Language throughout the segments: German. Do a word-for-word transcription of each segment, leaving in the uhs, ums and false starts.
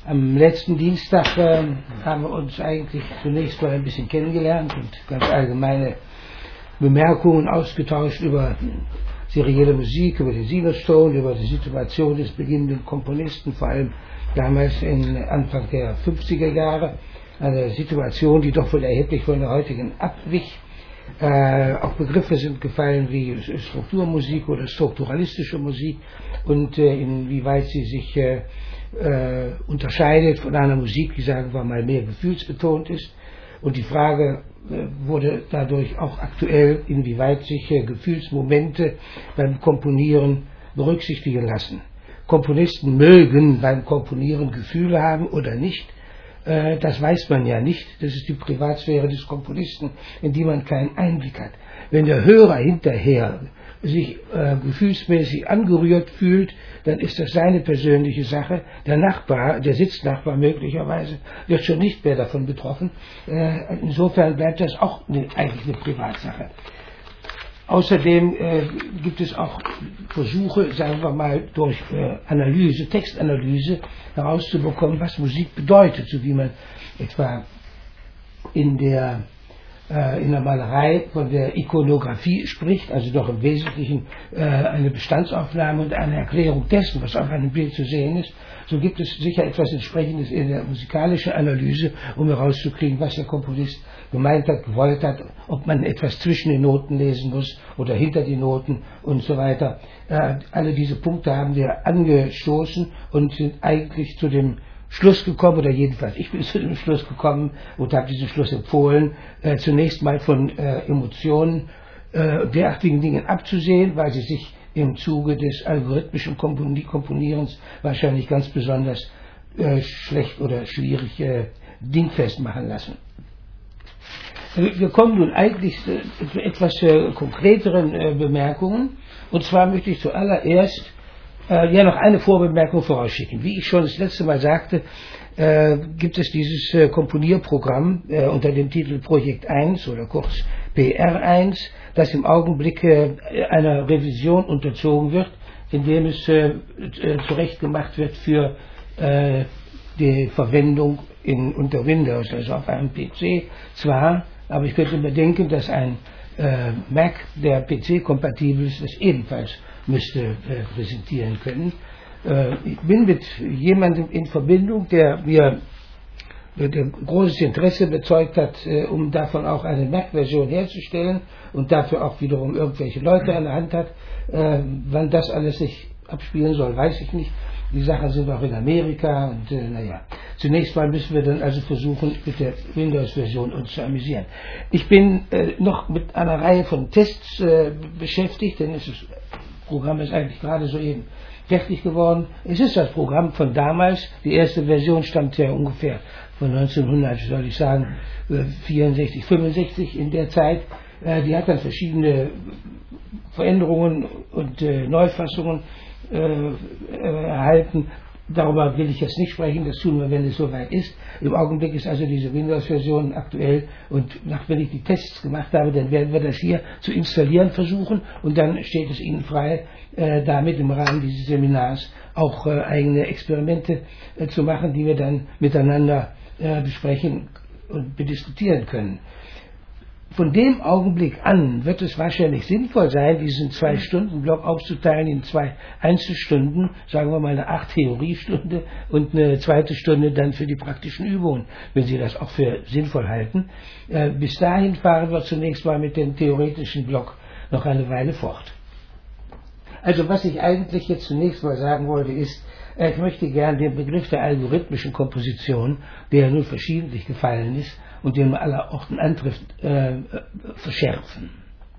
Am letzten Dienstag äh, haben wir uns eigentlich zunächst mal ein bisschen kennengelernt und ganz allgemeine Bemerkungen ausgetauscht über serielle Musik, über den Sinuston, über die Situation des beginnenden Komponisten, vor allem damals in Anfang der fünfziger Jahre. Eine Situation, die doch wohl erheblich von der heutigen abwich. Äh, auch Begriffe sind gefallen wie Strukturmusik oder strukturalistische Musik und äh, inwieweit sie sich äh, äh, unterscheidet von einer Musik, die, sagen wir mal, mehr gefühlsbetont ist. Und die Frage äh, wurde dadurch auch aktuell, inwieweit sich äh, Gefühlsmomente beim Komponieren berücksichtigen lassen. Komponisten mögen beim Komponieren Gefühle haben oder nicht. Das weiß man ja nicht. Das ist die Privatsphäre des Komponisten, in die man keinen Einblick hat. Wenn der Hörer hinterher sich äh, gefühlsmäßig angerührt fühlt, dann ist das seine persönliche Sache. Der Nachbar, der Sitznachbar möglicherweise, wird schon nicht mehr davon betroffen. Äh, insofern bleibt das auch eine, eigentlich eine Privatsache. Außerdem äh, gibt es auch Versuche, sagen wir mal, durch äh, Analyse, Textanalyse herauszubekommen, was Musik bedeutet, so wie man etwa in der, äh, in der Malerei von der Ikonographie spricht, also doch im Wesentlichen äh, eine Bestandsaufnahme und eine Erklärung dessen, was auf einem Bild zu sehen ist. So gibt es sicher etwas Entsprechendes in der musikalischen Analyse, um herauszukriegen, was der Komponist gemeint hat, gewollt hat, ob man etwas zwischen den Noten lesen muss oder hinter die Noten und so weiter. Äh, alle diese Punkte haben wir angestoßen und sind eigentlich zu dem Schluss gekommen, oder jedenfalls ich bin zu dem Schluss gekommen und habe diesen Schluss empfohlen, äh, zunächst mal von äh, Emotionen äh, derartigen Dingen abzusehen, weil sie sich im Zuge des algorithmischen Komponierens wahrscheinlich ganz besonders äh, schlecht oder schwierig äh, dingfest machen lassen. Wir kommen nun eigentlich äh, zu etwas äh, konkreteren äh, Bemerkungen. Und zwar möchte ich zuallererst äh, ja noch eine Vorbemerkung vorausschicken. Wie ich schon das letzte Mal sagte, äh, gibt es dieses äh, Komponierprogramm äh, unter dem Titel Projekt eins oder kurz P R eins, das im Augenblick äh, einer Revision unterzogen wird, indem es äh, äh, zurechtgemacht wird für äh, die Verwendung in, unter Windows, also auf einem P C zwar, aber ich könnte mir denken, dass ein äh, Mac, der P C-kompatibel ist, das ebenfalls müsste äh, präsentieren können. Äh, ich bin mit jemandem in Verbindung, der mir der großes Interesse bezeugt hat, äh, um davon auch eine Mac-Version herzustellen und dafür auch wiederum irgendwelche Leute an der Hand hat. Äh, wann das alles sich abspielen soll, weiß ich nicht. Die Sachen sind auch in Amerika und äh, naja. Zunächst mal müssen wir dann also versuchen, mit der Windows-Version uns zu amüsieren. Ich bin äh, noch mit einer Reihe von Tests äh, beschäftigt, denn das Programm ist eigentlich gerade soeben fertig geworden. Es ist das Programm von damals. Die erste Version stammt ja ungefähr von neunzehnhundert, soll ich sagen, vierundsechzig, fünfundsechzig in der Zeit. Die hat dann verschiedene Veränderungen und Neufassungen erhalten. Darüber will ich jetzt nicht sprechen, das tun wir, wenn es soweit ist. Im Augenblick ist also diese Windows-Version aktuell und nach, wenn ich die Tests gemacht habe, dann werden wir das hier zu installieren versuchen und dann steht es Ihnen frei, äh, damit im Rahmen dieses Seminars auch äh, eigene Experimente äh, zu machen, die wir dann miteinander äh, besprechen und bediskutieren können. Von dem Augenblick an wird es wahrscheinlich sinnvoll sein, diesen zwei Stunden Block aufzuteilen in zwei Einzelstunden, sagen wir mal eine acht Theoriestunde und eine zweite Stunde dann für die praktischen Übungen, wenn Sie das auch für sinnvoll halten. Äh, bis dahin fahren wir zunächst mal mit dem theoretischen Block noch eine Weile fort. Also was ich eigentlich jetzt zunächst mal sagen wollte ist, äh, ich möchte gerne den Begriff der algorithmischen Komposition, der ja nun verschiedentlich gefallen ist, und den man aller Orten antrifft, äh, verschärfen.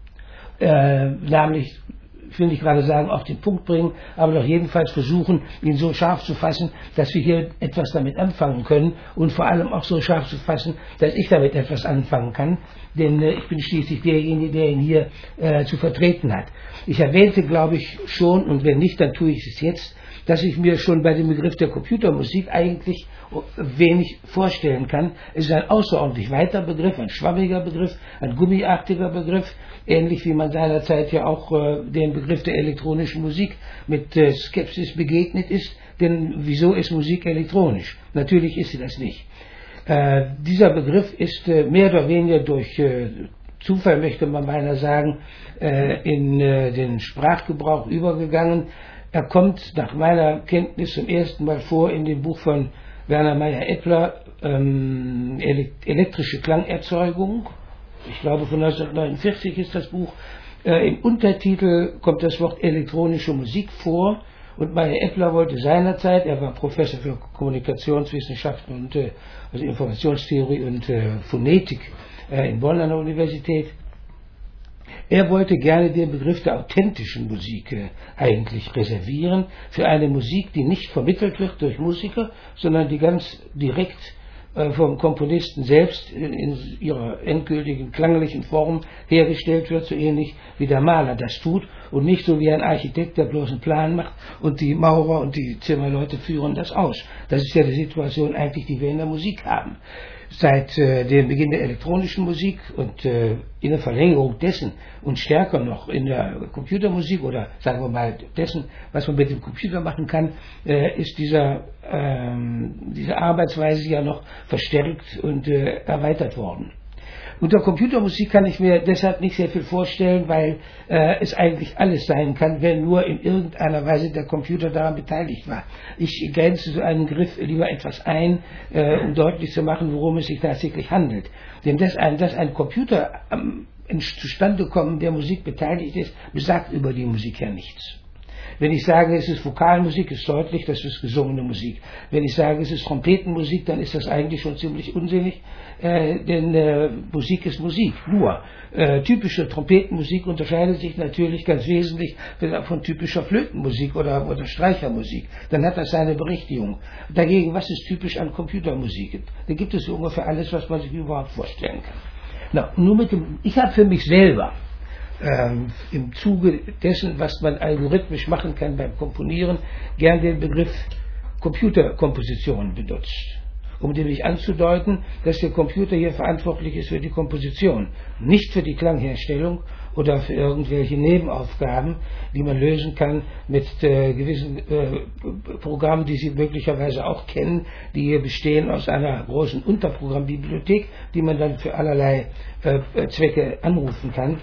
Äh, nämlich, ich will nicht gerade sagen, auf den Punkt bringen, aber doch jedenfalls versuchen, ihn so scharf zu fassen, dass wir hier etwas damit anfangen können und vor allem auch so scharf zu fassen, dass ich damit etwas anfangen kann, denn äh, ich bin schließlich derjenige, der ihn hier äh, zu vertreten hat. Ich erwähnte, glaube ich, schon, und wenn nicht, dann tue ich es jetzt, dass ich mir schon bei dem Begriff der Computermusik eigentlich wenig vorstellen kann. Es ist ein außerordentlich weiter Begriff, ein schwammiger Begriff, ein gummiartiger Begriff, ähnlich wie man seinerzeit ja auch äh, dem Begriff der elektronischen Musik mit äh, Skepsis begegnet ist, denn wieso ist Musik elektronisch? Natürlich ist sie das nicht. Äh, dieser Begriff ist äh, mehr oder weniger durch äh, Zufall, möchte man beinahe sagen, äh, in äh, den Sprachgebrauch übergegangen. Er kommt nach meiner Kenntnis zum ersten Mal vor in dem Buch von Werner Meyer-Eppler, ähm, elektrische Klangerzeugung. Ich glaube von neunzehnhundertneunundvierzig ist das Buch. Äh, Im Untertitel kommt das Wort elektronische Musik vor. Und Meyer-Eppler wollte seinerzeit, er war Professor für Kommunikationswissenschaften und äh, also Informationstheorie und äh, Phonetik äh, in Bonn an der Universität, er wollte gerne den Begriff der authentischen Musik äh, eigentlich reservieren für eine Musik, die nicht vermittelt wird durch Musiker, sondern die ganz direkt äh, vom Komponisten selbst in, in ihrer endgültigen klanglichen Form hergestellt wird, so ähnlich wie der Maler das tut und nicht so wie ein Architekt, der bloß einen Plan macht und die Maurer und die Zimmerleute führen das aus. Das ist ja die Situation eigentlich, die wir in der Musik haben. Seit äh, dem Beginn der elektronischen Musik und äh, in der Verlängerung dessen und stärker noch in der Computermusik oder sagen wir mal dessen, was man mit dem Computer machen kann, äh, ist dieser, ähm, diese Arbeitsweise ja noch verstärkt und äh, erweitert worden. Unter Computermusik kann ich mir deshalb nicht sehr viel vorstellen, weil äh, es eigentlich alles sein kann, wenn nur in irgendeiner Weise der Computer daran beteiligt war. Ich grenze so einen Griff lieber etwas ein, äh, um deutlich zu machen, worum es sich tatsächlich handelt. Denn dass ein, dass ein Computer am Zustandekommen der Musik beteiligt ist, besagt über die Musik ja nichts. Wenn ich sage, es ist Vokalmusik, ist deutlich, das ist gesungene Musik. Wenn ich sage, es ist Trompetenmusik, dann ist das eigentlich schon ziemlich unsinnig, äh, denn äh, Musik ist Musik. Nur, äh, typische Trompetenmusik unterscheidet sich natürlich ganz wesentlich von typischer Flötenmusik oder, oder Streichermusik. Dann hat das seine Berechtigung. Dagegen, was ist typisch an Computermusik? Da gibt es so ungefähr alles, was man sich überhaupt vorstellen kann. Na, nur mit dem, ich habe für mich selber Ähm, im Zuge dessen, was man algorithmisch machen kann beim Komponieren, gern den Begriff Computerkomposition benutzt, um nämlich anzudeuten, dass der Computer hier verantwortlich ist für die Komposition, nicht für die Klangherstellung oder für irgendwelche Nebenaufgaben, die man lösen kann mit äh, gewissen äh, Programmen, die Sie möglicherweise auch kennen, die hier bestehen aus einer großen Unterprogrammbibliothek, die man dann für allerlei äh, Zwecke anrufen kann.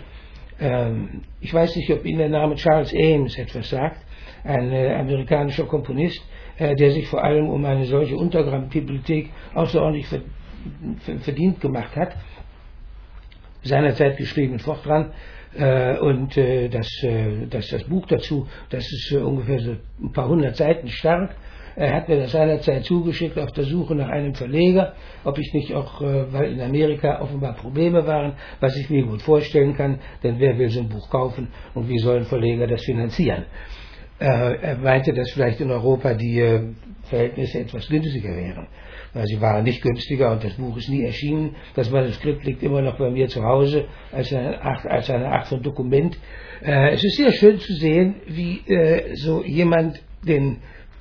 Ich weiß nicht, ob Ihnen der Name Charles Ames etwas sagt, ein äh, amerikanischer Komponist, äh, der sich vor allem um eine solche Untergrammbibliothek außerordentlich verdient gemacht hat, seinerzeit geschrieben Fortran, äh, und äh, das, äh, das, das Buch dazu, das ist äh, ungefähr so ein paar hundert Seiten stark. Er hat mir das seinerzeit zugeschickt auf der Suche nach einem Verleger, ob ich nicht auch, äh, weil in Amerika offenbar Probleme waren, was ich mir gut vorstellen kann, denn wer will so ein Buch kaufen und wie sollen Verleger das finanzieren? Äh, er meinte, dass vielleicht in Europa die äh, Verhältnisse etwas günstiger wären. Weil sie waren nicht günstiger und das Buch ist nie erschienen. Das Manuskript liegt immer noch bei mir zu Hause als eine, als eine Art von Dokument. Äh, es ist sehr schön zu sehen, wie äh, so jemand den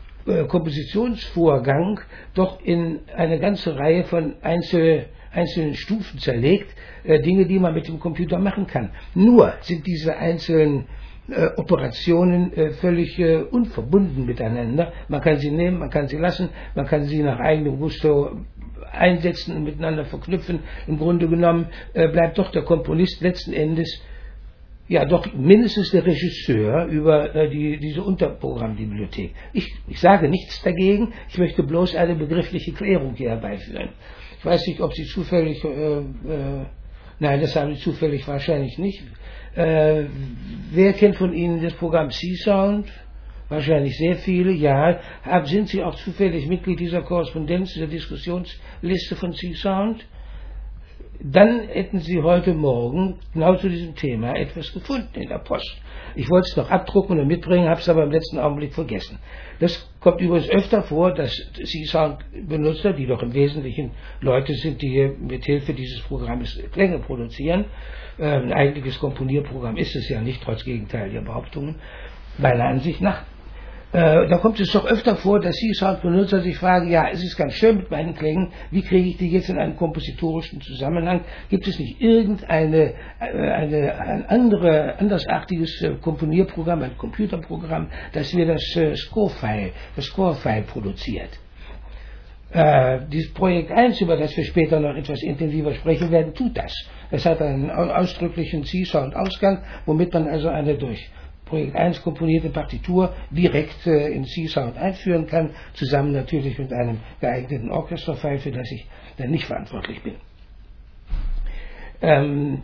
Kompositionsvorgang doch in eine ganze Reihe von einzelnen, einzelnen Stufen zerlegt, äh, Dinge, die man mit dem Computer machen kann. Nur sind diese einzelnen äh, Operationen äh, völlig äh, unverbunden miteinander. Man kann sie nehmen, man kann sie lassen, man kann sie nach eigenem Gusto einsetzen und miteinander verknüpfen. Im Grunde genommen äh, bleibt doch der Komponist letzten Endes ja doch mindestens der Regisseur über äh, die, diese Unterprogrammbibliothek. Ich, ich sage nichts dagegen, ich möchte bloß eine begriffliche Klärung hier herbeiführen. Ich weiß nicht, ob Sie zufällig, äh, äh, nein, das haben Sie zufällig wahrscheinlich nicht. Äh, wer kennt von Ihnen das Programm C-Sound? Wahrscheinlich sehr viele, ja. Sind Sie auch zufällig Mitglied dieser Korrespondenz, dieser Diskussionsliste von C-Sound? Dann hätten Sie heute Morgen genau zu diesem Thema etwas gefunden in der Post. Ich wollte es noch abdrucken und mitbringen, habe es aber im letzten Augenblick vergessen. Das kommt übrigens öfter vor, dass C-Sound-Benutzer, die doch im Wesentlichen Leute sind, die hier mit Hilfe dieses Programmes Klänge produzieren, äh, ein eigentliches Komponierprogramm ist es ja nicht, trotz gegenteiliger Behauptungen, meiner Ansicht nach, Äh, da kommt es doch öfter vor, dass C-Sound-Benutzer sich fragen, ja, es ist ganz schön mit meinen Klängen, wie kriege ich die jetzt in einen kompositorischen Zusammenhang? Gibt es nicht irgendeine eine, ein andere, andersartiges äh, Komponierprogramm, ein Computerprogramm, das mir das äh, Score-File, das Score-File produziert? Äh, dieses Projekt eins, über das wir später noch etwas intensiver sprechen werden, tut das. Es hat einen ausdrücklichen C-Sound-Ausgang, womit man also eine durch Projekt eins komponierte Partitur direkt äh, in C-Sound einführen kann, zusammen natürlich mit einem geeigneten Orchesterfile, für das ich dann nicht verantwortlich bin. Ähm,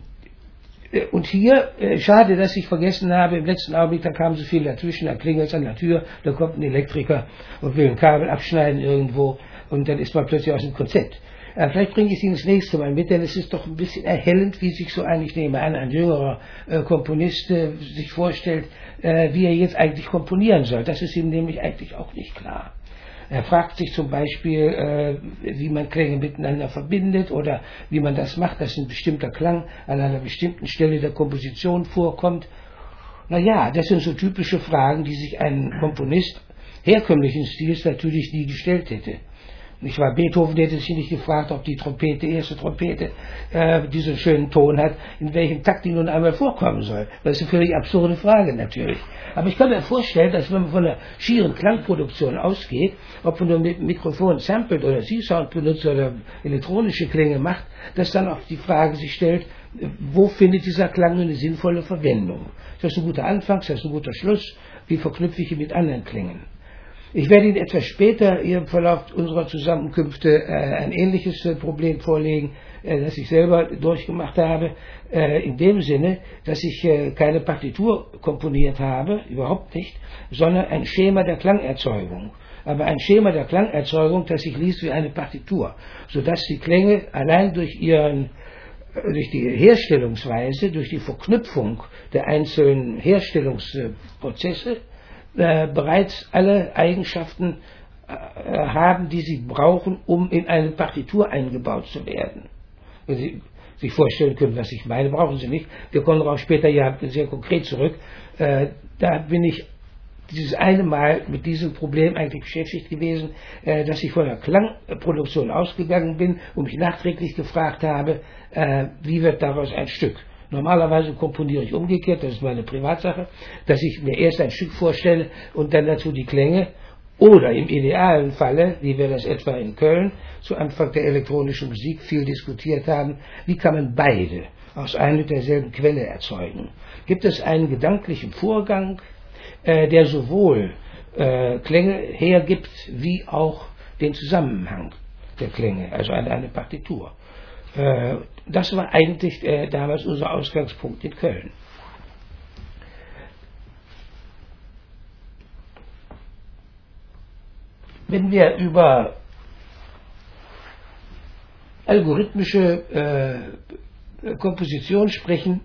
und hier, äh, schade, dass ich vergessen habe, im letzten Augenblick, da kam so viel dazwischen, da klingelt es an der Tür, da kommt ein Elektriker und will ein Kabel abschneiden irgendwo und dann ist man plötzlich aus dem Konzept. Äh, vielleicht bringe ich es Ihnen das nächste Mal mit, denn es ist doch ein bisschen erhellend, wie sich so ein, ich nehme an, ein jüngerer äh, Komponist äh, sich vorstellt, äh, wie er jetzt eigentlich komponieren soll. Das ist ihm nämlich eigentlich auch nicht klar. Er fragt sich zum Beispiel, äh, wie man Klänge miteinander verbindet oder wie man das macht, dass ein bestimmter Klang an einer bestimmten Stelle der Komposition vorkommt. Naja, das sind so typische Fragen, die sich ein Komponist herkömmlichen Stils natürlich nie gestellt hätte. Nicht wahr? Beethoven hätte sich nicht gefragt, ob die Trompete, erste Trompete, äh, diesen schönen Ton hat, in welchem Takt die nun einmal vorkommen soll. Das ist eine völlig absurde Frage natürlich. Aber ich kann mir vorstellen, dass wenn man von einer schieren Klangproduktion ausgeht, ob man nur mit Mikrofon samplet oder C-Sound benutzt oder elektronische Klänge macht, dass dann auch die Frage sich stellt, wo findet dieser Klang eine sinnvolle Verwendung? Ist das ein guter Anfang, ist das ein guter Schluss? Wie verknüpfe ich ihn mit anderen Klängen? Ich werde Ihnen etwas später im Verlauf unserer Zusammenkünfte äh, ein ähnliches äh, Problem vorlegen, äh, das ich selber durchgemacht habe, äh, in dem Sinne, dass ich äh, keine Partitur komponiert habe, überhaupt nicht, sondern ein Schema der Klangerzeugung. Aber ein Schema der Klangerzeugung, das sich liest wie eine Partitur, sodass die Klänge allein durch ihren durch die Herstellungsweise, durch die Verknüpfung der einzelnen Herstellungsprozesse Äh, bereits alle Eigenschaften äh, haben, die sie brauchen, um in eine Partitur eingebaut zu werden. Wenn Sie sich vorstellen können, was ich meine, brauchen Sie nicht. Wir kommen darauf später ja sehr konkret zurück. Äh, da bin ich dieses eine Mal mit diesem Problem eigentlich beschäftigt gewesen, äh, dass ich von der Klangproduktion ausgegangen bin und mich nachträglich gefragt habe, äh, wie wird daraus ein Stück. Normalerweise komponiere ich umgekehrt, das ist meine Privatsache, dass ich mir erst ein Stück vorstelle und dann dazu die Klänge oder im idealen Falle, wie wir das etwa in Köln zu Anfang der elektronischen Musik viel diskutiert haben, wie kann man beide aus einer und derselben Quelle erzeugen? Gibt es einen gedanklichen Vorgang, äh, der sowohl äh, Klänge hergibt, wie auch den Zusammenhang der Klänge, also eine, eine Partitur? Das war eigentlich äh, damals unser Ausgangspunkt in Köln. Wenn wir über algorithmische äh, Komposition sprechen,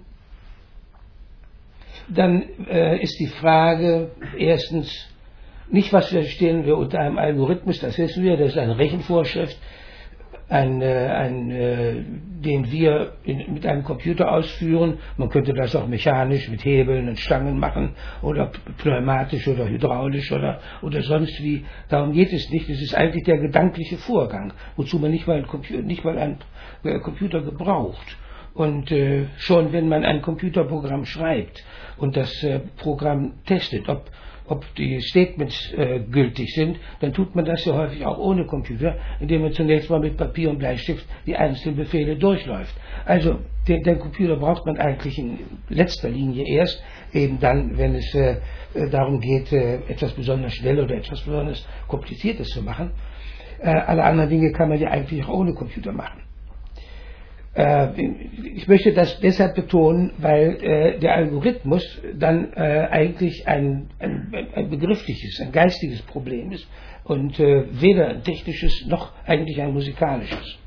dann äh, ist die Frage erstens nicht, was verstehen wir unter einem Algorithmus, das wissen wir, das ist eine Rechenvorschrift, Ein, ein, den wir in, mit einem Computer ausführen. Man könnte das auch mechanisch mit Hebeln und Stangen machen oder pneumatisch oder hydraulisch oder, oder sonst wie. Darum geht es nicht. Es ist eigentlich der gedankliche Vorgang, wozu man nicht mal einen Computer, nicht mal einen Computer gebraucht. Und äh, schon wenn man ein Computerprogramm schreibt und das äh, Programm testet, ob ob die Statements äh, gültig sind, dann tut man das ja häufig auch ohne Computer, indem man zunächst mal mit Papier und Bleistift die einzelnen Befehle durchläuft. Also den, den Computer braucht man eigentlich in letzter Linie erst, eben dann, wenn es äh, darum geht, äh, etwas besonders schnell oder etwas besonders Kompliziertes zu machen. Äh, alle anderen Dinge kann man ja eigentlich auch ohne Computer machen. Ich möchte das deshalb betonen, weil äh, der Algorithmus dann äh, eigentlich ein, ein, ein begriffliches, ein geistiges Problem ist und äh, weder ein technisches noch eigentlich ein musikalisches.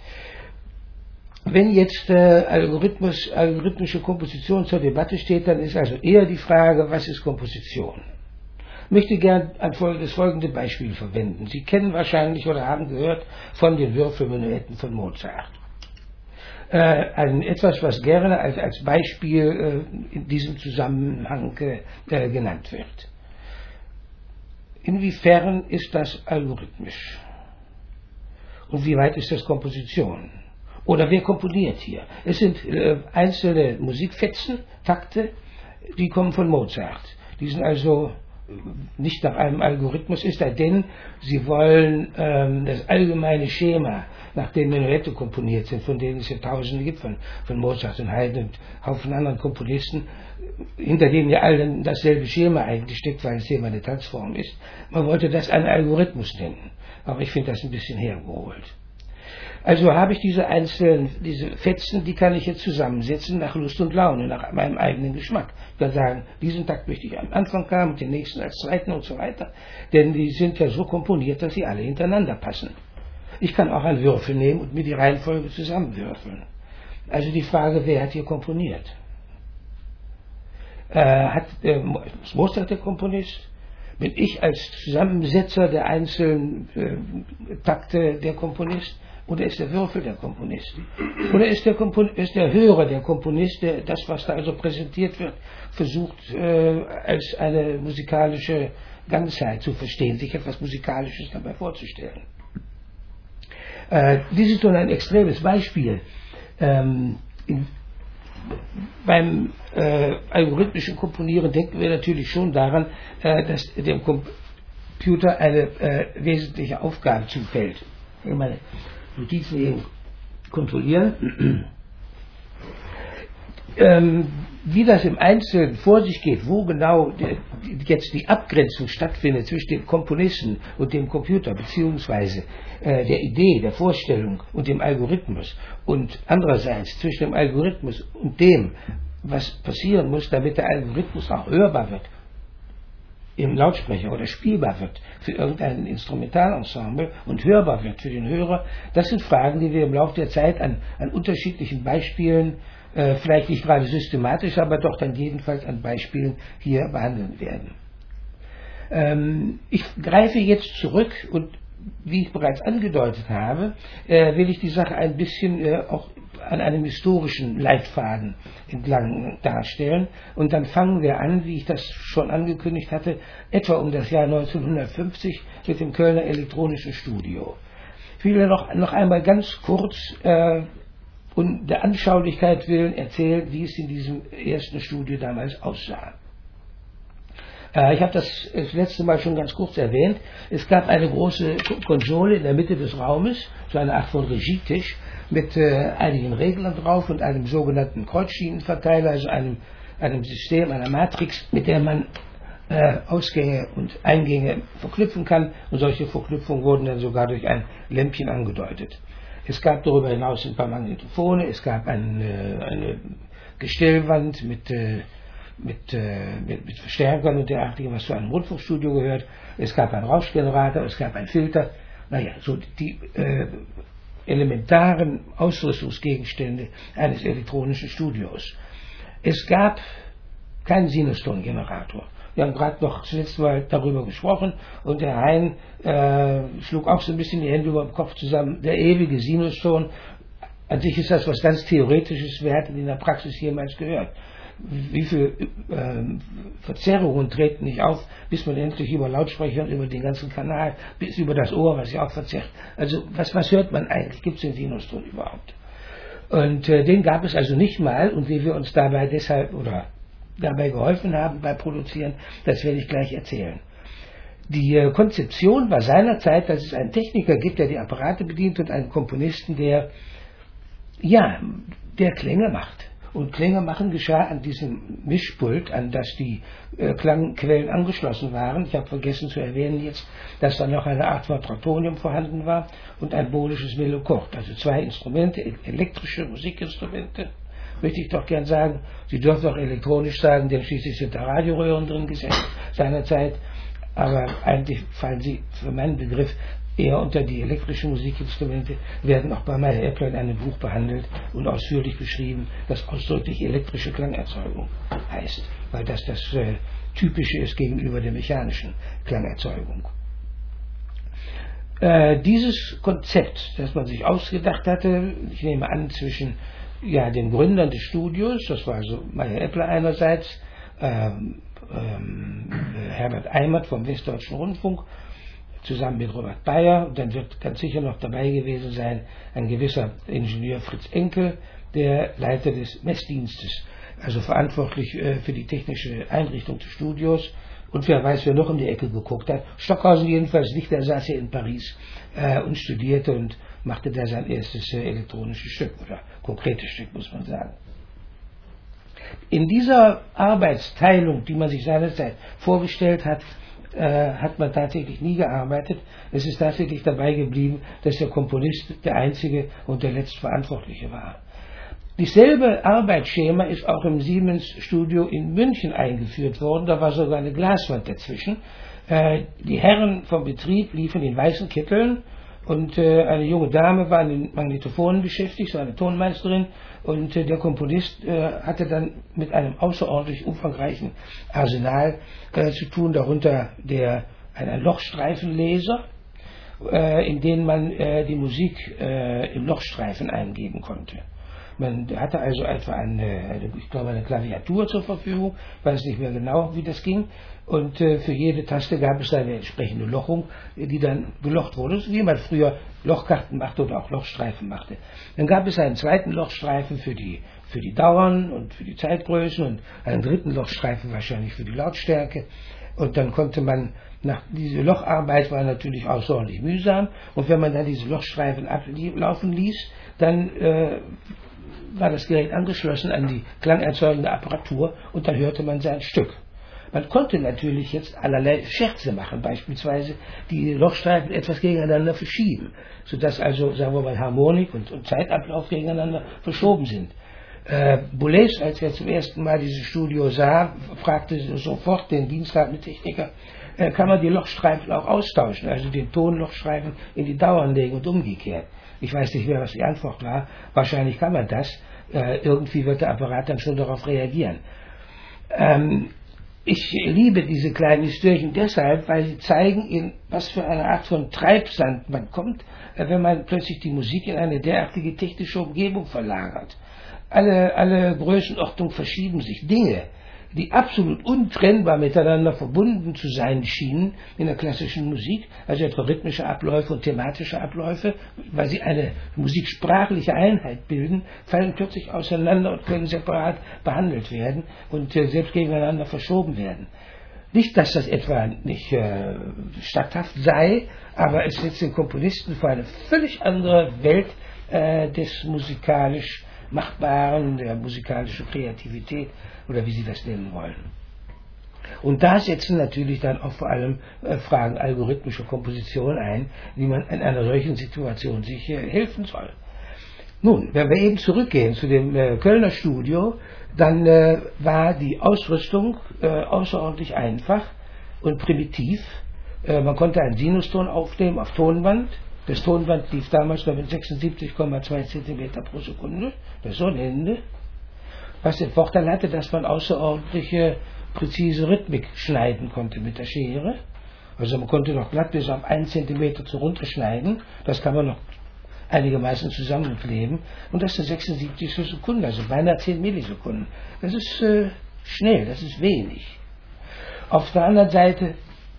Wenn jetzt äh, Algorithmus, algorithmische Komposition zur Debatte steht, dann ist also eher die Frage, was ist Komposition? Ich möchte gern das folgende Beispiel verwenden. Sie kennen wahrscheinlich oder haben gehört von den Würfelmenuetten von Mozart. Äh, ein, etwas, was gerne als, als Beispiel äh, in diesem Zusammenhang äh, genannt wird. inwiefern ist das algorithmisch? Und wie weit ist das Komposition? Oder wer komponiert hier? Es sind äh, einzelne Musikfetzen, Takte, die kommen von Mozart. Die sind also nicht nach einem Algorithmus, ist er denn, sie wollen ähm, das allgemeine Schema, nach dem Menuette komponiert sind, von denen es ja Tausende gibt, von, von Mozart und Haydn und Haufen anderen Komponisten, hinter denen ja allen dasselbe Schema eigentlich steckt, weil es Thema eine Tanzform ist. Man wollte das einen Algorithmus nennen, aber ich finde das ein bisschen hergeholt. Also habe ich diese einzelnen, diese Fetzen, die kann ich jetzt zusammensetzen nach Lust und Laune, nach meinem eigenen Geschmack. Ich kann sagen, diesen Takt möchte ich am Anfang haben und den nächsten als zweiten und so weiter. Denn die sind ja so komponiert, dass sie alle hintereinander passen. Ich kann auch einen Würfel nehmen und mir die Reihenfolge zusammenwürfeln. Also die Frage, wer hat hier komponiert? Äh, hat äh, Mozart der Komponist? Bin ich als Zusammensetzer der einzelnen äh, Takte der Komponist? Oder ist der Würfel der Komponist? Oder ist der, Kompon ist der Hörer der Komponist, der das, was da also präsentiert wird, versucht äh, als eine musikalische Ganzheit zu verstehen, sich etwas Musikalisches dabei vorzustellen? Äh, dies ist nun ein extremes Beispiel. Ähm, in, beim äh, algorithmischen Komponieren denken wir natürlich schon daran, äh, dass dem Computer eine äh, wesentliche Aufgabe zufällt. Ich meine, Notizen eben kontrollieren. ähm, wie das im Einzelnen vor sich geht, wo genau die, jetzt die Abgrenzung stattfindet zwischen dem Komponisten und dem Computer, beziehungsweise äh, der Idee, der Vorstellung und dem Algorithmus, und andererseits zwischen dem Algorithmus und dem, was passieren muss, damit der Algorithmus auch hörbar wird im Lautsprecher oder spielbar wird für irgendein Instrumentalensemble und hörbar wird für den Hörer, das sind Fragen, die wir im Laufe der Zeit an, an unterschiedlichen Beispielen, äh, vielleicht nicht gerade systematisch, aber doch dann jedenfalls an Beispielen hier behandeln werden. Ähm, ich greife jetzt zurück und wie ich bereits angedeutet habe, äh, will ich die Sache ein bisschen äh, auch an einem historischen Leitfaden entlang darstellen. Und dann fangen wir an, wie ich das schon angekündigt hatte, etwa um das Jahr neunzehnhundertfünfzig mit dem Kölner Elektronischen Studio. Ich will noch, noch einmal ganz kurz äh, um der Anschaulichkeit willen erzählen, wie es in diesem ersten Studio damals aussah. Äh, ich habe das das letzte Mal schon ganz kurz erwähnt. Es gab eine große Konsole in der Mitte des Raumes, so eine Art von Regietisch, mit äh, einigen Reglern drauf und einem sogenannten Kreuzschienenverteiler, also einem, einem System, einer Matrix, mit der man äh, Ausgänge und Eingänge verknüpfen kann, und solche Verknüpfungen wurden dann sogar durch ein Lämpchen angedeutet. Es gab darüber hinaus ein paar Magnetophone, es gab ein, äh, eine Gestellwand mit, äh, mit, äh, mit, mit Verstärkern und derartigem, was zu einem Rundfunkstudio gehört, es gab einen Rauschgenerator, es gab einen Filter, naja, so die äh, elementaren Ausrüstungsgegenstände eines elektronischen Studios. Es gab keinen Sinustongenerator. Wir haben gerade noch zuletzt mal darüber gesprochen und der Hein äh, schlug auch so ein bisschen die Hände über dem Kopf zusammen. Der ewige Sinuston, an sich ist das was ganz Theoretisches, wer hat ihn in der Praxis jemals gehört? Wie viele äh, Verzerrungen treten nicht auf, bis man endlich über Lautsprecher und über den ganzen Kanal, bis über das Ohr, was ja auch verzerrt. Also was, was hört man eigentlich? Gibt es den Sinuston überhaupt? Und äh, den gab es also nicht mal, und wie wir uns dabei deshalb oder dabei geholfen haben beim Produzieren, das werde ich gleich erzählen. Die äh, Konzeption war seinerzeit, dass es einen Techniker gibt, der die Apparate bedient, und einen Komponisten, der ja, der Klänge macht. Und Klänge machen geschah an diesem Mischpult, an das die äh, Klangquellen angeschlossen waren. Ich habe vergessen zu erwähnen jetzt, dass da noch eine Art von Tratonium vorhanden war und ein bohlisches Melokord. Also zwei Instrumente, elektrische Musikinstrumente, möchte ich doch gern sagen. Sie dürfen auch elektronisch sagen, denn schließlich sind da Radioröhren drin gesetzt seinerzeit. Aber eigentlich fallen sie für meinen Begriff eher unter die elektrischen Musikinstrumente, werden auch bei Meyer Eppler in einem Buch behandelt und ausführlich beschrieben, das ausdrücklich elektrische Klangerzeugung heißt, weil das das äh, Typische ist gegenüber der mechanischen Klangerzeugung. Äh, dieses Konzept, das man sich ausgedacht hatte, ich nehme an zwischen ja, den Gründern des Studios, das war also Meyer Eppler einerseits, äh, ähm, Herbert Eimert vom Westdeutschen Rundfunk, zusammen mit Robert Bayer. Und dann wird ganz sicher noch dabei gewesen sein ein gewisser Ingenieur Fritz Enkel, der Leiter des Messdienstes, also verantwortlich äh, für die technische Einrichtung des Studios. Und wer weiß, wer noch um die Ecke geguckt hat. Stockhausen jedenfalls nicht, der saß hier in Paris äh, und studierte und machte da sein erstes äh, elektronisches Stück oder konkretes Stück, muss man sagen. In dieser Arbeitsteilung, die man sich seinerzeit vorgestellt hat, äh, hat man tatsächlich nie gearbeitet. Es ist tatsächlich dabei geblieben, dass der Komponist der einzige und der letztverantwortliche war. Dieselbe Arbeitsschema ist auch im Siemens-Studio in München eingeführt worden. Da war sogar eine Glaswand dazwischen. Äh, die Herren vom Betrieb liefen in weißen Kitteln und äh, eine junge Dame war an den Magnetophonen beschäftigt, so eine Tonmeisterin. Und äh, der Komponist äh, hatte dann mit einem außerordentlich umfangreichen Arsenal äh, zu tun, darunter der, ein, ein Lochstreifenleser, äh, in den man äh, die Musik äh, im Lochstreifen eingeben konnte. Man hatte also etwa eine, eine, ich glaube eine Klaviatur zur Verfügung, weiß nicht mehr genau, wie das ging. Und äh, für jede Taste gab es eine entsprechende Lochung, die dann gelocht wurde, so wie man früher Lochkarten machte oder auch Lochstreifen machte. Dann gab es einen zweiten Lochstreifen für die, für die Dauern und für die Zeitgrößen und einen dritten Lochstreifen wahrscheinlich für die Lautstärke. Und dann konnte man, nach diese Locharbeit war natürlich außerordentlich mühsam. Und wenn man dann diese Lochstreifen ablaufen ließ, dann äh, war das Gerät angeschlossen an die klangerzeugende Apparatur und dann hörte man sein Stück. Man konnte natürlich jetzt allerlei Scherze machen, beispielsweise die Lochstreifen etwas gegeneinander verschieben, sodass also, sagen wir mal, Harmonik und, und Zeitablauf gegeneinander verschoben sind. Äh, Boulez, als er zum ersten Mal dieses Studio sah, fragte sofort den diensthabenden Techniker, äh, kann man die Lochstreifen auch austauschen, also den Tonlochstreifen in die Dauern legen und umgekehrt. Ich weiß nicht mehr, was die Antwort war. Wahrscheinlich kann man das. Äh, irgendwie wird der Apparat dann schon darauf reagieren. Ähm, ich liebe diese kleinen Histörchen deshalb, weil sie zeigen, in was für eine Art von Treibsand man kommt, äh, wenn man plötzlich die Musik in eine derartige technische Umgebung verlagert. Alle, alle Größenordnungen verschieben sich. Dinge, die absolut untrennbar miteinander verbunden zu sein schienen in der klassischen Musik, also etwa rhythmische Abläufe und thematische Abläufe, weil sie eine musiksprachliche Einheit bilden, fallen plötzlich auseinander und können separat behandelt werden und äh, selbst gegeneinander verschoben werden. Nicht, dass das etwa nicht äh, statthaft sei, aber es setzt den Komponisten vor eine völlig andere Welt äh, des musikalisch Machbaren, der musikalischen Kreativität oder wie Sie das nennen wollen. Und da setzen natürlich dann auch vor allem äh, Fragen algorithmischer Komposition ein, wie man in einer solchen Situation sich äh, helfen soll. Nun, wenn wir eben zurückgehen zu dem äh, Kölner Studio, dann äh, war die Ausrüstung äh, außerordentlich einfach und primitiv. Äh, man konnte einen Sinuston aufnehmen auf Tonband. Das Tonband lief damals noch mit sechsundsiebzig Komma zwei Zentimeter pro Sekunde. Das ist so ein Ende. Was den Vorteil hatte, dass man außerordentliche präzise Rhythmik schneiden konnte mit der Schere. Also man konnte noch glatt bis auf einen Zentimeter zu runter schneiden. Das kann man noch einigermaßen zusammenkleben. Und das sind sechsundsiebzig Sekunden, also beinahe zehn Millisekunden. Das ist äh, schnell, das ist wenig. Auf der anderen Seite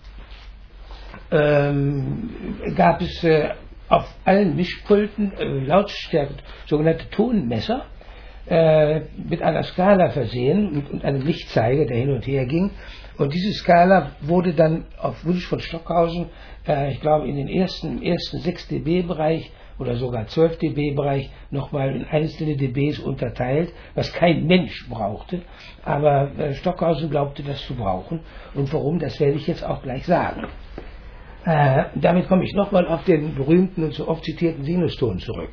ähm, gab es äh, auf allen Mischpulten äh, Lautstärke, sogenannte Tonmesser, äh, mit einer Skala versehen und, und einem Lichtzeiger, der hin und her ging. Und diese Skala wurde dann auf Wunsch von Stockhausen, äh, ich glaube in den ersten, ersten sechs dB-Bereich oder sogar zwölf dB-Bereich nochmal in einzelne dBs unterteilt, was kein Mensch brauchte. Aber äh, Stockhausen glaubte das zu brauchen. Und warum, das werde ich jetzt auch gleich sagen. Äh, damit komme ich nochmal auf den berühmten und so oft zitierten Sinuston zurück.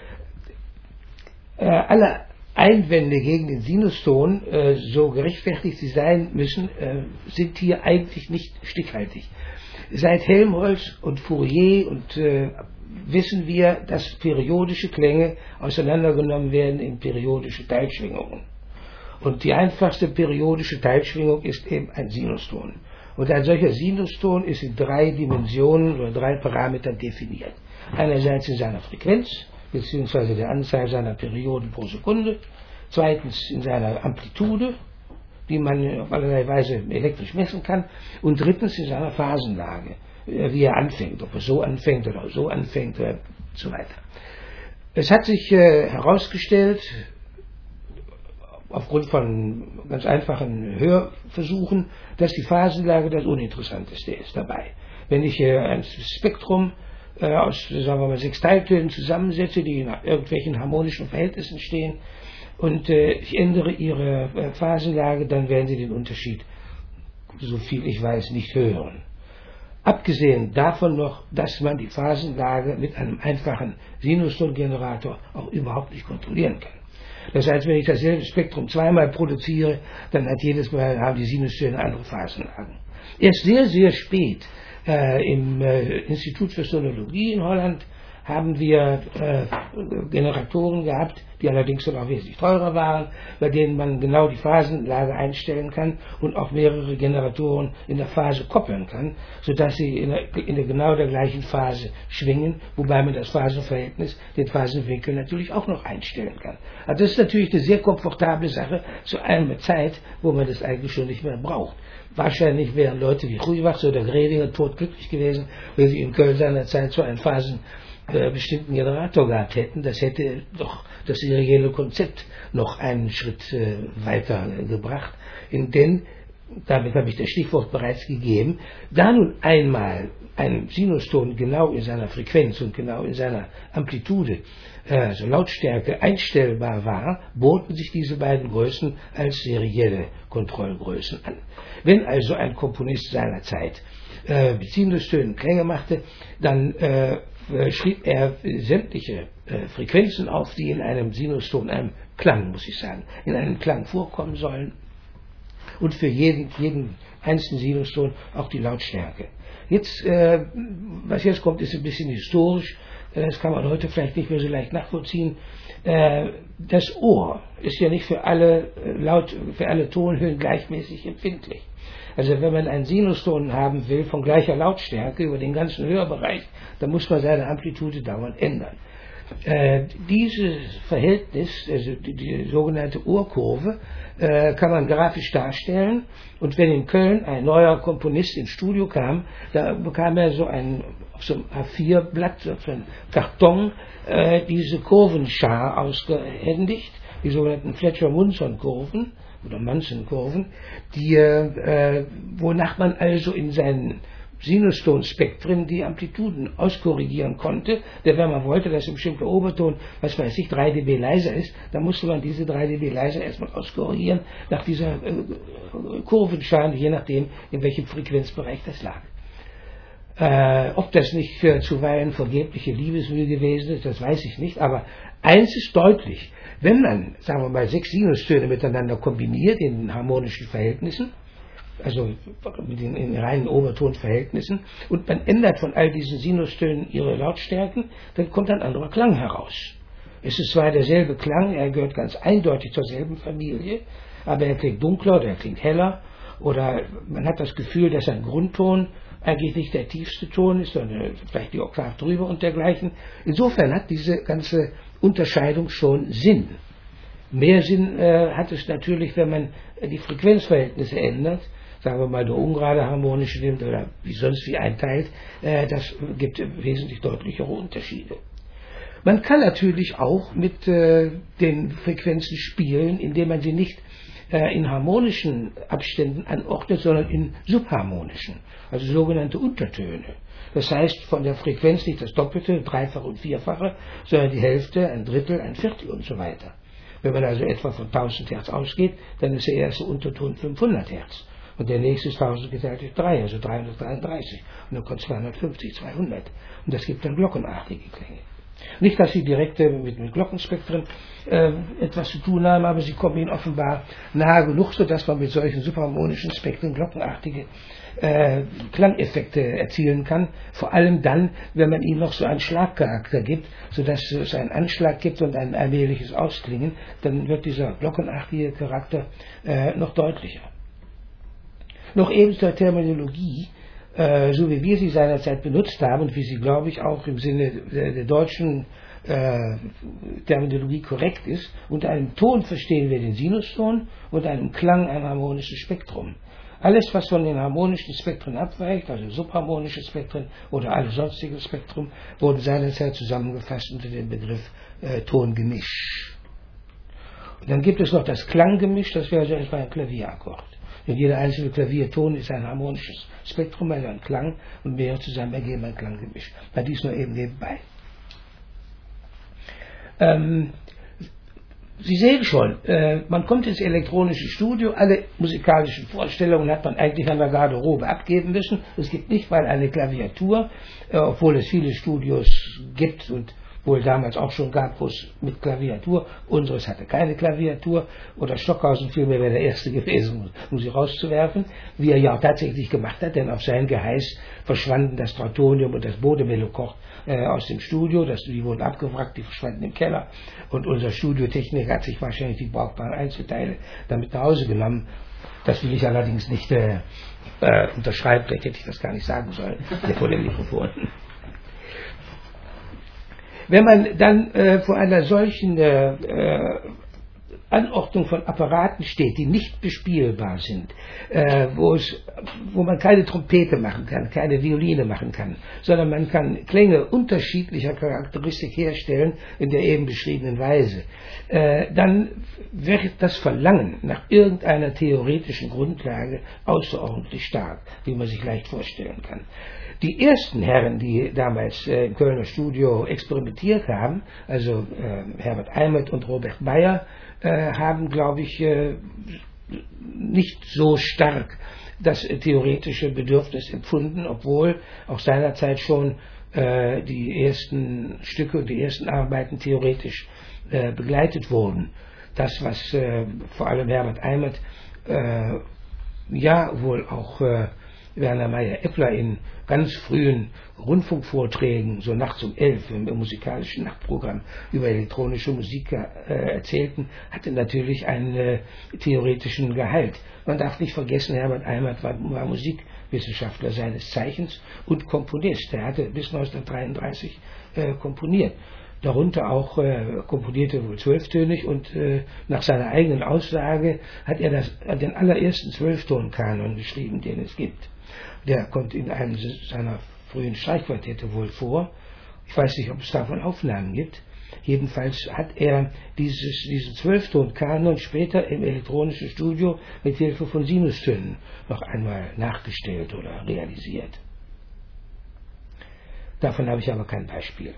Äh, alle Einwände gegen den Sinuston, äh, so gerechtfertigt sie sein müssen, äh, sind hier eigentlich nicht stichhaltig. Seit Helmholtz und Fourier und äh, wissen wir, dass periodische Klänge auseinandergenommen werden in periodische Teilschwingungen. Und die einfachste periodische Teilschwingung ist eben ein Sinuston. Und ein solcher Sinuston ist in drei Dimensionen oder drei Parametern definiert. Einerseits in seiner Frequenz, beziehungsweise der Anzahl seiner Perioden pro Sekunde. Zweitens in seiner Amplitude, die man auf allerlei Weise elektrisch messen kann. Und drittens in seiner Phasenlage, wie er anfängt, ob er so anfängt oder so anfängt und so weiter. Es hat sich äh, herausgestellt, aufgrund von ganz einfachen Hörversuchen, dass die Phasenlage das Uninteressanteste ist dabei. Wenn ich äh, ein Spektrum äh, aus, sagen wir mal, sechs Teiltönen zusammensetze, die in irgendwelchen harmonischen Verhältnissen stehen, und äh, ich ändere ihre äh, Phasenlage, dann werden Sie den Unterschied, so viel ich weiß, nicht hören. Abgesehen davon noch, dass man die Phasenlage mit einem einfachen Sinustongenerator auch überhaupt nicht kontrollieren kann. Das heißt, wenn ich dasselbe Spektrum zweimal produziere, dann hat jedes Mal haben die Sinustöne andere Phasenlagen. Erst sehr, sehr spät äh, im äh, Institut für Sonologie in Holland haben wir äh, Generatoren gehabt, die allerdings dann auch wesentlich teurer waren, bei denen man genau die Phasenlage einstellen kann und auch mehrere Generatoren in der Phase koppeln kann, sodass sie in der, in der genau der gleichen Phase schwingen, wobei man das Phasenverhältnis, den Phasenwinkel natürlich auch noch einstellen kann. Also das ist natürlich eine sehr komfortable Sache zu einer Zeit, wo man das eigentlich schon nicht mehr braucht. Wahrscheinlich wären Leute wie Ruywachs oder Gredinger todglücklich gewesen, wenn sie in Köln seinerzeit so einen Phasen Äh, bestimmten Generator gehabt hätten. Das hätte doch das serielle Konzept noch einen Schritt äh, weiter äh, gebracht. Denn, damit habe ich das Stichwort bereits gegeben, da nun einmal ein Sinuston genau in seiner Frequenz und genau in seiner Amplitude, äh, also Lautstärke, einstellbar war, boten sich diese beiden Größen als serielle Kontrollgrößen an. Wenn also ein Komponist seiner Zeit äh, mit Sinustönen Klänge machte, dann äh, schrieb er sämtliche äh, Frequenzen auf, die in einem Sinuston, einem Klang, muss ich sagen, in einem Klang vorkommen sollen, und für jeden, jeden einzelnen Sinuston auch die Lautstärke. Jetzt, äh, was jetzt kommt, ist ein bisschen historisch, das kann man heute vielleicht nicht mehr so leicht nachvollziehen. Äh, das Ohr ist ja nicht für alle, Laut, für alle Tonhöhen gleichmäßig empfindlich. Also wenn man einen Sinuston haben will von gleicher Lautstärke über den ganzen Hörbereich, dann muss man seine Amplitude dauernd ändern. Äh, dieses Verhältnis, also die, die sogenannte Ohrkurve, äh, kann man grafisch darstellen. Und wenn in Köln ein neuer Komponist ins Studio kam, da bekam er so ein, auf so einem A vier Blatt, so ein Karton, äh, diese Kurvenschar ausgehändigt, die sogenannten Fletcher-Munson-Kurven oder Munson-Kurven, die, äh, wonach man also in seinen Sinustonspektren die Amplituden auskorrigieren konnte, denn wenn man wollte, dass ein bestimmter Oberton, was weiß ich, drei dB leiser ist, dann musste man diese drei dB leiser erstmal auskorrigieren nach dieser äh, Kurvenschar, je nachdem, in welchem Frequenzbereich das lag. Äh, ob das nicht äh, zuweilen vergebliche Liebesmühe gewesen ist, das weiß ich nicht, aber eins ist deutlich: Wenn man, sagen wir mal, sechs Sinustöne miteinander kombiniert in harmonischen Verhältnissen, also mit den in reinen Obertonverhältnissen, und man ändert von all diesen Sinustönen ihre Lautstärken, dann kommt ein anderer Klang heraus. Es ist zwar derselbe Klang, er gehört ganz eindeutig zur selben Familie, aber er klingt dunkler oder er klingt heller, oder man hat das Gefühl, dass ein Grundton eigentlich nicht der tiefste Ton ist, sondern vielleicht die Oktav drüber und dergleichen. Insofern hat diese ganze Unterscheidung schon Sinn. Mehr Sinn äh, hat es natürlich, wenn man äh, die Frequenzverhältnisse ändert, sagen wir mal eine ungerade harmonische nimmt oder wie sonst wie einteilt, äh, das gibt wesentlich deutlichere Unterschiede. Man kann natürlich auch mit äh, den Frequenzen spielen, indem man sie nicht äh, in harmonischen Abständen anordnet, sondern in subharmonischen, also sogenannte Untertöne. Das heißt, von der Frequenz nicht das Doppelte, Dreifache und Vierfache, sondern die Hälfte, ein Drittel, ein Viertel und so weiter. Wenn man also etwa von tausend Hertz ausgeht, dann ist der erste Unterton fünfhundert Hertz. Und der nächste ist tausend geteilt durch drei, also dreihundertdreiunddreißig. Und dann kommt zweihundertfünfzig, zweihundert. Und das gibt dann glockenartige Klänge. Nicht, dass sie direkt äh, mit, mit Glockenspektren äh, etwas zu tun haben, aber sie kommen ihnen offenbar nahe genug, sodass man mit solchen subharmonischen Spektren glockenartige äh, Klangeffekte erzielen kann. Vor allem dann, wenn man ihnen noch so einen Schlagcharakter gibt, sodass es einen Anschlag gibt und ein allmähliches Ausklingen, dann wird dieser glockenartige Charakter äh, noch deutlicher. Noch eben zur Terminologie. äh, so wie wir sie seinerzeit benutzt haben und wie sie, glaube ich, auch im Sinne der, der deutschen äh, Terminologie korrekt ist. Unter einem Ton verstehen wir den Sinuston, unter einem Klang ein harmonisches Spektrum. Alles, was von den harmonischen Spektren abweicht, also subharmonische Spektren oder alle sonstigen Spektren, wurden seinerzeit zusammengefasst unter dem Begriff äh, Tongemisch. Und dann gibt es noch das Klanggemisch, das wäre so etwa ein Klavierakkord. Denn jeder einzelne Klavierton ist ein harmonisches Spektrum, also ein Klang, und mehrere zusammen ergeben ein Klanggemisch. Bei dies nur eben nebenbei. Ähm, Sie sehen schon, äh, man kommt ins elektronische Studio, alle musikalischen Vorstellungen hat man eigentlich an der Garderobe abgeben müssen. Es gibt nicht mal eine Klaviatur, äh, obwohl es viele Studios gibt und wohl damals auch schon gab, wo es mit Klaviatur, unseres hatte keine Klaviatur, oder Stockhausen vielmehr wäre der Erste gewesen, um sie rauszuwerfen, wie er ja auch tatsächlich gemacht hat, denn auf sein Geheiß verschwanden das Trautonium und das Bodemelokoch äh, aus dem Studio, das, die wurden abgewrackt, die verschwanden im Keller, und unser Studiotechniker hat sich wahrscheinlich die brauchbaren Einzelteile damit nach Hause genommen. Das will ich allerdings nicht äh, äh, unterschreiben, vielleicht hätte ich das gar nicht sagen sollen, hier vor dem Mikrofon. Wenn man dann äh, vor einer solchen äh, äh, Anordnung von Apparaten steht, die nicht bespielbar sind, äh, wo, es, wo man keine Trompete machen kann, keine Violine machen kann, sondern man kann Klänge unterschiedlicher Charakteristik herstellen in der eben beschriebenen Weise, äh, dann wird das Verlangen nach irgendeiner theoretischen Grundlage außerordentlich stark, wie man sich leicht vorstellen kann. Die ersten Herren, die damals äh, im Kölner Studio experimentiert haben, also äh, Herbert Eimert und Robert Bayer, äh, haben, glaube ich, äh, nicht so stark das äh, theoretische Bedürfnis empfunden, obwohl auch seinerzeit schon äh, die ersten Stücke und die ersten Arbeiten theoretisch äh, begleitet wurden. Das, was äh, vor allem Herbert Eimert, äh, ja wohl auch äh, Werner Meyer-Eppler in ganz frühen Rundfunkvorträgen, so nachts um elf im musikalischen Nachtprogramm über elektronische Musik äh, erzählten, hatte natürlich einen äh, theoretischen Gehalt. Man darf nicht vergessen, Herbert Eimert war, war Musikwissenschaftler seines Zeichens und Komponist. Er hatte bis neunzehnhundertdreiunddreißig äh, komponiert. Darunter auch äh, komponierte wohl zwölftönig und äh, nach seiner eigenen Aussage hat er das, den allerersten Zwölftonkanon geschrieben, den es gibt. Der kommt in einem seiner frühen Streichquartette wohl vor. Ich weiß nicht, ob es davon Aufnahmen gibt. Jedenfalls hat er dieses, diesen Zwölftonkanon später im elektronischen Studio mit Hilfe von Sinustönen noch einmal nachgestellt oder realisiert. Davon habe ich aber kein Beispiel.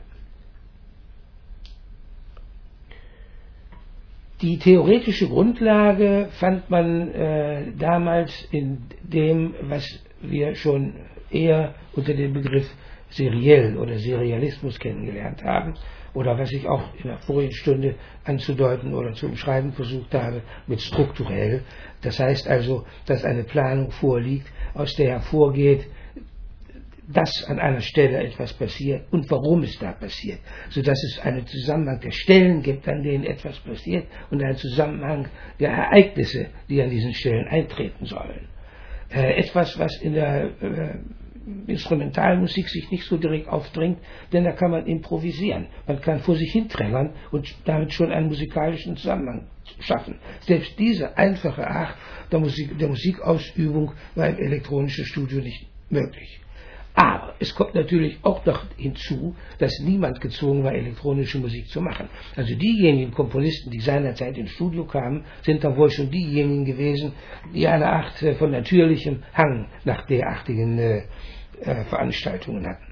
Die theoretische Grundlage fand man äh, damals in dem, was wir schon eher unter dem Begriff seriell oder Serialismus kennengelernt haben, oder was ich auch in der vorigen Stunde anzudeuten oder zu umschreiben versucht habe, mit strukturell. Das heißt also, dass eine Planung vorliegt, aus der hervorgeht, dass an einer Stelle etwas passiert und warum es da passiert, sodass es einen Zusammenhang der Stellen gibt, an denen etwas passiert, und einen Zusammenhang der Ereignisse, die an diesen Stellen eintreten sollen. Äh, etwas, was in der äh, Instrumentalmusik sich nicht so direkt aufdringt, denn da kann man improvisieren. Man kann vor sich hinträllern und damit schon einen musikalischen Zusammenhang schaffen. Selbst diese einfache Art der, Musik, der Musikausübung war im elektronischen Studio nicht möglich. Aber es kommt natürlich auch noch hinzu, dass niemand gezwungen war, elektronische Musik zu machen. Also diejenigen Komponisten, die seinerzeit ins Studio kamen, sind dann wohl schon diejenigen gewesen, die eine Art von natürlichem Hang nach derartigen äh, äh, Veranstaltungen hatten.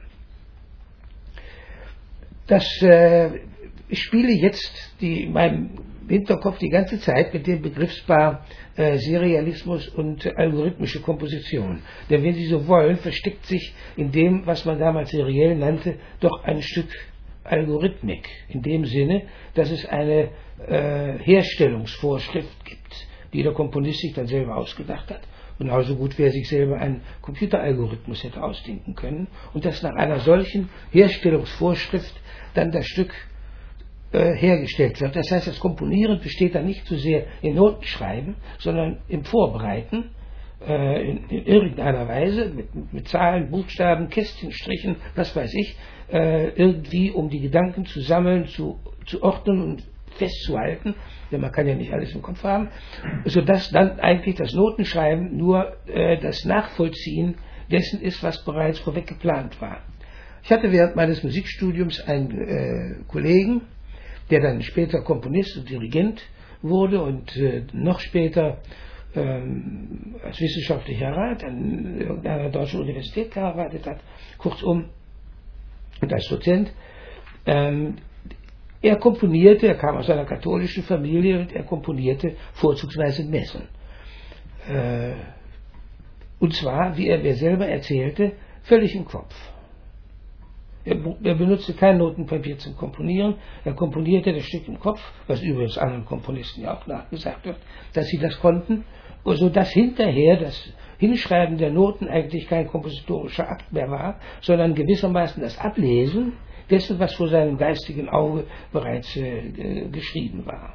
Das, äh, ich spiele jetzt die, in meinem Hinterkopf die ganze Zeit mit dem Begriffspaar äh, Serialismus und äh, algorithmische Komposition. Denn wenn Sie so wollen, versteckt sich in dem, was man damals seriell nannte, doch ein Stück Algorithmik. In dem Sinne, dass es eine äh, Herstellungsvorschrift gibt, die der Komponist sich dann selber ausgedacht hat. Genauso gut, wer sich selber einen Computeralgorithmus hätte ausdenken können. Und dass nach einer solchen Herstellungsvorschrift dann das Stück hergestellt wird. Das heißt, das Komponieren besteht dann nicht so sehr im Notenschreiben, sondern im Vorbereiten äh, in, in irgendeiner Weise mit, mit Zahlen, Buchstaben, Kästchen, Strichen, was weiß ich, äh, irgendwie um die Gedanken zu sammeln, zu, zu ordnen und festzuhalten, denn man kann ja nicht alles im Kopf haben, sodass dann eigentlich das Notenschreiben nur äh, das Nachvollziehen dessen ist, was bereits vorweg geplant war. Ich hatte während meines Musikstudiums einen äh, Kollegen, der dann später Komponist und Dirigent wurde und äh, noch später ähm, als wissenschaftlicher Rat an irgendeiner deutschen Universität gearbeitet hat, kurzum, und als Dozent. Ähm, er komponierte, er kam aus einer katholischen Familie und er komponierte vorzugsweise Messen. Äh, und zwar, wie er mir selber erzählte, völlig im Kopf. Er, er benutzte kein Notenpapier zum Komponieren, er komponierte das Stück im Kopf, was übrigens anderen Komponisten ja auch nachgesagt wird, dass sie das konnten, sodass hinterher das Hinschreiben der Noten eigentlich kein kompositorischer Akt mehr war, sondern gewissermaßen das Ablesen dessen, was vor seinem geistigen Auge bereits äh, geschrieben war.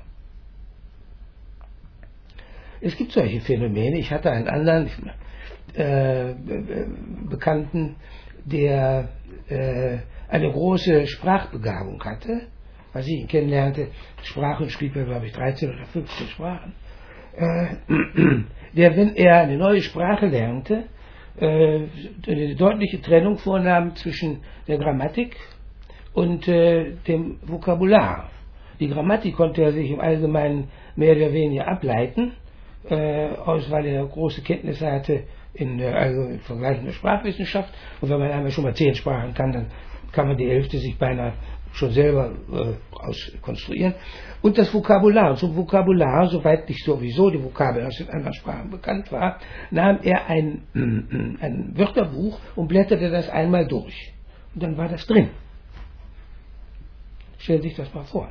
Es gibt solche Phänomene. Ich hatte einen anderen äh, Bekannten, der äh, eine große Sprachbegabung hatte. Als ich ihn kennenlernte, Sprachen schrieb er, glaube ich, dreizehn oder fünfzehn Sprachen. Äh, der, wenn er eine neue Sprache lernte, äh, eine deutliche Trennung vornahm zwischen der Grammatik und äh, dem Vokabular. Die Grammatik konnte er sich im Allgemeinen mehr oder weniger ableiten, äh, aus, weil er große Kenntnisse hatte in der also vergleichenden Sprachwissenschaft. Und wenn man einmal schon mal zehn Sprachen kann, dann kann man die Hälfte sich beinahe schon selber äh, auskonstruieren. Und das Vokabular. Zum Vokabular, soweit nicht sowieso die Vokabeln aus den anderen Sprachen bekannt war, nahm er ein, ein Wörterbuch und blätterte das einmal durch. Und dann war das drin. Stellen Sie sich das mal vor.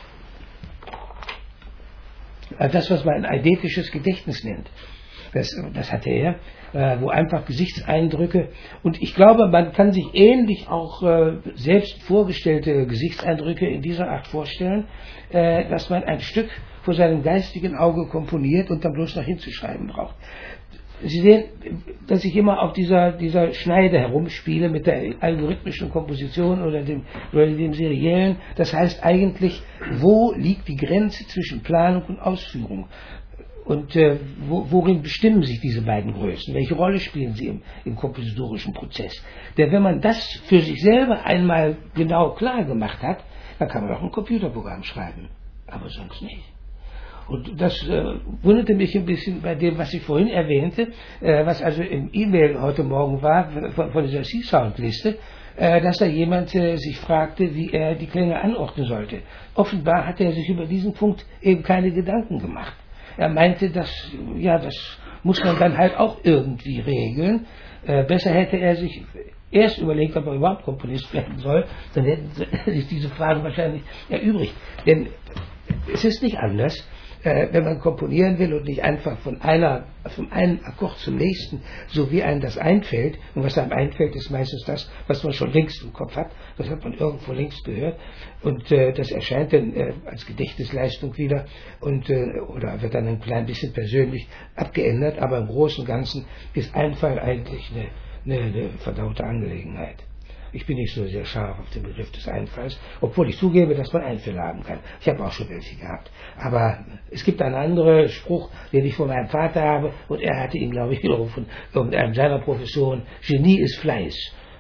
Das, was man ein eidetisches Gedächtnis nennt, das, das hatte er, äh, wo einfach Gesichtseindrücke, und ich glaube, man kann sich ähnlich auch äh, selbst vorgestellte Gesichtseindrücke in dieser Art vorstellen, äh, dass man ein Stück vor seinem geistigen Auge komponiert und dann bloß noch hinzuschreiben braucht. Sie sehen, dass ich immer auf dieser, dieser Schneide herumspiele mit der algorithmischen Komposition oder dem, oder dem seriellen. Das heißt eigentlich, wo liegt die Grenze zwischen Planung und Ausführung? Und äh, wo, worin bestimmen sich diese beiden Größen? Welche Rolle spielen sie im, im kompositorischen Prozess? Denn wenn man das für sich selber einmal genau klar gemacht hat, dann kann man auch ein Computerprogramm schreiben. Aber sonst nicht. Und das äh, wunderte mich ein bisschen bei dem, was ich vorhin erwähnte, äh, was also im E-Mail heute Morgen war, von, von dieser C-Sound-Liste, äh, dass da jemand äh, sich fragte, wie er die Klänge anordnen sollte. Offenbar hat er sich über diesen Punkt eben keine Gedanken gemacht. Er meinte, dass, ja, das muss man dann halt auch irgendwie regeln. Äh, besser hätte er sich erst überlegt, ob er überhaupt Komponist werden soll, dann hätten sich diese Fragen wahrscheinlich erübrigt. Denn es ist nicht anders, äh, wenn man komponieren will und nicht einfach von einer, vom einen Akkord zum nächsten, so wie einem das einfällt. Und was einem einfällt, ist meistens das, was man schon längst im Kopf hat. Das hat man irgendwo längst gehört. Und äh, das erscheint dann äh, als Gedächtnisleistung wieder und äh, oder wird dann ein klein bisschen persönlich abgeändert. Aber im Großen und Ganzen ist Einfall eigentlich eine, eine, eine verdaute Angelegenheit. Ich bin nicht so sehr scharf auf den Begriff des Einfalls, obwohl ich zugebe, dass man Einfälle haben kann. Ich habe auch schon welche gehabt. Aber es gibt einen anderen Spruch, den ich von meinem Vater habe, und er hatte ihn, glaube ich, wiederum von irgendeinem seiner Professoren: Genie ist Fleiß.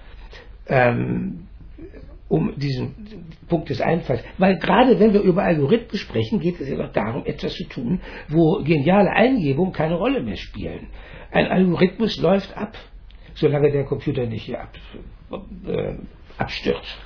Ähm, um diesen Punkt des Einfalls. Weil gerade wenn wir über Algorithmen sprechen, geht es ja doch darum, etwas zu tun, wo geniale Eingebungen keine Rolle mehr spielen. Ein Algorithmus läuft ab, solange der Computer nicht hier ab, äh, abstürzt.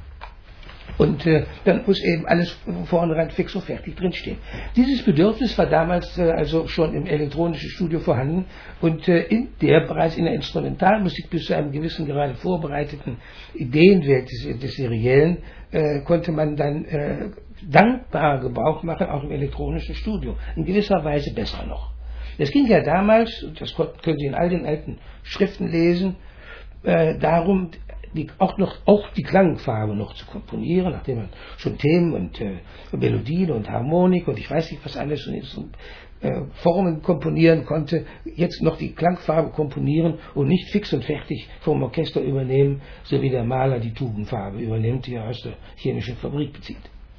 Und äh, dann muss eben alles von vornherein fix und fertig drinstehen. Dieses Bedürfnis war damals äh, also schon im elektronischen Studio vorhanden und äh, in der bereits in der Instrumentalmusik bis zu einem gewissen gerade vorbereiteten Ideenwelt des, des Seriellen äh, konnte man dann äh, dankbar Gebrauch machen, auch im elektronischen Studio. In gewisser Weise besser noch. Es ging ja damals, das können Sie in all den alten Schriften lesen, äh, darum, die, auch, noch, auch die Klangfarbe noch zu komponieren, nachdem man schon Themen und äh, Melodien und Harmonik und ich weiß nicht was alles und, äh, Formen komponieren konnte, jetzt noch die Klangfarbe komponieren und nicht fix und fertig vom Orchester übernehmen, so wie der Maler die Tubenfarbe übernimmt, die er aus der chemischen Fabrik bezieht.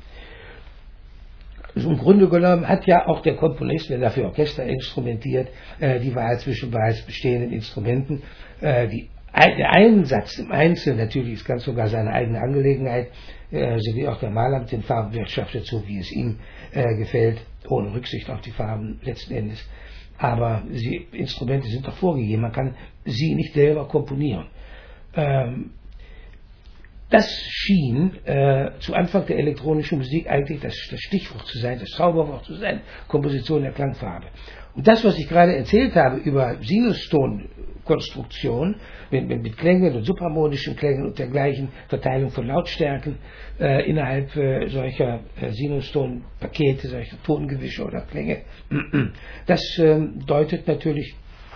Also im Grunde genommen hat ja auch der Komponist, wenn er für Orchester instrumentiert, äh, die Wahl zwischen bereits bestehenden Instrumenten. Äh, die, der Einsatz im Einzelnen natürlich ist ganz sogar seine eigene Angelegenheit, äh, so wie auch der Maler mit den Farben wirtschaftet, so wie es ihm äh, gefällt, ohne Rücksicht auf die Farben letzten Endes. Aber die Instrumente sind doch vorgegeben, man kann sie nicht selber komponieren. Ähm, Das schien äh, zu Anfang der elektronischen Musik eigentlich das, das Stichwort zu sein, das Zauberwort zu sein, Komposition der Klangfarbe. Und das, was ich gerade erzählt habe über Sinustonkonstruktion, mit, mit, mit Klängen und subharmonischen Klängen und dergleichen, Verteilung von Lautstärken äh, innerhalb äh, solcher äh, Sinustonpakete, solcher Tongewische oder Klänge, das äh, deutet natürlich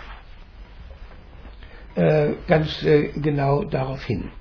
äh, ganz äh, genau darauf hin.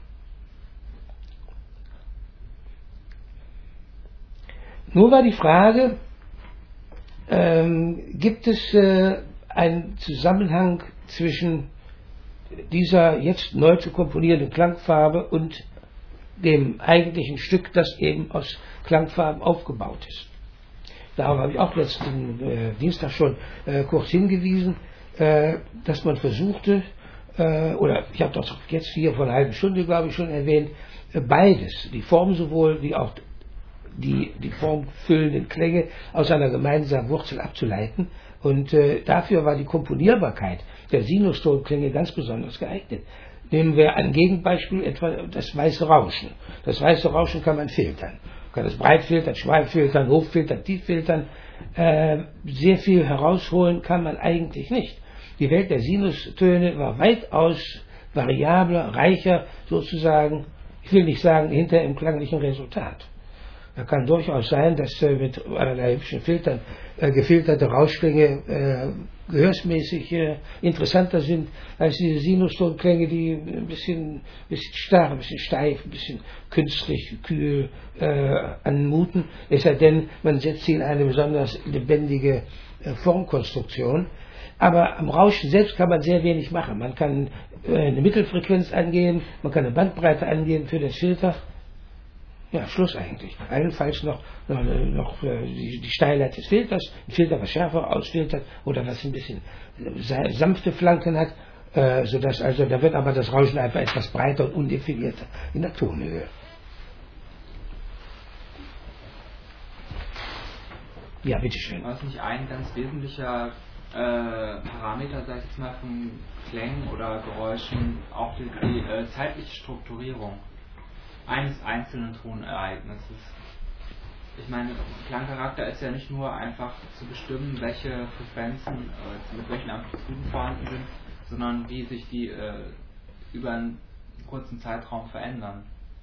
Nur war die Frage, ähm, gibt es äh, einen Zusammenhang zwischen dieser jetzt neu zu komponierenden Klangfarbe und dem eigentlichen Stück, das eben aus Klangfarben aufgebaut ist. Darauf habe ich auch letzten äh, Dienstag schon äh, kurz hingewiesen, äh, dass man versuchte, äh, oder ich habe das jetzt hier vor einer halben Stunde, glaube ich, schon erwähnt, äh, beides, die Form sowohl wie auch die, die formfüllenden Klänge aus einer gemeinsamen Wurzel abzuleiten. Und äh, dafür war die Komponierbarkeit der Sinustonklänge ganz besonders geeignet. Nehmen wir ein Gegenbeispiel, etwa das weiße Rauschen. Das weiße Rauschen kann man filtern. Man kann es breit filtern, schmal filtern, hoch filtern, tief filtern. Äh, sehr viel herausholen kann man eigentlich nicht. Die Welt der Sinustöne war weitaus variabler, reicher sozusagen, ich will nicht sagen hinter im klanglichen Resultat. Da kann durchaus sein, dass äh, mit allerlei hübschen Filtern äh, gefilterte Rauschklänge äh, gehörsmäßig äh, interessanter sind als diese Sinustonklänge, die ein bisschen, bisschen starr, ein bisschen steif, ein bisschen künstlich, kühl äh, anmuten. Es sei denn, man setzt sie in eine besonders lebendige äh, Formkonstruktion. Aber am Rauschen selbst kann man sehr wenig machen. Man kann äh, eine Mittelfrequenz angeben, man kann eine Bandbreite angeben für das Filter. Ja, Schluss eigentlich. Allenfalls noch, noch, noch die, die Steilheit des Filters, ein Filter, was schärfer ausfiltert oder was ein bisschen sanfte Flanken hat, äh, sodass also, da wird aber das Rauschen einfach etwas breiter und undefinierter in der Tonhöhe. Ja, bitteschön. Was nicht ein ganz wesentlicher äh, Parameter, sag ich jetzt mal, von Klängen oder Geräuschen, auch die, die äh, zeitliche Strukturierung eines einzelnen Tonereignisses. Ich meine, Klangcharakter ist ja nicht nur einfach zu bestimmen, welche Frequenzen äh, mit welchen Amplituden vorhanden sind, sondern wie sich die äh, über einen kurzen Zeitraum verändern.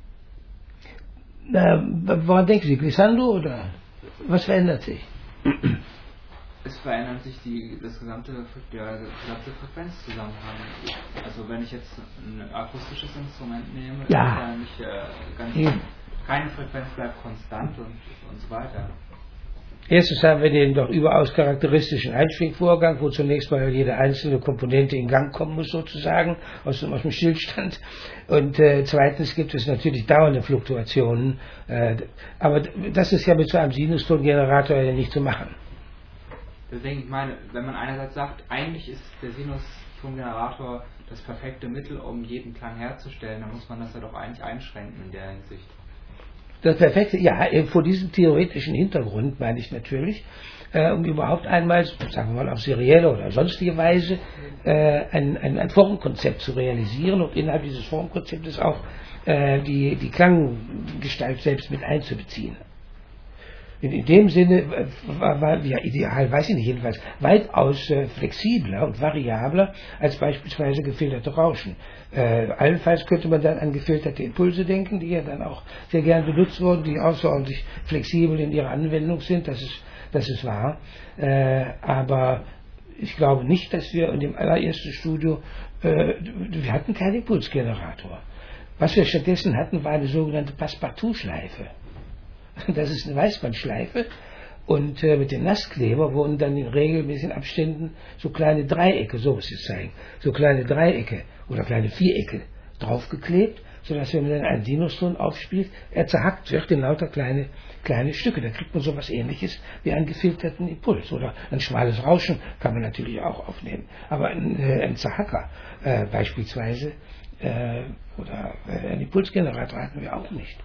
Na, woran denken Sie, Glissando oder was verändert sich? Es verändert sich die, das gesamte, der gesamte Frequenzzusammenhang. Also wenn ich jetzt ein akustisches Instrument nehme, ja. dann nicht, äh, ganz, ja. keine Frequenz bleibt konstant und, und so weiter. Erstens haben wir den doch überaus charakteristischen Einschwingvorgang, wo zunächst mal jede einzelne Komponente in Gang kommen muss sozusagen, aus dem, aus dem Stillstand. Und äh, zweitens gibt es natürlich dauernde Fluktuationen. Äh, aber das ist ja mit so einem Sinustongenerator ja nicht zu machen. Deswegen, ich meine, wenn man einerseits sagt, eigentlich ist der Sinustongenerator das perfekte Mittel, um jeden Klang herzustellen, dann muss man das ja doch eigentlich einschränken in der Hinsicht. Das perfekte, ja, vor diesem theoretischen Hintergrund meine ich natürlich, äh, um überhaupt einmal, sagen wir mal auf serielle oder sonstige Weise, äh, ein, ein, ein Formkonzept zu realisieren und innerhalb dieses Formkonzeptes auch äh, die, die Klanggestalt selbst mit einzubeziehen. In, in dem Sinne war, war ja ideal, weiß ich nicht jedenfalls, weitaus äh, flexibler und variabler als beispielsweise gefilterte Rauschen. Äh, allenfalls könnte man dann an gefilterte Impulse denken, die ja dann auch sehr gern benutzt wurden, die außerordentlich flexibel in ihrer Anwendung sind, das ist, das ist wahr. Äh, aber ich glaube nicht, dass wir in dem allerersten Studio, äh, wir hatten keinen Impulsgenerator. Was wir stattdessen hatten, war eine sogenannte Passepartout-Schleife. Das ist eine Weißbandschleife Und äh, mit dem Nasskleber wurden dann in regelmäßigen Abständen so kleine Dreiecke, so muss ich es zeigen, so kleine Dreiecke oder kleine Vierecke draufgeklebt, sodass, wenn man dann einen Sinuston aufspielt, er zerhackt wird in lauter kleine, kleine Stücke. Da kriegt man so etwas Ähnliches wie einen gefilterten Impuls. Oder ein schmales Rauschen kann man natürlich auch aufnehmen. Aber ein, äh, ein Zerhacker äh, beispielsweise äh, oder äh, ein Impulsgenerator hatten wir auch nicht.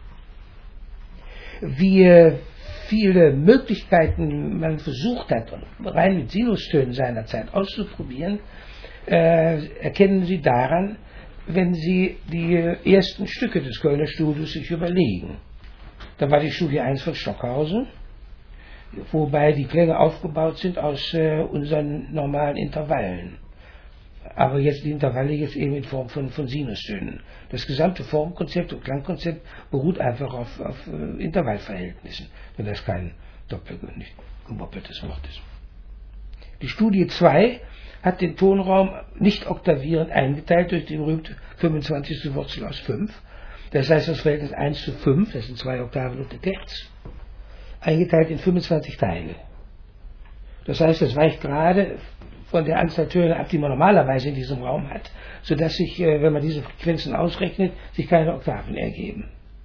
Wie äh, viele Möglichkeiten man versucht hat, rein mit Sinustönen seinerzeit auszuprobieren, äh, erkennen Sie daran, wenn Sie die ersten Stücke des Kölner Studios sich überlegen. Da war die Studie eins von Stockhausen, wobei die Klänge aufgebaut sind aus äh, unseren normalen Intervallen. Aber jetzt die Intervalle jetzt eben in Form von, von Sinustönen. Das gesamte Formkonzept und Klangkonzept beruht einfach auf, auf äh, Intervallverhältnissen, wenn das kein doppelt nicht gemoppeltes Wort ist. Die Studie zwei hat den Tonraum nicht oktavierend eingeteilt durch die berühmte fünfundzwanzigste Wurzel aus fünf. Das heißt, das Verhältnis eins zu fünf, das sind zwei Oktaven und ein Terz, eingeteilt in fünfundzwanzig Teile. Das heißt, es weicht gerade von der Anzahl Töne ab, die man normalerweise in diesem Raum hat, sodass sich, wenn man diese Frequenzen ausrechnet, sich keine Oktaven ergeben.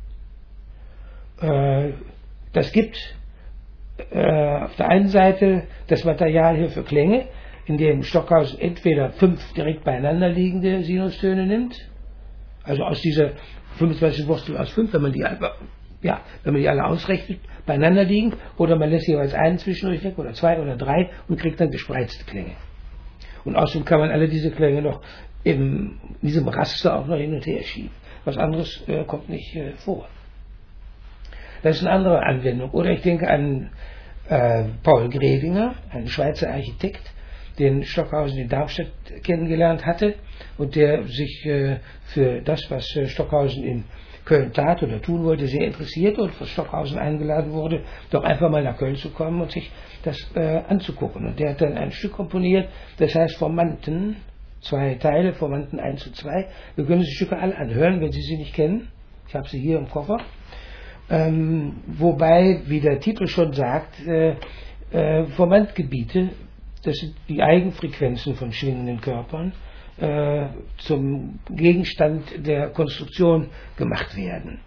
Das gibt auf der einen Seite das Material hier für Klänge, in dem Stockhausen entweder fünf direkt beieinander liegende Sinustöne nimmt, also aus dieser fünfundzwanzig Wurzel aus fünf, wenn man die einfach, ja, wenn man die alle ausrechnet, beieinander liegen, oder man lässt jeweils einen zwischendurch weg, oder zwei oder drei, und kriegt dann gespreizte Klänge. Und außerdem kann man alle diese Klänge noch in diesem Raster auch noch hin und her schieben. Was anderes äh, kommt nicht äh, vor. Das ist eine andere Anwendung. Oder ich denke an äh, Paul Gredinger, einen Schweizer Architekt, den Stockhausen in Darmstadt kennengelernt hatte und der sich äh, für das, was äh, Stockhausen in Köln tat oder tun wollte, sehr interessierte und von Stockhausen eingeladen wurde, doch einfach mal nach Köln zu kommen und sich das äh, anzugucken. Und der hat dann ein Stück komponiert, das heißt Formanten, zwei Teile, Formanten eins und zwei. Wir können die Stücke alle anhören, wenn Sie sie nicht kennen. Ich habe sie hier im Koffer. Ähm, wobei, wie der Titel schon sagt, äh, äh, Formantgebiete, das sind die Eigenfrequenzen von schwingenden Körpern, äh, zum Gegenstand der Konstruktion gemacht werden.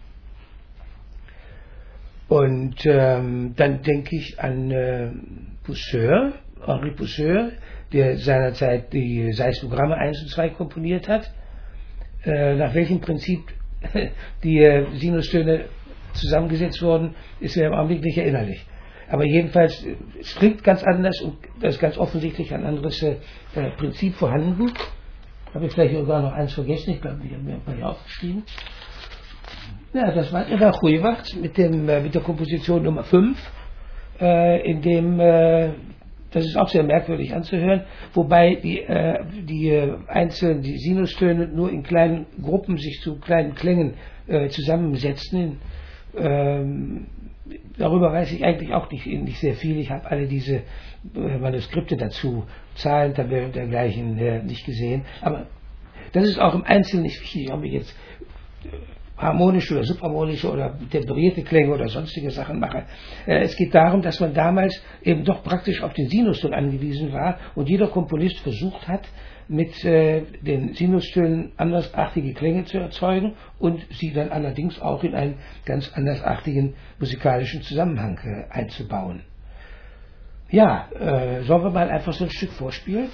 Und ähm, dann denke ich an äh, Pousseur, Henri Pousseur, der seinerzeit die Seismogramme eins und zwei komponiert hat, äh, nach welchem Prinzip die äh, Sinustöne zusammengesetzt wurden, ist mir im Augenblick nicht erinnerlich. Aber jedenfalls, es klingt ganz anders und da ist ganz offensichtlich ein anderes äh, Prinzip vorhanden. Habe ich vielleicht sogar noch eins vergessen, ich glaube, ich habe mir ein paar hier aufgeschrieben. Ja, das war Eva Guiwacht mit, dem, äh, mit der Komposition Nummer fünf, äh, in dem, äh, das ist auch sehr merkwürdig anzuhören, wobei die, äh, die äh, einzelnen, die Sinustöne nur in kleinen Gruppen sich zu kleinen Klängen äh, zusammensetzen. Ähm, darüber weiß ich eigentlich auch nicht, nicht sehr viel. Ich habe alle diese äh, Manuskripte dazu, Zahlen, Tabellen und dergleichen äh, nicht gesehen. Aber das ist auch im Einzelnen nicht wichtig, ob ich jetzt äh, harmonische oder subharmonische oder temperierte Klänge oder sonstige Sachen mache. Äh, es geht darum, dass man damals eben doch praktisch auf den Sinuston angewiesen war und jeder Komponist versucht hat, mit äh, den Sinustönen andersartige Klänge zu erzeugen und sie dann allerdings auch in einen ganz andersartigen musikalischen Zusammenhang äh, einzubauen. Ja, äh, sollen wir mal einfach so ein Stück vorspielen?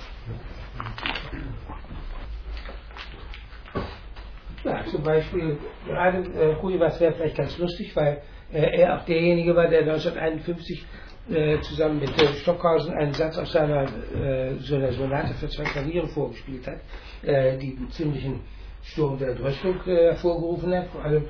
Ja, zum Beispiel, gerade äh, Guiwacht wäre vielleicht ganz lustig, weil äh, er auch derjenige war, der neunzehnhunderteinundfünfzig äh, zusammen mit äh, Stockhausen einen Satz aus seiner, äh, so einer Sonate für zwei Klaviere vorgespielt hat, äh, die einen ziemlichen Sturm der Entrüstung äh, hervorgerufen hat, vor allem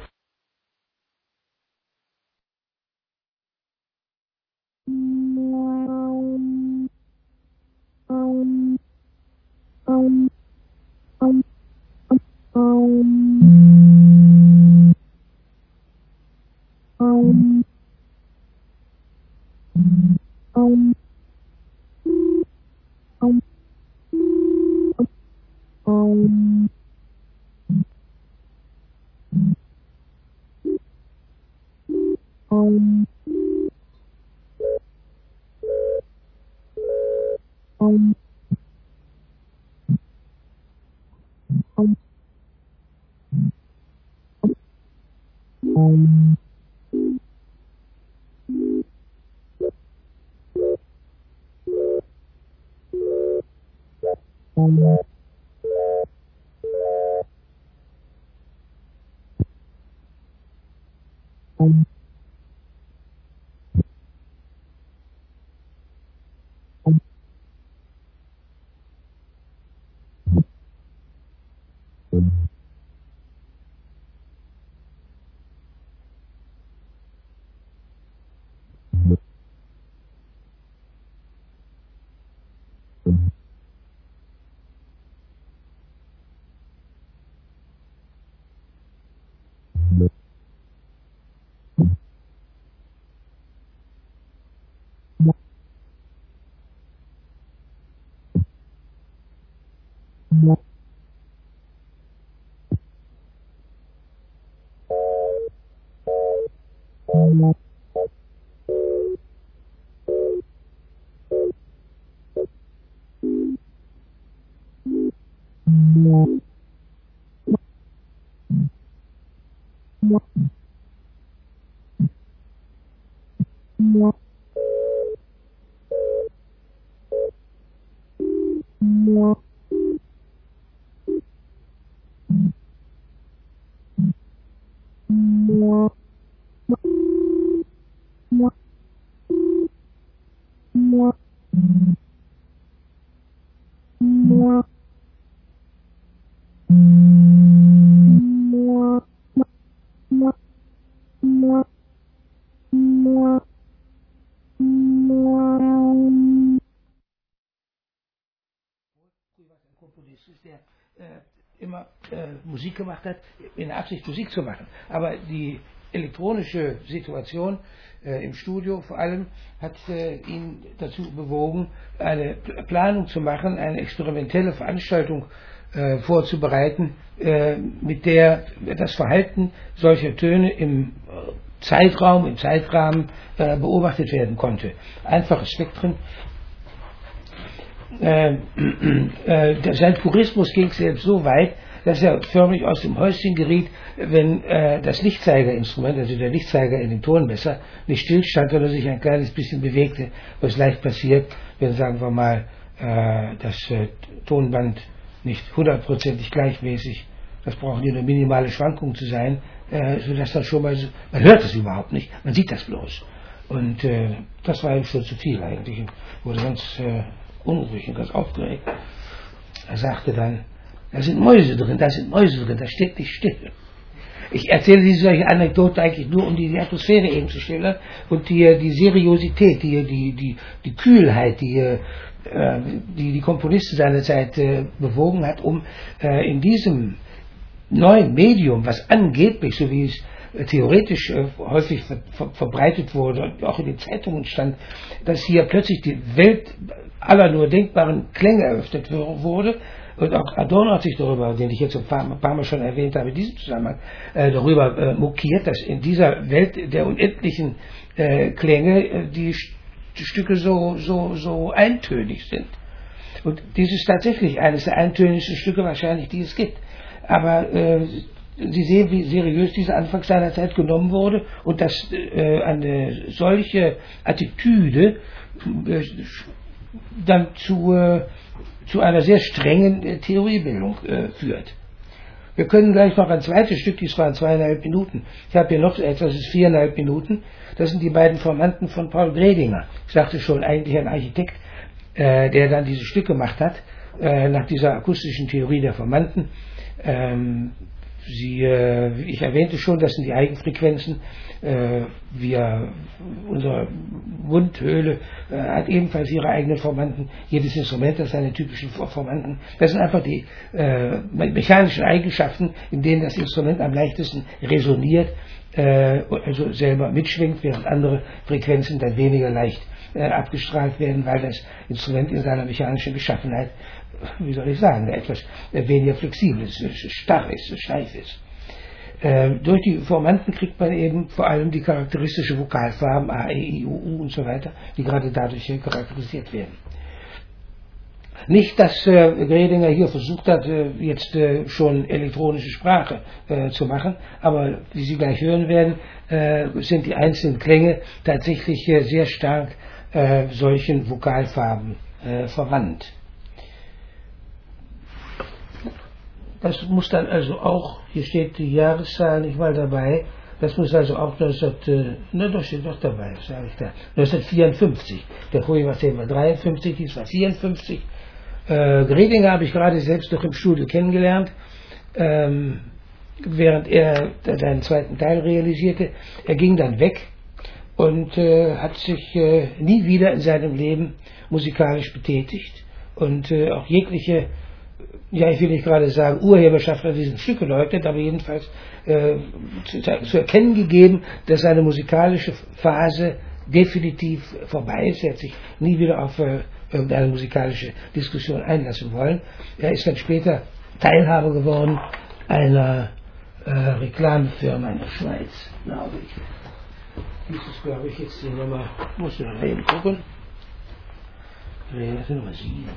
Der äh, immer äh, Musik gemacht hat, in der Absicht Musik zu machen. Aber die elektronische Situation äh, im Studio vor allem hat äh, ihn dazu bewogen, eine Planung zu machen, eine experimentelle Veranstaltung äh, vorzubereiten, äh, mit der das Verhalten solcher Töne im Zeitraum, im Zeitrahmen äh, beobachtet werden konnte. Einfache Spektren. Äh, äh, sein Purismus ging selbst so weit, dass er förmlich aus dem Häuschen geriet, wenn äh, das Lichtzeigerinstrument, also der Lichtzeiger in dem Tonmesser, nicht stillstand oder sich ein kleines bisschen bewegte, was leicht passiert, wenn, sagen wir mal, äh, das äh, Tonband nicht hundertprozentig gleichmäßig, das brauchen nur eine minimale Schwankung zu sein, äh, sodass das schon mal, so, man hört es überhaupt nicht, man sieht das bloß. Und äh, das war ihm schon zu viel eigentlich, und wurde ganz äh, unruhig und ganz aufgeregt. Er sagte dann, da sind Mäuse drin, da sind Mäuse drin, das steht nicht still. Ich erzähle diese solche Anekdote eigentlich nur, um die, die Atmosphäre eben zu schildern und die, die Seriosität, die, die, die, die Kühlheit, die, äh, die die Komponisten seiner Zeit äh, bewogen hat, um äh, in diesem neuen Medium, was angeblich, so wie es theoretisch äh, häufig ver ver verbreitet wurde und auch in den Zeitungen stand, dass hier plötzlich die Welt aller nur denkbaren Klänge eröffnet wurde. Und auch Adorno hat sich darüber, den ich jetzt ein paar, ein paar Mal schon erwähnt habe, in diesem Zusammenhang, äh, darüber äh, mokiert, dass in dieser Welt der unendlichen äh, Klänge äh, die, St die Stücke so, so, so eintönig sind. Und dies ist tatsächlich eines der eintönigsten Stücke wahrscheinlich, die es gibt. Aber äh, Sie sehen, wie seriös dieser Anfang seiner Zeit genommen wurde und dass äh, eine solche Attitüde äh, dann zu, äh, zu einer sehr strengen äh, Theoriebildung äh, führt. Wir können gleich noch ein zweites Stück, dies waren zweieinhalb Minuten. Ich habe hier noch etwas, das ist viereinhalb Minuten. Das sind die beiden Formanten von Paul Gredinger. Ich sagte schon, eigentlich ein Architekt, äh, der dann dieses Stück gemacht hat, äh, nach dieser akustischen Theorie der Formanten. Ähm, Sie, äh, ich erwähnte schon, das sind die Eigenfrequenzen. Äh, wir, unsere Mundhöhle äh, hat ebenfalls ihre eigenen Formanten. Jedes Instrument hat seine typischen Formanten. Das sind einfach die äh, mechanischen Eigenschaften, in denen das Instrument am leichtesten resoniert, äh, also selber mitschwingt, während andere Frequenzen dann weniger leicht äh, abgestrahlt werden, weil das Instrument in seiner mechanischen Beschaffenheit, wie soll ich sagen, etwas weniger flexibel ist, starr ist, steif ist. Äh, durch die Formanten kriegt man eben vor allem die charakteristische Vokalfarben A, E, I, U, U und so weiter, die gerade dadurch charakterisiert werden. Nicht, dass äh, Gredinger hier versucht hat, äh, jetzt äh, schon elektronische Sprache äh, zu machen, aber wie Sie gleich hören werden, äh, sind die einzelnen Klänge tatsächlich äh, sehr stark äh, solchen Vokalfarben äh, verwandt. Das muss dann also auch, hier steht die Jahreszahl nicht mal dabei, das muss also auch neunzehn, ne, das steht doch dabei, sage ich da, neunzehnhundertvierundfünfzig. Der vorige war Thema dreiundfünfzig, dies war vierundfünfzig. Äh, Gredinger habe ich gerade selbst noch im Studio kennengelernt, ähm, während er seinen zweiten Teil realisierte. Er ging dann weg und äh, hat sich äh, nie wieder in seinem Leben musikalisch betätigt und äh, auch jegliche, ja, ich will nicht gerade sagen Urheberschaft an diesen Stück geleugnet, aber jedenfalls äh, zu, zu erkennen gegeben, dass seine musikalische Phase definitiv vorbei ist. Er hat sich nie wieder auf äh, irgendeine musikalische Diskussion einlassen wollen. Er ist dann später Teilhaber geworden einer äh, Reklamefirma in der Schweiz, glaube ich. Dies ist, glaube ich, jetzt die Nummer, musst du noch eben gucken. Nee, das ist Nummer sieben.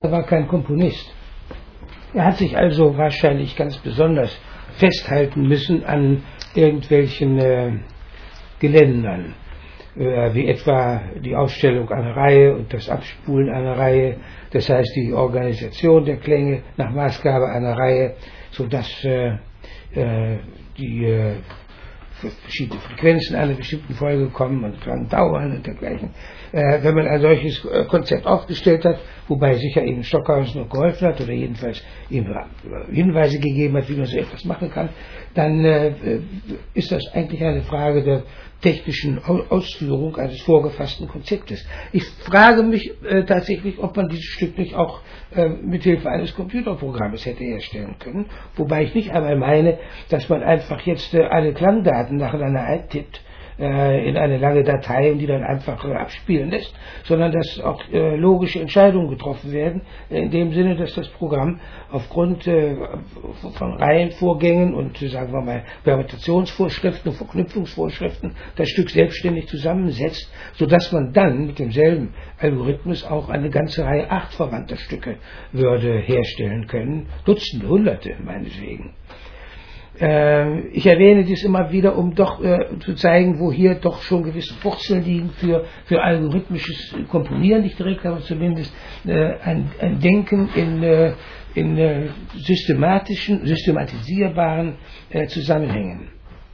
Er war kein Komponist. Er hat sich also wahrscheinlich ganz besonders festhalten müssen an irgendwelchen äh, Geländern, äh, wie etwa die Aufstellung einer Reihe und das Abspulen einer Reihe, das heißt die Organisation der Klänge nach Maßgabe einer Reihe, sodass äh, äh, die äh, verschiedene Frequenzen einer bestimmten Folge kommen und dann dauern und dergleichen. Äh, wenn man ein solches äh, Konzept aufgestellt hat, wobei sicher eben Stockhausen noch geholfen hat oder jedenfalls ihm Hinweise gegeben hat, wie man so etwas machen kann, dann äh, ist das eigentlich eine Frage der technischen Ausführung eines vorgefassten Konzeptes. Ich frage mich äh, tatsächlich, ob man dieses Stück nicht auch äh, mit Hilfe eines Computerprogramms hätte herstellen können, wobei ich nicht einmal meine, dass man einfach jetzt äh, alle Klangdaten nacheinander eintippt äh, in eine lange Datei und die dann einfach äh, abspielen lässt, sondern dass auch äh, logische Entscheidungen getroffen werden, äh, in dem Sinne, dass das Programm aufgrund äh, von Reihenvorgängen und äh, sagen wir mal Permutationsvorschriften und Verknüpfungsvorschriften das Stück selbstständig zusammensetzt, sodass man dann mit demselben Algorithmus auch eine ganze Reihe artverwandter Stücke würde herstellen können, Dutzende, Hunderte meinetwegen. Ich erwähne dies immer wieder, um doch äh, zu zeigen, wo hier doch schon gewisse Wurzeln liegen für, für algorithmisches Komponieren, nicht direkt, aber zumindest äh, ein, ein Denken in, äh, in äh, systematischen, systematisierbaren äh, Zusammenhängen.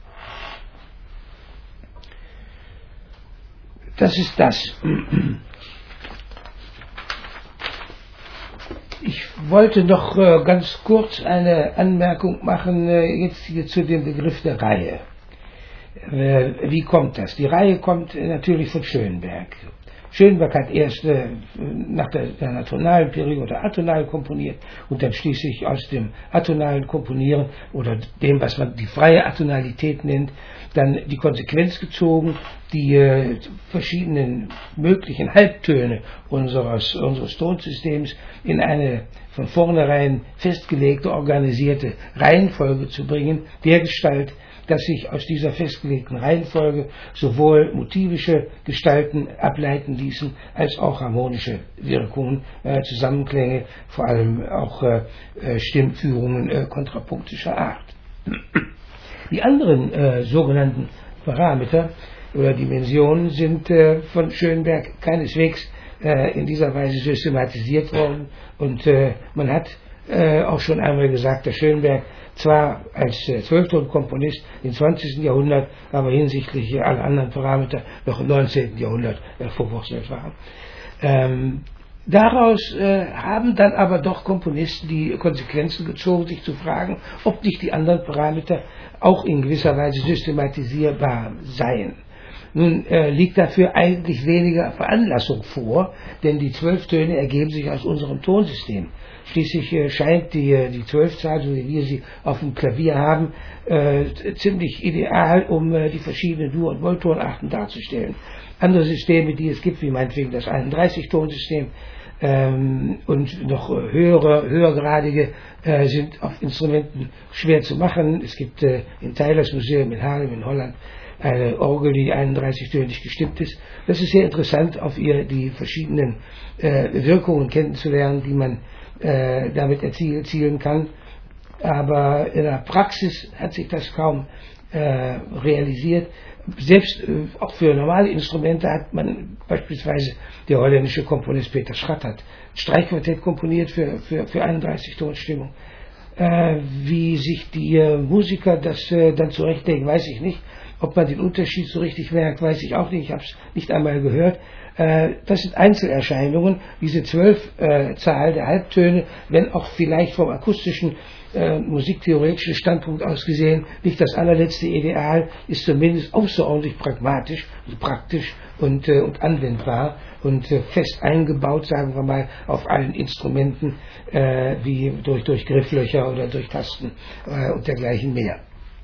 Das ist das. Ich wollte noch äh, ganz kurz eine Anmerkung machen, äh, jetzt hier zu dem Begriff der Reihe. Äh, wie kommt das? Die Reihe kommt äh, natürlich von Schönberg. Schönberg hat erst äh, nach der, der atonalen Periode atonal komponiert und dann schließlich aus dem atonalen Komponieren oder dem, was man die freie Atonalität nennt, dann die Konsequenz gezogen, die äh, verschiedenen möglichen Halbtöne unseres, unseres Tonsystems in eine von vornherein festgelegte, organisierte Reihenfolge zu bringen, dergestalt, dass sich aus dieser festgelegten Reihenfolge sowohl motivische Gestalten ableiten ließen, als auch harmonische Wirkungen, äh, Zusammenklänge, vor allem auch äh, Stimmführungen äh, kontrapunktischer Art. Die anderen äh, sogenannten Parameter oder Dimensionen sind äh, von Schönberg keineswegs äh, in dieser Weise systematisiert worden und äh, man hat äh, auch schon einmal gesagt, dass Schönberg zwar als äh, Zwölftonkomponist im zwanzigsten Jahrhundert, aber hinsichtlich äh, aller anderen Parameter noch im neunzehnten Jahrhundert äh, verwurzelt war. Ähm, Daraus äh, haben dann aber doch Komponisten die Konsequenzen gezogen, sich zu fragen, ob nicht die anderen Parameter auch in gewisser Weise systematisierbar seien. Nun äh, liegt dafür eigentlich weniger Veranlassung vor, denn die Zwölftöne ergeben sich aus unserem Tonsystem. Schließlich äh, scheint die, die Zwölfzahl, so wie wir sie auf dem Klavier haben, äh, ziemlich ideal, um äh, die verschiedenen Dur- und Molltonarten darzustellen. Andere Systeme, die es gibt, wie meinetwegen das einunddreißig-Tonsystem ähm, und noch höhere, höhergradige, äh, sind auf Instrumenten schwer zu machen. Es gibt äh, im Tylers Museum in Haarlem in Holland eine Orgel, die einunddreißig-tönig gestimmt ist. Das ist sehr interessant, auf ihr die verschiedenen äh, Wirkungen kennenzulernen, die man äh, damit erziel, erzielen kann. Aber in der Praxis hat sich das kaum äh, realisiert. Selbst äh, auch für normale Instrumente hat man beispielsweise der holländische Komponist Peter Schat hat Streichquartett komponiert für, für, für einunddreißig-Tonstimmung. Äh, wie sich die äh, Musiker das äh, dann zurechtlegen, weiß ich nicht. Ob man den Unterschied so richtig merkt, weiß ich auch nicht. Ich habe es nicht einmal gehört. Äh, das sind Einzelerscheinungen. Diese Zwölf-Zahl äh, der Halbtöne, wenn auch vielleicht vom akustischen äh, musiktheoretischen Standpunkt aus gesehen nicht das allerletzte Ideal, ist zumindest außerordentlich pragmatisch, also praktisch und, äh, und anwendbar und äh, fest eingebaut, sagen wir mal, auf allen Instrumenten, äh, wie durch, durch Grifflöcher oder durch Tasten äh, und dergleichen mehr.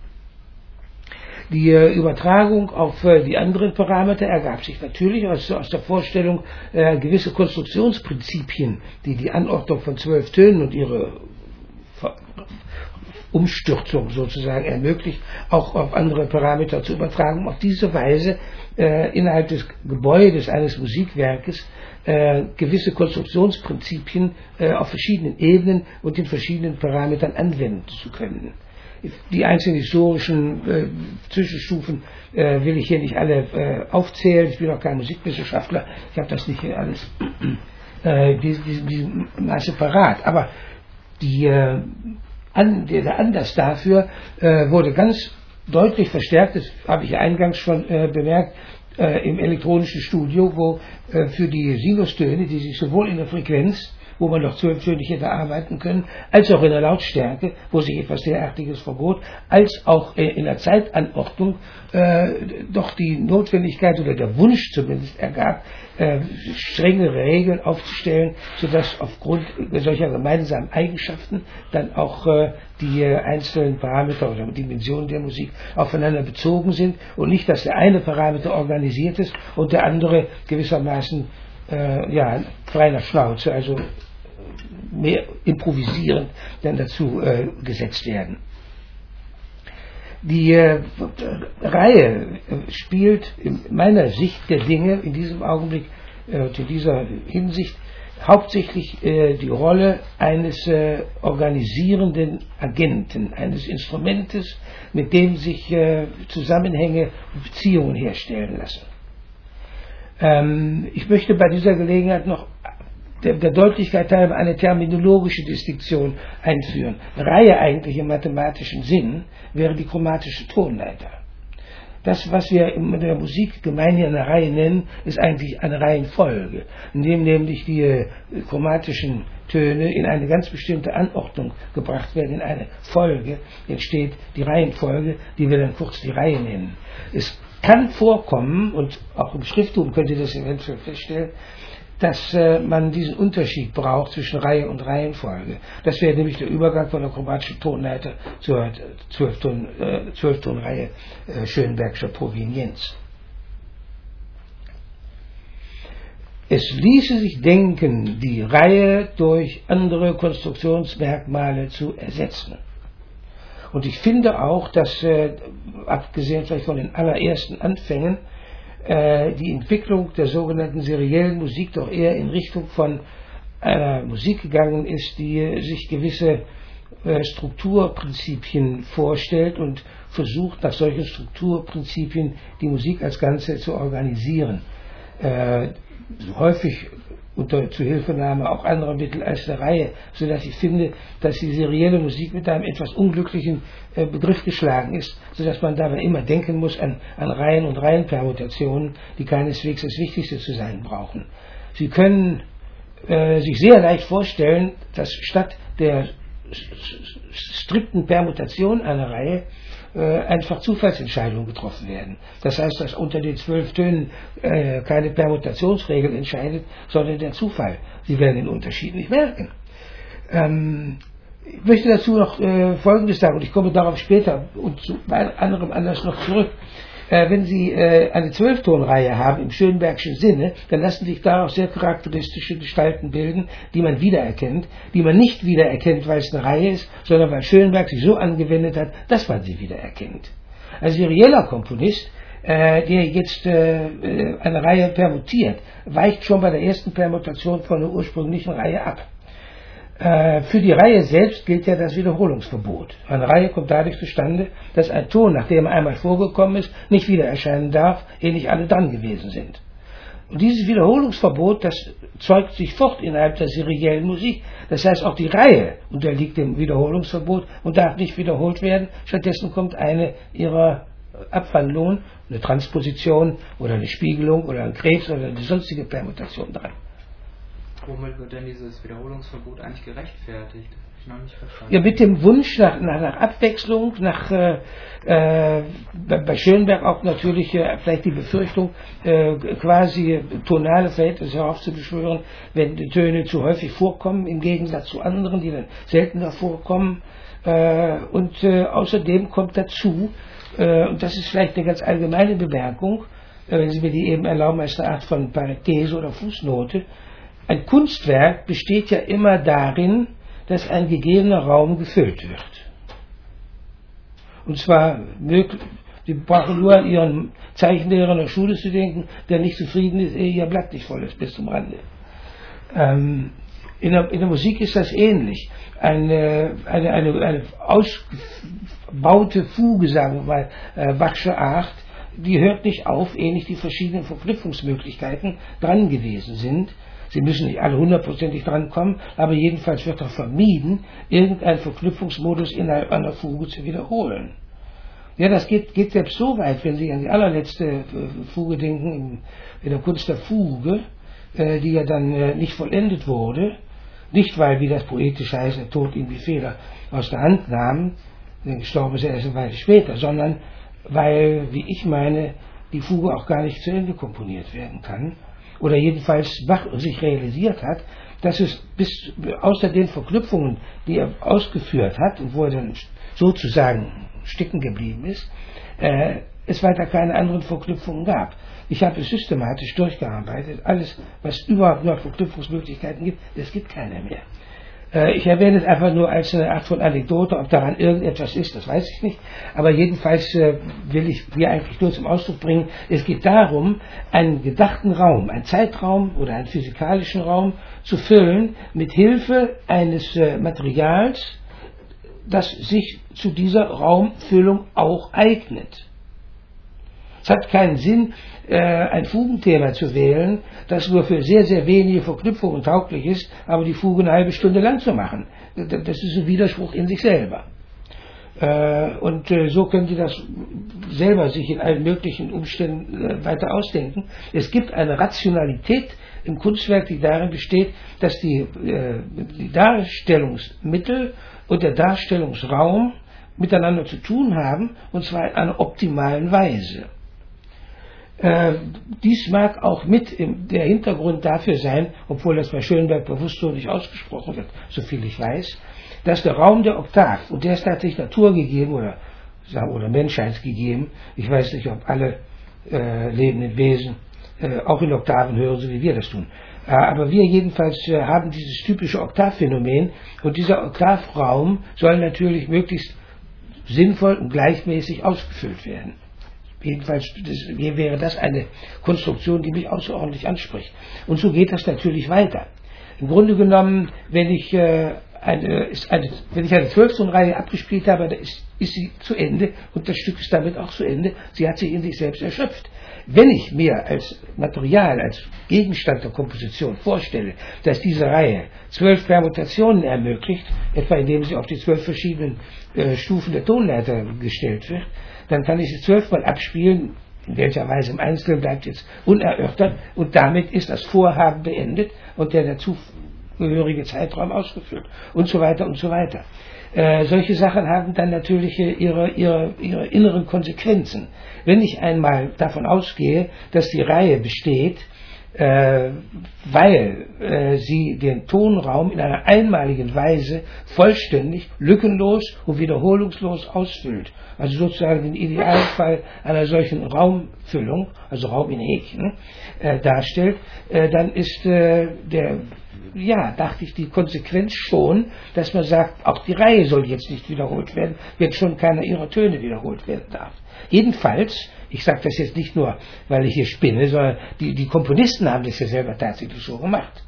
Die äh, Übertragung auf äh, die anderen Parameter ergab sich natürlich aus, aus der Vorstellung äh, gewisse Konstruktionsprinzipien, die die Anordnung von zwölf Tönen und ihre Umstürzung sozusagen ermöglicht, auch auf andere Parameter zu übertragen, um auf diese Weise äh, innerhalb des Gebäudes eines Musikwerkes äh, gewisse Konstruktionsprinzipien äh, auf verschiedenen Ebenen und in verschiedenen Parametern anwenden zu können. Die einzelnen historischen äh, Zwischenstufen äh, will ich hier nicht alle äh, aufzählen. Ich bin auch kein Musikwissenschaftler. Ich habe das nicht hier alles äh, diese, diese, diese Masse parat. Aber die, äh, an, der Anlass dafür äh, wurde ganz deutlich verstärkt. Das habe ich ja eingangs schon äh, bemerkt. Äh, im elektronischen Studio, wo äh, für die Sinustöne, die sich sowohl in der Frequenz, wo man noch zwölftönig hätte arbeiten können, als auch in der Lautstärke, wo sich etwas derartiges verbot, als auch äh, in der Zeitanordnung äh, doch die Notwendigkeit oder der Wunsch zumindest ergab, äh, strengere Regeln aufzustellen, sodass aufgrund solcher gemeinsamen Eigenschaften dann auch äh, die äh, einzelnen Parameter oder Dimensionen der Musik aufeinander bezogen sind und nicht, dass der eine Parameter organisiert ist und der andere gewissermaßen äh, ja, frei nach Schnauze, also mehr improvisierend dann dazu äh, gesetzt werden. Die äh, Reihe spielt in meiner Sicht der Dinge in diesem Augenblick äh, und in dieser Hinsicht hauptsächlich äh, die Rolle eines äh, organisierenden Agenten, eines Instrumentes, mit dem sich äh, Zusammenhänge und Beziehungen herstellen lassen. Ähm, ich möchte bei dieser Gelegenheit noch der, der Deutlichkeit halber eine terminologische Distinktion einführen. Reihe eigentlich im mathematischen Sinn wäre die chromatische Tonleiter. Das, was wir in der Musik gemeinhin eine Reihe nennen, ist eigentlich eine Reihenfolge, indem nämlich die äh, chromatischen Töne in eine ganz bestimmte Anordnung gebracht werden, in eine Folge, entsteht die Reihenfolge, die wir dann kurz die Reihe nennen. Es kann vorkommen, und auch im Schrifttum könnt ihr das eventuell feststellen, dass äh, man diesen Unterschied braucht zwischen Reihe und Reihenfolge. Das wäre nämlich der Übergang von der chromatischen Tonleiter zur Zwölfton-Reihe äh, Zwölfton äh, Schönbergscher Provenienz. Es ließe sich denken, die Reihe durch andere Konstruktionsmerkmale zu ersetzen. Und ich finde auch, dass, äh, abgesehen vielleicht von den allerersten Anfängen, äh, die Entwicklung der sogenannten seriellen Musik doch eher in Richtung von einer Musik gegangen ist, die äh, sich gewisse äh, Strukturprinzipien vorstellt und versucht, nach solchen Strukturprinzipien die Musik als Ganze zu organisieren. Äh, häufig unter Zuhilfenahme auch anderer Mittel als der Reihe, sodass ich finde, dass die serielle Musik mit einem etwas unglücklichen äh, Begriff geschlagen ist, sodass man dabei immer denken muss an, an Reihen und Reihenpermutationen, die keineswegs das Wichtigste zu sein brauchen. Sie können äh, sich sehr leicht vorstellen, dass statt der strikten Permutation einer Reihe einfach Zufallsentscheidungen getroffen werden. Das heißt, dass unter den zwölf Tönen äh, keine Permutationsregel entscheidet, sondern der Zufall. Sie werden den Unterschied nicht merken. Ähm, ich möchte dazu noch äh, Folgendes sagen, und ich komme darauf später und zu anderem Anlass noch zurück. Äh, wenn Sie äh, eine Zwölftonreihe haben im Schönbergschen Sinne, dann lassen sich daraus sehr charakteristische Gestalten bilden, die man wiedererkennt, die man nicht wiedererkennt, weil es eine Reihe ist, sondern weil Schönberg sie so angewendet hat, dass man sie wiedererkennt. Ein serieller Komponist, äh, der jetzt äh, eine Reihe permutiert, weicht schon bei der ersten Permutation von der ursprünglichen Reihe ab. Für die Reihe selbst gilt ja das Wiederholungsverbot. Eine Reihe kommt dadurch zustande, dass ein Ton, nachdem er einmal vorgekommen ist, nicht wieder erscheinen darf, ehe nicht alle dran gewesen sind. Und dieses Wiederholungsverbot, das zeugt sich fort innerhalb der seriellen Musik. Das heißt, auch die Reihe unterliegt dem Wiederholungsverbot und darf nicht wiederholt werden. Stattdessen kommt eine ihrer Abwandlungen, eine Transposition oder eine Spiegelung oder ein Krebs oder eine sonstige Permutation dran. Womit wird denn dieses Wiederholungsverbot eigentlich gerechtfertigt? Das habe ich noch nicht verstanden. Ja, mit dem Wunsch nach, nach, nach Abwechslung, nach äh, äh, bei Schönberg auch natürlich äh, vielleicht die Befürchtung, äh, quasi tonale Verhältnisse heraufzubeschwören, wenn die Töne zu häufig vorkommen, im Gegensatz zu anderen, die dann seltener vorkommen. Äh, und äh, außerdem kommt dazu, äh, und das ist vielleicht eine ganz allgemeine Bemerkung, äh, wenn Sie mir die eben erlauben, als eine Art von Parenthese oder Fußnote, ein Kunstwerk besteht ja immer darin, dass ein gegebener Raum gefüllt wird. Und zwar möglich, Sie brauchen nur an Ihren Zeichenlehrer in der Schule zu denken, der nicht zufrieden ist, ehe Ihr Blatt nicht voll ist, bis zum Rande. Ähm, in, der, in der Musik ist das ähnlich. Eine, eine, eine, eine ausgebaute Fuge, sagen wir mal, äh, Bachsche Art, die hört nicht auf, ehe nicht die verschiedenen Verknüpfungsmöglichkeiten dran gewesen sind. Sie müssen nicht alle hundertprozentig drankommen, aber jedenfalls wird auch vermieden, irgendeinen Verknüpfungsmodus innerhalb einer Fuge zu wiederholen. Ja, das geht, geht selbst so weit, wenn Sie an die allerletzte Fuge denken, in, in der Kunst der Fuge, äh, die ja dann äh, nicht vollendet wurde, nicht weil, wie das poetisch heißt, der Tod ihm die Feder aus der Hand nahm, denn gestorben ist er erst eine Weile später, sondern weil, wie ich meine, die Fuge auch gar nicht zu Ende komponiert werden kann, oder jedenfalls Bach sich realisiert hat, dass es bis außer den Verknüpfungen, die er ausgeführt hat und wo er dann sozusagen stecken geblieben ist, äh, es weiter keine anderen Verknüpfungen gab. Ich habe es systematisch durchgearbeitet. Alles, was überhaupt noch Verknüpfungsmöglichkeiten gibt, es gibt keine mehr. Äh, ich erwähne es einfach nur als eine Art von Anekdote, ob daran irgendetwas ist, das weiß ich nicht. Aber jedenfalls äh, will ich hier eigentlich nur zum Ausdruck bringen, es geht darum, einen gedachten Raum, einen Zeitraum oder einen physikalischen Raum zu füllen mit Hilfe eines äh, Materials, das sich zu dieser Raumfüllung auch eignet. Es hat keinen Sinn, äh, ein Fugenthema zu wählen, das nur für sehr, sehr wenige Verknüpfungen tauglich ist, aber die Fuge eine halbe Stunde lang zu machen. Das ist ein Widerspruch in sich selber. Äh, und äh, so können Sie das selber sich in allen möglichen Umständen äh, weiter ausdenken. Es gibt eine Rationalität im Kunstwerk, die darin besteht, dass die, äh, die Darstellungsmittel und der Darstellungsraum miteinander zu tun haben, und zwar in einer optimalen Weise. Äh, dies mag auch mit im, der Hintergrund dafür sein, obwohl das bei Schönberg bewusst so nicht ausgesprochen wird, soviel ich weiß, dass der Raum der Oktav, und der ist tatsächlich naturgegeben oder, oder menschheitsgegeben, ich weiß nicht, ob alle äh, lebenden Wesen äh, auch in Oktaven hören, so wie wir das tun. Aber wir jedenfalls haben dieses typische Oktavphänomen, und dieser Oktavraum soll natürlich möglichst sinnvoll und gleichmäßig ausgefüllt werden. Jedenfalls das, wäre das eine Konstruktion, die mich außerordentlich anspricht. Und so geht das natürlich weiter. Im Grunde genommen, wenn ich äh, eine, ist eine, wenn ich eine Zwölftonreihe abgespielt habe, dann ist, ist sie zu Ende, und das Stück ist damit auch zu Ende. Sie hat sich in sich selbst erschöpft. Wenn ich mir als Material, als Gegenstand der Komposition vorstelle, dass diese Reihe zwölf Permutationen ermöglicht, etwa indem sie auf die zwölf verschiedenen äh, Stufen der Tonleiter gestellt wird, dann kann ich sie zwölfmal abspielen, in welcher Weise im Einzelnen bleibt jetzt unerörtert, und damit ist das Vorhaben beendet und der dazugehörige Zeitraum ausgefüllt und so weiter und so weiter. Äh, solche Sachen haben dann natürlich ihre, ihre, ihre inneren Konsequenzen. Wenn ich einmal davon ausgehe, dass die Reihe besteht, äh, weil äh, sie den Tonraum in einer einmaligen Weise vollständig, lückenlos und wiederholungslos ausfüllt, also sozusagen den Idealfall einer solchen Raumfüllung, also Raum in Häkchen, äh, darstellt, äh, dann ist äh, der ja, dachte ich, die Konsequenz schon, dass man sagt, auch die Reihe soll jetzt nicht wiederholt werden, wenn schon keiner ihrer Töne wiederholt werden darf. Jedenfalls, ich sage das jetzt nicht nur, weil ich hier spinne, sondern die, die Komponisten haben das ja selber tatsächlich so gemacht.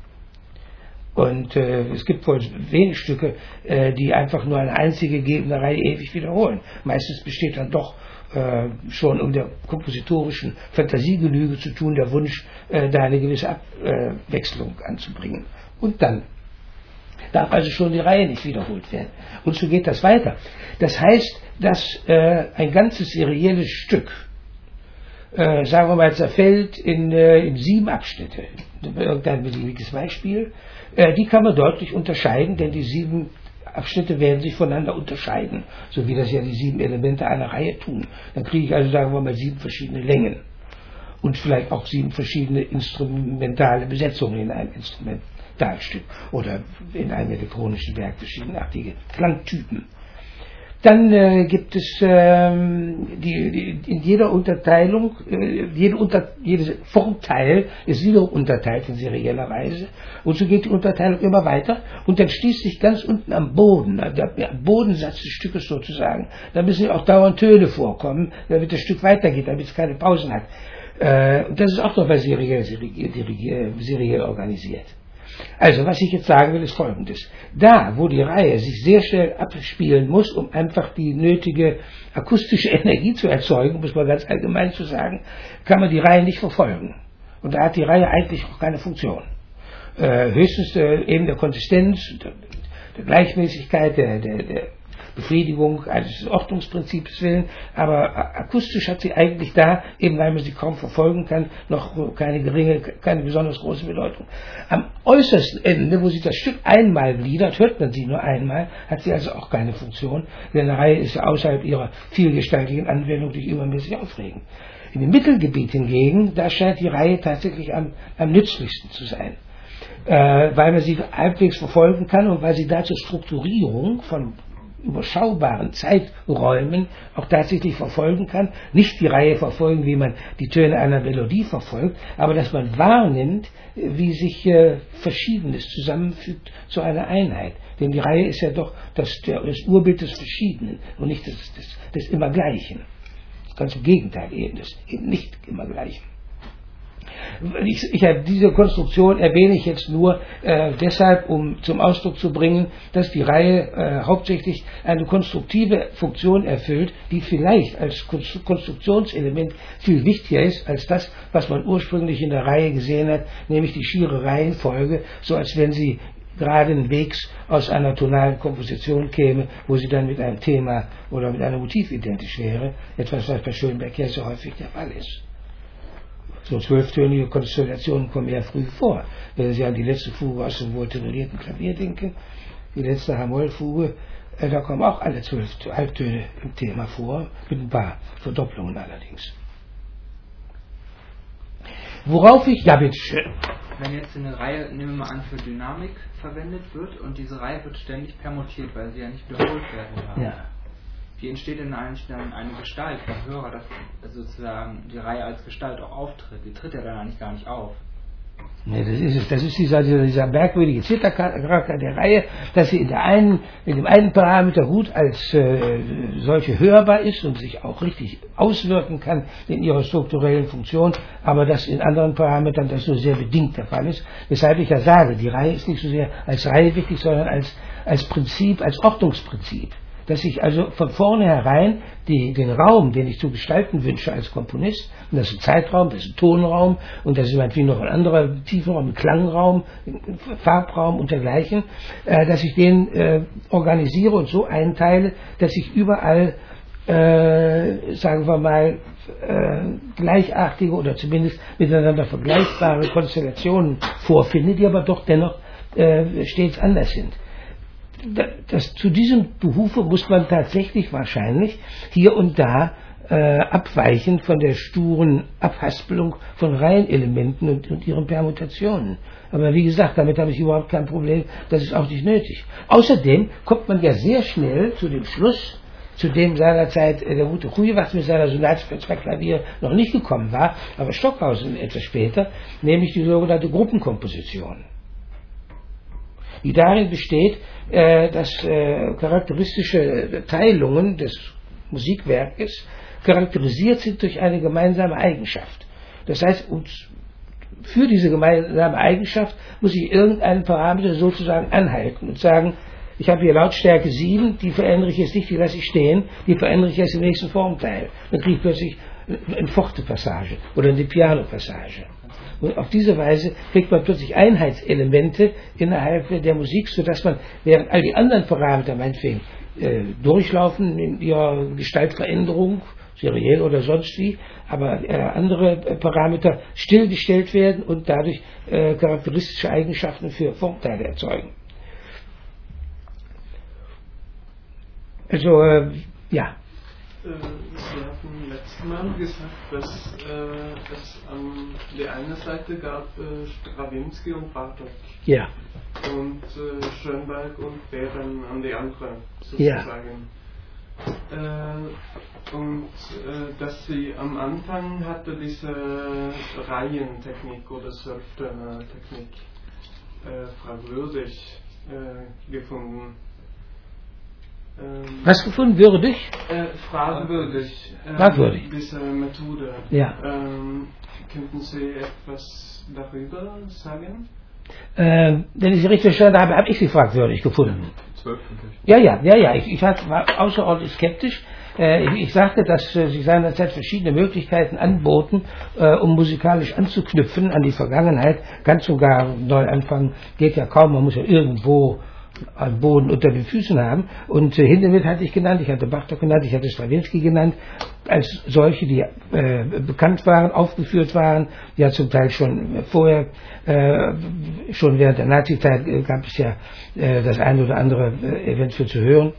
Und äh, es gibt wohl wenig Stücke, äh, die einfach nur eine einzige gegebene Reihe ewig wiederholen. Meistens besteht dann doch äh, schon, um der kompositorischen Fantasiegenüge zu tun, der Wunsch, äh, da eine gewisse Abwechslung anzubringen. Und dann darf also schon die Reihe nicht wiederholt werden. Und so geht das weiter. Das heißt, dass äh, ein ganzes serielles Stück, äh, sagen wir mal, zerfällt in, äh, in sieben Abschnitte. Irgendein beliebiges Beispiel. Äh, die kann man deutlich unterscheiden, denn die sieben Abschnitte werden sich voneinander unterscheiden, so wie das ja die sieben Elemente einer Reihe tun. Dann kriege ich also, sagen wir mal, sieben verschiedene Längen. Und vielleicht auch sieben verschiedene instrumentale Besetzungen in einem Instrumentalstück oder in einem elektronischen Werk, verschiedenartige Klangtypen. Dann äh, gibt es ähm, die, die, in jeder Unterteilung, äh, jede Unter, jedes Formteil ist wieder unterteilt in serieller Weise. Und so geht die Unterteilung immer weiter. Und dann schließt sich ganz unten am Boden, also am Bodensatz des Stückes sozusagen, da müssen auch dauernd Töne vorkommen, damit das Stück weitergeht, damit es keine Pausen hat. Äh, und das ist auch noch bei seriell, seriell, seriell organisiert. Also, was ich jetzt sagen will, ist Folgendes. Da, wo die Reihe sich sehr schnell abspielen muss, um einfach die nötige akustische Energie zu erzeugen, muss man ganz allgemein zu sagen, kann man die Reihe nicht verfolgen. Und da hat die Reihe eigentlich auch keine Funktion. Äh, höchstens äh, eben der Konsistenz, der, der Gleichmäßigkeit, der, der, der Befriedigung eines Ordnungsprinzips willen, aber akustisch hat sie eigentlich da, eben weil man sie kaum verfolgen kann, noch keine geringe, keine besonders große Bedeutung. Am äußersten Ende, wo sie das Stück einmal gliedert, hört man sie nur einmal, hat sie also auch keine Funktion, denn eine Reihe ist ja außerhalb ihrer vielgestaltigen Anwendung durch übermäßig aufregend. In dem Mittelgebiet hingegen, da scheint die Reihe tatsächlich am, am nützlichsten zu sein, äh, weil man sie halbwegs verfolgen kann und weil sie da zur Strukturierung von überschaubaren Zeiträumen auch tatsächlich verfolgen kann. Nicht die Reihe verfolgen, wie man die Töne einer Melodie verfolgt, aber dass man wahrnimmt, wie sich äh, Verschiedenes zusammenfügt zu einer Einheit. Denn die Reihe ist ja doch das, der, das Urbild des Verschiedenen und nicht des, des, des Immergleichen. Ganz im Gegenteil eben, des eben nicht Immergleichen. Ich, ich, diese Konstruktion erwähne ich jetzt nur äh, deshalb, um zum Ausdruck zu bringen, dass die Reihe äh, hauptsächlich eine konstruktive Funktion erfüllt, die vielleicht als Konstruktionselement viel wichtiger ist als das, was man ursprünglich in der Reihe gesehen hat, nämlich die schiere Reihenfolge, so als wenn sie geradenwegs aus einer tonalen Komposition käme, wo sie dann mit einem Thema oder mit einem Motiv identisch wäre, etwas, was bei Schönberg ja so häufig der Fall ist. So zwölftönige Konstellationen kommen ja früh vor. Wenn Sie an die letzte Fuge aus dem wohltonierten Klavier denken, die letzte H-Moll-Fuge, äh, da kommen auch alle zwölf Halbtöne im Thema vor, mit ein paar Verdopplungen allerdings. Worauf ich, ja bitteschön. Wenn jetzt eine Reihe, nehmen wir mal an, für Dynamik verwendet wird und diese Reihe wird ständig permutiert, weil sie ja nicht wiederholt werden kann. Ja. Wie entsteht denn eigentlich dann eine Gestalt beim Hörer, dass sozusagen die Reihe als Gestalt auch auftritt? Die tritt ja dann eigentlich gar nicht auf. Nee, das ist es. Das ist dieser, dieser merkwürdige Zittercharakter der Reihe, dass sie in, der einen, in dem einen Parameter gut als äh, solche hörbar ist und sich auch richtig auswirken kann in ihrer strukturellen Funktion, aber dass in anderen Parametern das nur sehr bedingt der Fall ist. Weshalb ich ja sage, die Reihe ist nicht so sehr als Reihe wichtig, sondern als, als Prinzip, als Ordnungsprinzip. Dass ich also von vornherein die, den Raum, den ich zu gestalten wünsche als Komponist, und das ist ein Zeitraum, das ist ein Tonraum und das ist meinetwegen noch ein anderer Tiefenraum, ein Klangraum, ein Farbraum und dergleichen, äh, dass ich den äh, organisiere und so einteile, dass ich überall, äh, sagen wir mal, äh, gleichartige oder zumindest miteinander vergleichbare Konstellationen vorfinde, die aber doch dennoch äh, stets anders sind. Das, zu diesem Behufe muss man tatsächlich wahrscheinlich hier und da äh, abweichen von der sturen Abhaspelung von Reihenelementen und, und ihren Permutationen. Aber wie gesagt, damit habe ich überhaupt kein Problem, das ist auch nicht nötig. Außerdem kommt man ja sehr schnell zu dem Schluss, zu dem seinerzeit äh, der gute Chujewacht mit seiner Sonate für zwei Klavier noch nicht gekommen war, aber Stockhausen etwas später, nämlich die sogenannte Gruppenkomposition, die darin besteht, äh, dass äh, charakteristische Teilungen des Musikwerkes charakterisiert sind durch eine gemeinsame Eigenschaft. Das heißt, für diese gemeinsame Eigenschaft muss ich irgendeinen Parameter sozusagen anhalten und sagen, ich habe hier Lautstärke sieben, die verändere ich jetzt nicht, die lasse ich stehen, die verändere ich jetzt im nächsten Formteil. Dann kriege ich plötzlich eine Forte-Passage oder eine Piano-Passage. Und auf diese Weise kriegt man plötzlich Einheitselemente innerhalb der Musik, sodass man, während all die anderen Parameter meinetwegen äh, durchlaufen in ihrer Gestaltveränderung, seriell oder sonst wie, aber äh, andere Parameter stillgestellt werden und dadurch äh, charakteristische Eigenschaften für Formteile erzeugen. Also, äh, ja. Sie hatten letztes Mal gesagt, dass äh, es an der einen Seite gab äh, Stravinsky und Bartók. Ja. Und äh, Schönberg und Behrens an die andere, sozusagen. Äh, und äh, dass sie am Anfang hatte diese Reihentechnik oder Zwölftöner-Technik äh, fragwürdig äh, gefunden. Ähm, Was gefunden? Würdig? Äh, fragwürdig. Äh, Fragwürdig. Diese Methode. Ja. Ähm, könnten Sie etwas darüber sagen? Ähm, wenn ich Sie richtig verstanden habe, habe ich sie fragwürdig gefunden. Zwölf. Ja, ja, ja, ja. Ich, ich war außerordentlich skeptisch. Äh, ich, ich sagte, dass äh, sie seinerzeit verschiedene Möglichkeiten anboten, äh, um musikalisch anzuknüpfen an die Vergangenheit. Ganz und gar neu anfangen geht ja kaum. Man muss ja irgendwo am Boden unter den Füßen haben. Und äh, Hindemith hatte ich genannt, ich hatte Bartók genannt, ich hatte Strawinsky genannt, als solche, die äh, bekannt waren, aufgeführt waren, ja zum Teil schon vorher, äh, schon während der Nazizeit äh, gab es ja äh, das eine oder andere äh, Event für zu hören.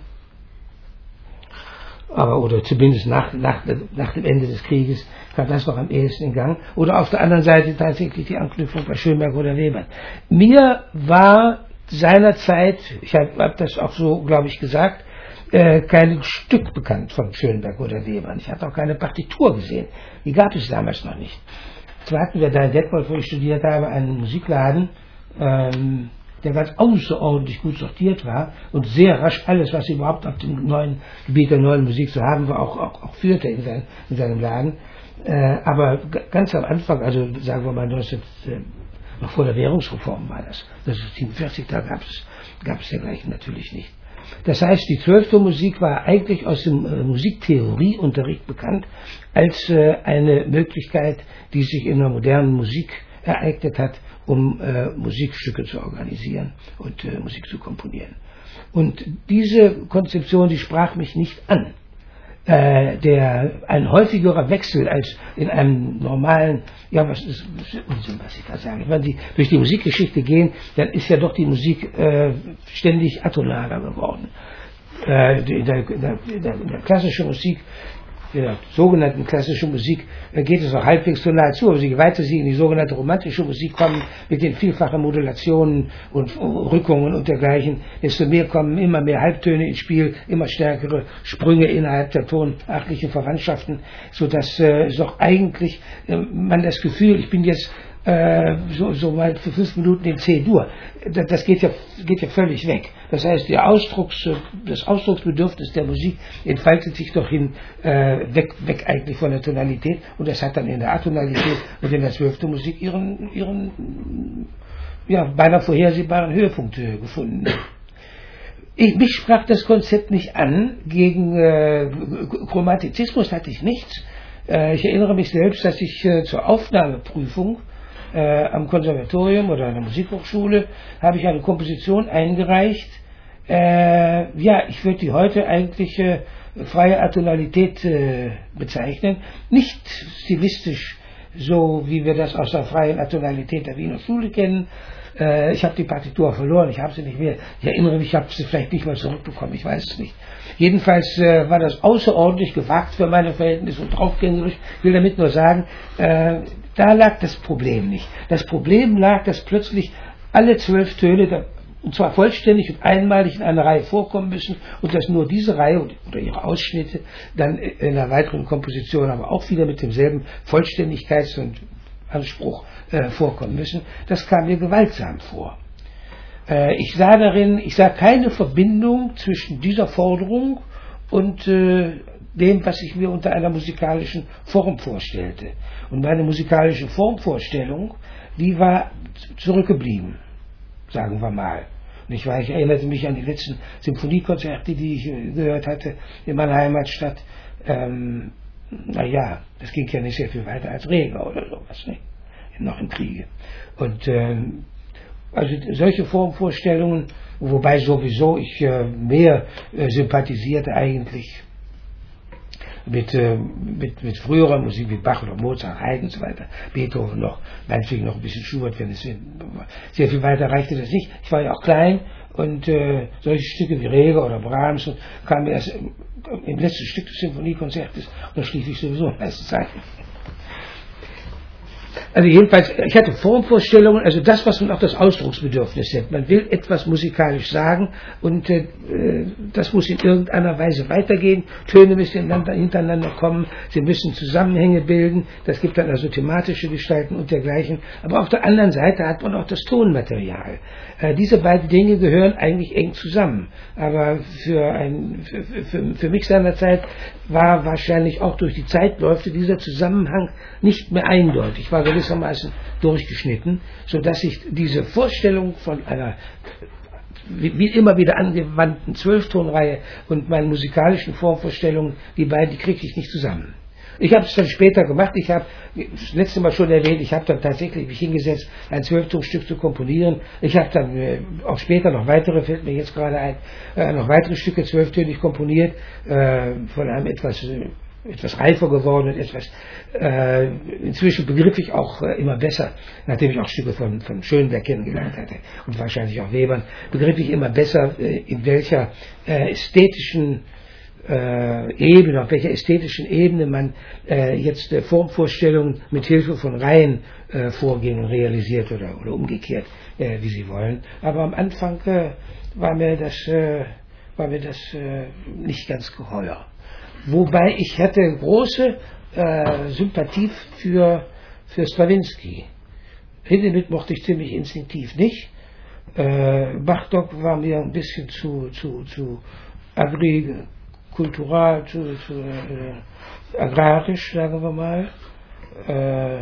Aber, oder zumindest nach, nach, nach dem Ende des Krieges kam das noch am ehesten in Gang. Oder auf der anderen Seite tatsächlich die Anknüpfung bei Schönberg oder Webern. Mir war seinerzeit, ich habe hab das auch so, glaube ich, gesagt, äh, kein Stück bekannt von Schönberg oder Webern. Ich hatte auch keine Partitur gesehen. Die gab es damals noch nicht. Zwar hatten wir da in Detmold, wo ich studiert habe, einen Musikladen, ähm, der ganz außerordentlich gut sortiert war und sehr rasch alles, was überhaupt auf dem neuen Gebiet der neuen Musik zu haben war, auch, auch, auch führte in, sein, in seinem Laden. Äh, aber g- ganz am Anfang, also sagen wir mal neunzehn, äh, noch vor der Währungsreform war das, neunzehnhundertsiebenundvierzig, da gab es, gab es dergleichen natürlich nicht. Das heißt, die Zwölftonmusik war eigentlich aus dem äh, Musiktheorieunterricht bekannt als äh, eine Möglichkeit, die sich in der modernen Musik ereignet hat, um äh, Musikstücke zu organisieren und äh, Musik zu komponieren. Und diese Konzeption, die sprach mich nicht an. Äh, der, ein häufigerer Wechsel als in einem normalen, ja, was ist, was ist Unsinn, was ich da sage. Wenn Sie durch die Musikgeschichte gehen, dann ist ja doch die Musik äh, ständig atonaler geworden. Äh, in, der, in, der, in, der, in der klassischen Musik, in der sogenannten klassischen Musik, äh, geht es noch halbwegs so nahe zu, aber je weiter Sie in die sogenannte romantische Musik kommen, mit den vielfachen Modulationen und Rückungen und dergleichen, desto mehr kommen immer mehr Halbtöne ins Spiel, immer stärkere Sprünge innerhalb der tonartlichen Verwandtschaften, sodass äh, doch eigentlich äh, man das Gefühl, ich bin jetzt äh, so, so mal für fünf Minuten in C-Dur, das, das geht ja, geht ja völlig weg. Das heißt, der Ausdrucks, das Ausdrucksbedürfnis der Musik entfaltet sich doch hin, äh, weg, weg eigentlich von der Tonalität, und das hat dann in der Atonalität und in der zwölften Musik ihren, ihren ja, beinahe vorhersehbaren Höhepunkt äh, gefunden. Ich, mich sprach das Konzept nicht an, gegen äh, Chromatizismus hatte ich nichts. Äh, ich erinnere mich selbst, dass ich äh, zur Aufnahmeprüfung äh, am Konservatorium oder an der Musikhochschule habe ich eine Komposition eingereicht. Äh, ja, ich würde die heute eigentlich äh, freie Atonalität äh, bezeichnen. Nicht stilistisch so, wie wir das aus der freien Atonalität der Wiener Schule kennen. Äh, ich habe die Partitur verloren, ich habe sie nicht mehr. Ich erinnere mich, ich habe sie vielleicht nicht mal zurückbekommen, ich weiß es nicht. Jedenfalls äh, war das außerordentlich gewagt für meine Verhältnisse und draufgängerisch. Ich will damit nur sagen, äh, da lag das Problem nicht. Das Problem lag, dass plötzlich alle zwölf Töne, da, und zwar vollständig und einmalig in einer Reihe vorkommen müssen, und dass nur diese Reihe oder ihre Ausschnitte dann in einer weiteren Komposition aber auch wieder mit demselben Vollständigkeits- und Anspruch äh, vorkommen müssen. Das kam mir gewaltsam vor. Äh, ich sah darin, ich sah keine Verbindung zwischen dieser Forderung und äh, dem, was ich mir unter einer musikalischen Form vorstellte. Und meine musikalische Formvorstellung, die war zurückgeblieben, sagen wir mal. Nicht wahr? Ich erinnerte mich an die letzten Symphoniekonzerte, die ich äh, gehört hatte in meiner Heimatstadt. Ähm, naja, das ging ja nicht sehr viel weiter als Reger oder sowas, nicht? Noch im Kriege. Und ähm, also solche Formvorstellungen, wobei sowieso ich äh, mehr äh, sympathisierte eigentlich mit, äh, mit, mit früherer Musik, wie Bach oder Mozart, Haydn und so weiter, Beethoven noch, meinetwegen noch ein bisschen Schubert, wenn es sehr viel weiter reichte das nicht. Ich war ja auch klein, und äh, solche Stücke wie Reger oder Brahms kamen erst im, im letzten Stück des Symphoniekonzertes, und da schließe ich sowieso meistens ein. Also jedenfalls, ich hatte Formvorstellungen, also das, was man auch das Ausdrucksbedürfnis nennt. Man will etwas musikalisch sagen und äh, das muss in irgendeiner Weise weitergehen. Töne müssen hintereinander kommen, sie müssen Zusammenhänge bilden, das gibt dann also thematische Gestalten und dergleichen. Aber auf der anderen Seite hat man auch das Tonmaterial. Äh, diese beiden Dinge gehören eigentlich eng zusammen. Aber für, ein, für, für, für mich seinerzeit war wahrscheinlich auch durch die Zeitläufe dieser Zusammenhang nicht mehr eindeutig, war gewissermaßen durchgeschnitten, sodass ich diese Vorstellung von einer wie immer wieder angewandten Zwölftonreihe und meinen musikalischen Formvorstellungen, die beiden, die kriege ich nicht zusammen. Ich habe es dann später gemacht, ich habe das letzte Mal schon erwähnt, ich habe dann tatsächlich mich hingesetzt, ein Zwölftonstück zu komponieren. Ich habe dann äh, auch später noch weitere, fällt mir jetzt gerade ein, äh, noch weitere Stücke zwölftönig komponiert, äh, von einem etwas äh, etwas reifer geworden, etwas äh, inzwischen begriff ich auch äh, immer besser, nachdem ich auch Stücke von, von Schönberg kennengelernt hatte und wahrscheinlich auch Webern, begriff ich immer besser, äh, in welcher äh, ästhetischen äh, Ebene, auf welcher ästhetischen Ebene man äh, jetzt äh, Formvorstellungen mit Hilfe von Reihen äh, Vorgängen realisiert oder, oder umgekehrt, äh, wie sie wollen. Aber am Anfang äh, war mir das, äh, war mir das äh, nicht ganz geheuer. Wobei ich hatte große äh, Sympathie für, für Stravinsky. Hindemith mochte ich ziemlich instinktiv nicht. Äh, Bartók war mir ein bisschen zu, zu, zu agrikultural, zu, zu äh, agrarisch, sagen wir mal. Äh,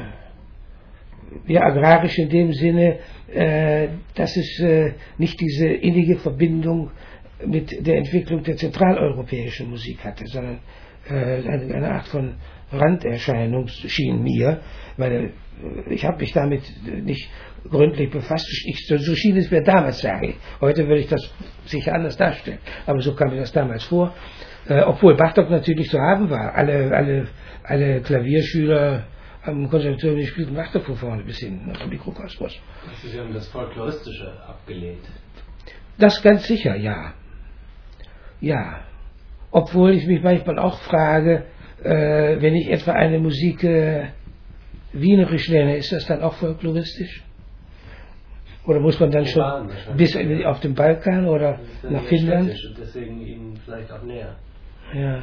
ja, agrarisch in dem Sinne, äh, dass es äh, nicht diese innige Verbindung mit der Entwicklung der zentraleuropäischen Musik hatte, sondern äh, eine, eine Art von Randerscheinung schien mir, weil äh, ich habe mich damit nicht gründlich befasst. Ich, so schien es mir damals, sage ich. Heute würde ich das sicher anders darstellen, aber so kam mir das damals vor. Äh, obwohl Bartók natürlich zu haben war. Alle, alle, alle Klavierschüler am Konservatorium spielten Bartók von vorne bis hinten, also Mikrokosmos. Also Sie haben das Folkloristische abgelehnt. Das ganz sicher, ja. Ja, obwohl ich mich manchmal auch frage, äh, wenn ich etwa eine Musik äh, wienerisch lerne, ist das dann auch folkloristisch? Oder muss man dann schon bis auf den Balkan oder nach Finnland? Und deswegen Ihnen vielleicht auch näher. Ja.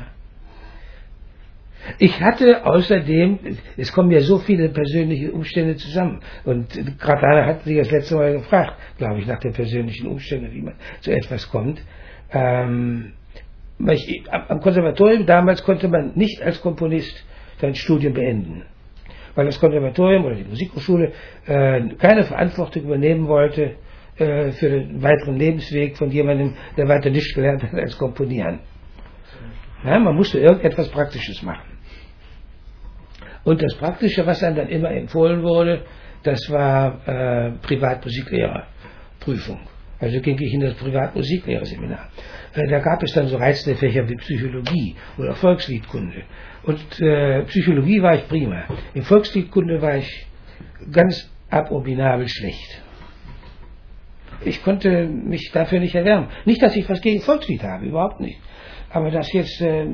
Ich hatte außerdem, es kommen ja so viele persönliche Umstände zusammen, und gerade Anna hat sich das letzte Mal gefragt, glaube ich, nach den persönlichen Umständen, wie man zu etwas kommt. Ähm, ich, am Konservatorium damals konnte man nicht als Komponist sein Studium beenden, weil das Konservatorium oder die Musikhochschule äh, keine Verantwortung übernehmen wollte äh, für den weiteren Lebensweg von jemandem, der weiter nichts gelernt hat als Komponieren. Ja, man musste irgendetwas Praktisches machen. Und das Praktische, was dann, dann immer empfohlen wurde, das war äh, Privatmusiklehrerprüfung. Also ging ich in das Privatmusiklehrerseminar. Äh, da gab es dann so reizende Fächer wie Psychologie oder Volksliedkunde. Und äh, Psychologie war ich prima. In Volksliedkunde war ich ganz abominabel schlecht. Ich konnte mich dafür nicht erwärmen. Nicht, dass ich was gegen Volkslied habe, überhaupt nicht. Aber das jetzt äh,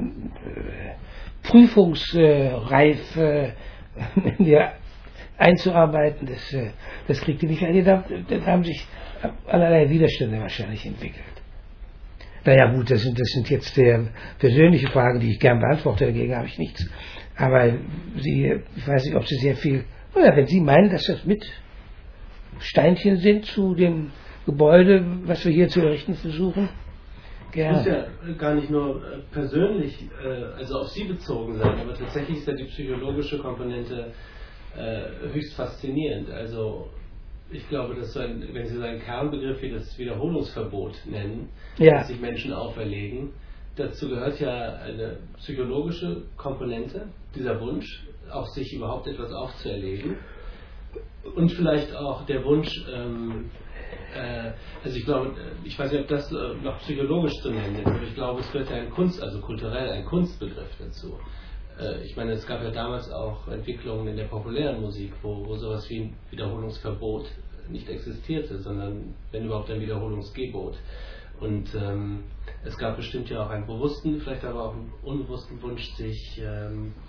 prüfungsreif äh, mir einzuarbeiten, das, äh, das kriegt ihr nicht ein. Da, da haben sich allerlei Widerstände wahrscheinlich entwickelt. Naja gut, das sind, das sind jetzt sehr persönliche Fragen, die ich gern beantworte, dagegen habe ich nichts. Aber Sie, ich weiß nicht, ob Sie sehr viel, naja, wenn Sie meinen, dass das mit Steinchen sind zu dem Gebäude, was wir hier zu errichten versuchen, gerne. Das muss ja gar nicht nur persönlich, also auf Sie bezogen sein, aber tatsächlich ist ja die psychologische Komponente höchst faszinierend. Also ich glaube, dass so ein, wenn Sie so einen Kernbegriff wie das Wiederholungsverbot nennen, ja, das sich Menschen auferlegen, dazu gehört ja eine psychologische Komponente, dieser Wunsch, auch sich überhaupt etwas aufzuerlegen, und vielleicht auch der Wunsch, ähm, äh, also ich glaube, ich weiß nicht, ob das äh, noch psychologisch zu nennen ist, aber ich glaube, es gehört ja ein Kunst, also kulturell ein Kunstbegriff dazu. Äh, ich meine, es gab ja damals auch Entwicklungen in der populären Musik, wo, wo sowas wie ein Wiederholungsverbot nicht existierte, sondern wenn überhaupt ein Wiederholungsgebot. Und ähm, es gab bestimmt ja auch einen bewussten, vielleicht aber auch einen unbewussten Wunsch, sich ähm,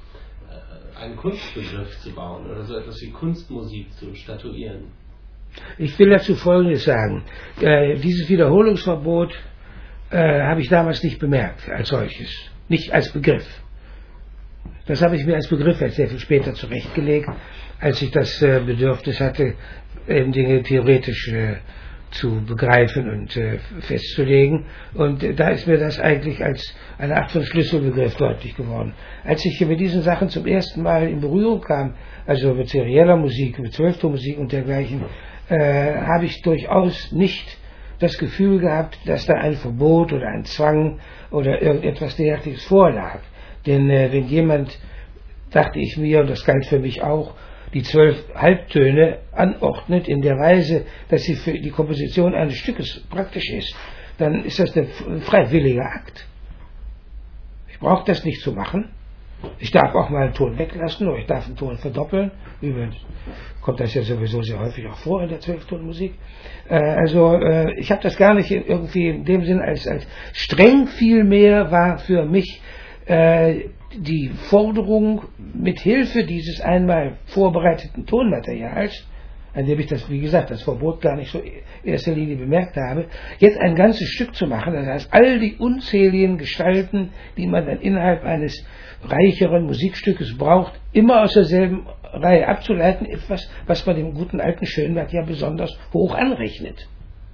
einen Kunstbegriff zu bauen oder so etwas wie Kunstmusik zu statuieren? Ich will dazu Folgendes sagen. Äh, dieses Wiederholungsverbot äh, habe ich damals nicht bemerkt als solches, nicht als Begriff. Das habe ich mir als Begriff erst sehr viel später zurechtgelegt, als ich das äh, Bedürfnis hatte, eben Dinge theoretisch äh, zu begreifen und äh, festzulegen. Und äh, da ist mir das eigentlich als eine Art von Schlüsselbegriff deutlich geworden. Als ich mit diesen Sachen zum ersten Mal in Berührung kam, also mit serieller Musik, mit Zwölftonmusik und dergleichen, äh, habe ich durchaus nicht das Gefühl gehabt, dass da ein Verbot oder ein Zwang oder irgendetwas derartiges vorlag. Denn äh, wenn jemand, dachte ich mir, und das galt für mich auch, die zwölf Halbtöne anordnet in der Weise, dass sie für die Komposition eines Stückes praktisch ist, dann ist das ein freiwilliger Akt. Ich brauche das nicht zu machen. Ich darf auch mal einen Ton weglassen oder ich darf einen Ton verdoppeln. Übrigens kommt das ja sowieso sehr häufig auch vor in der Zwölftonmusik. Äh, also äh, ich habe das gar nicht irgendwie in dem Sinn als, als streng, vielmehr war für mich äh, die Forderung, mit Hilfe dieses einmal vorbereiteten Tonmaterials, an dem ich das, wie gesagt, das Verbot gar nicht so in erster Linie bemerkt habe, jetzt ein ganzes Stück zu machen, das heißt, all die unzähligen Gestalten, die man dann innerhalb eines reicheren Musikstückes braucht, immer aus derselben Reihe abzuleiten, etwas, was man dem guten alten Schönberg ja besonders hoch anrechnet.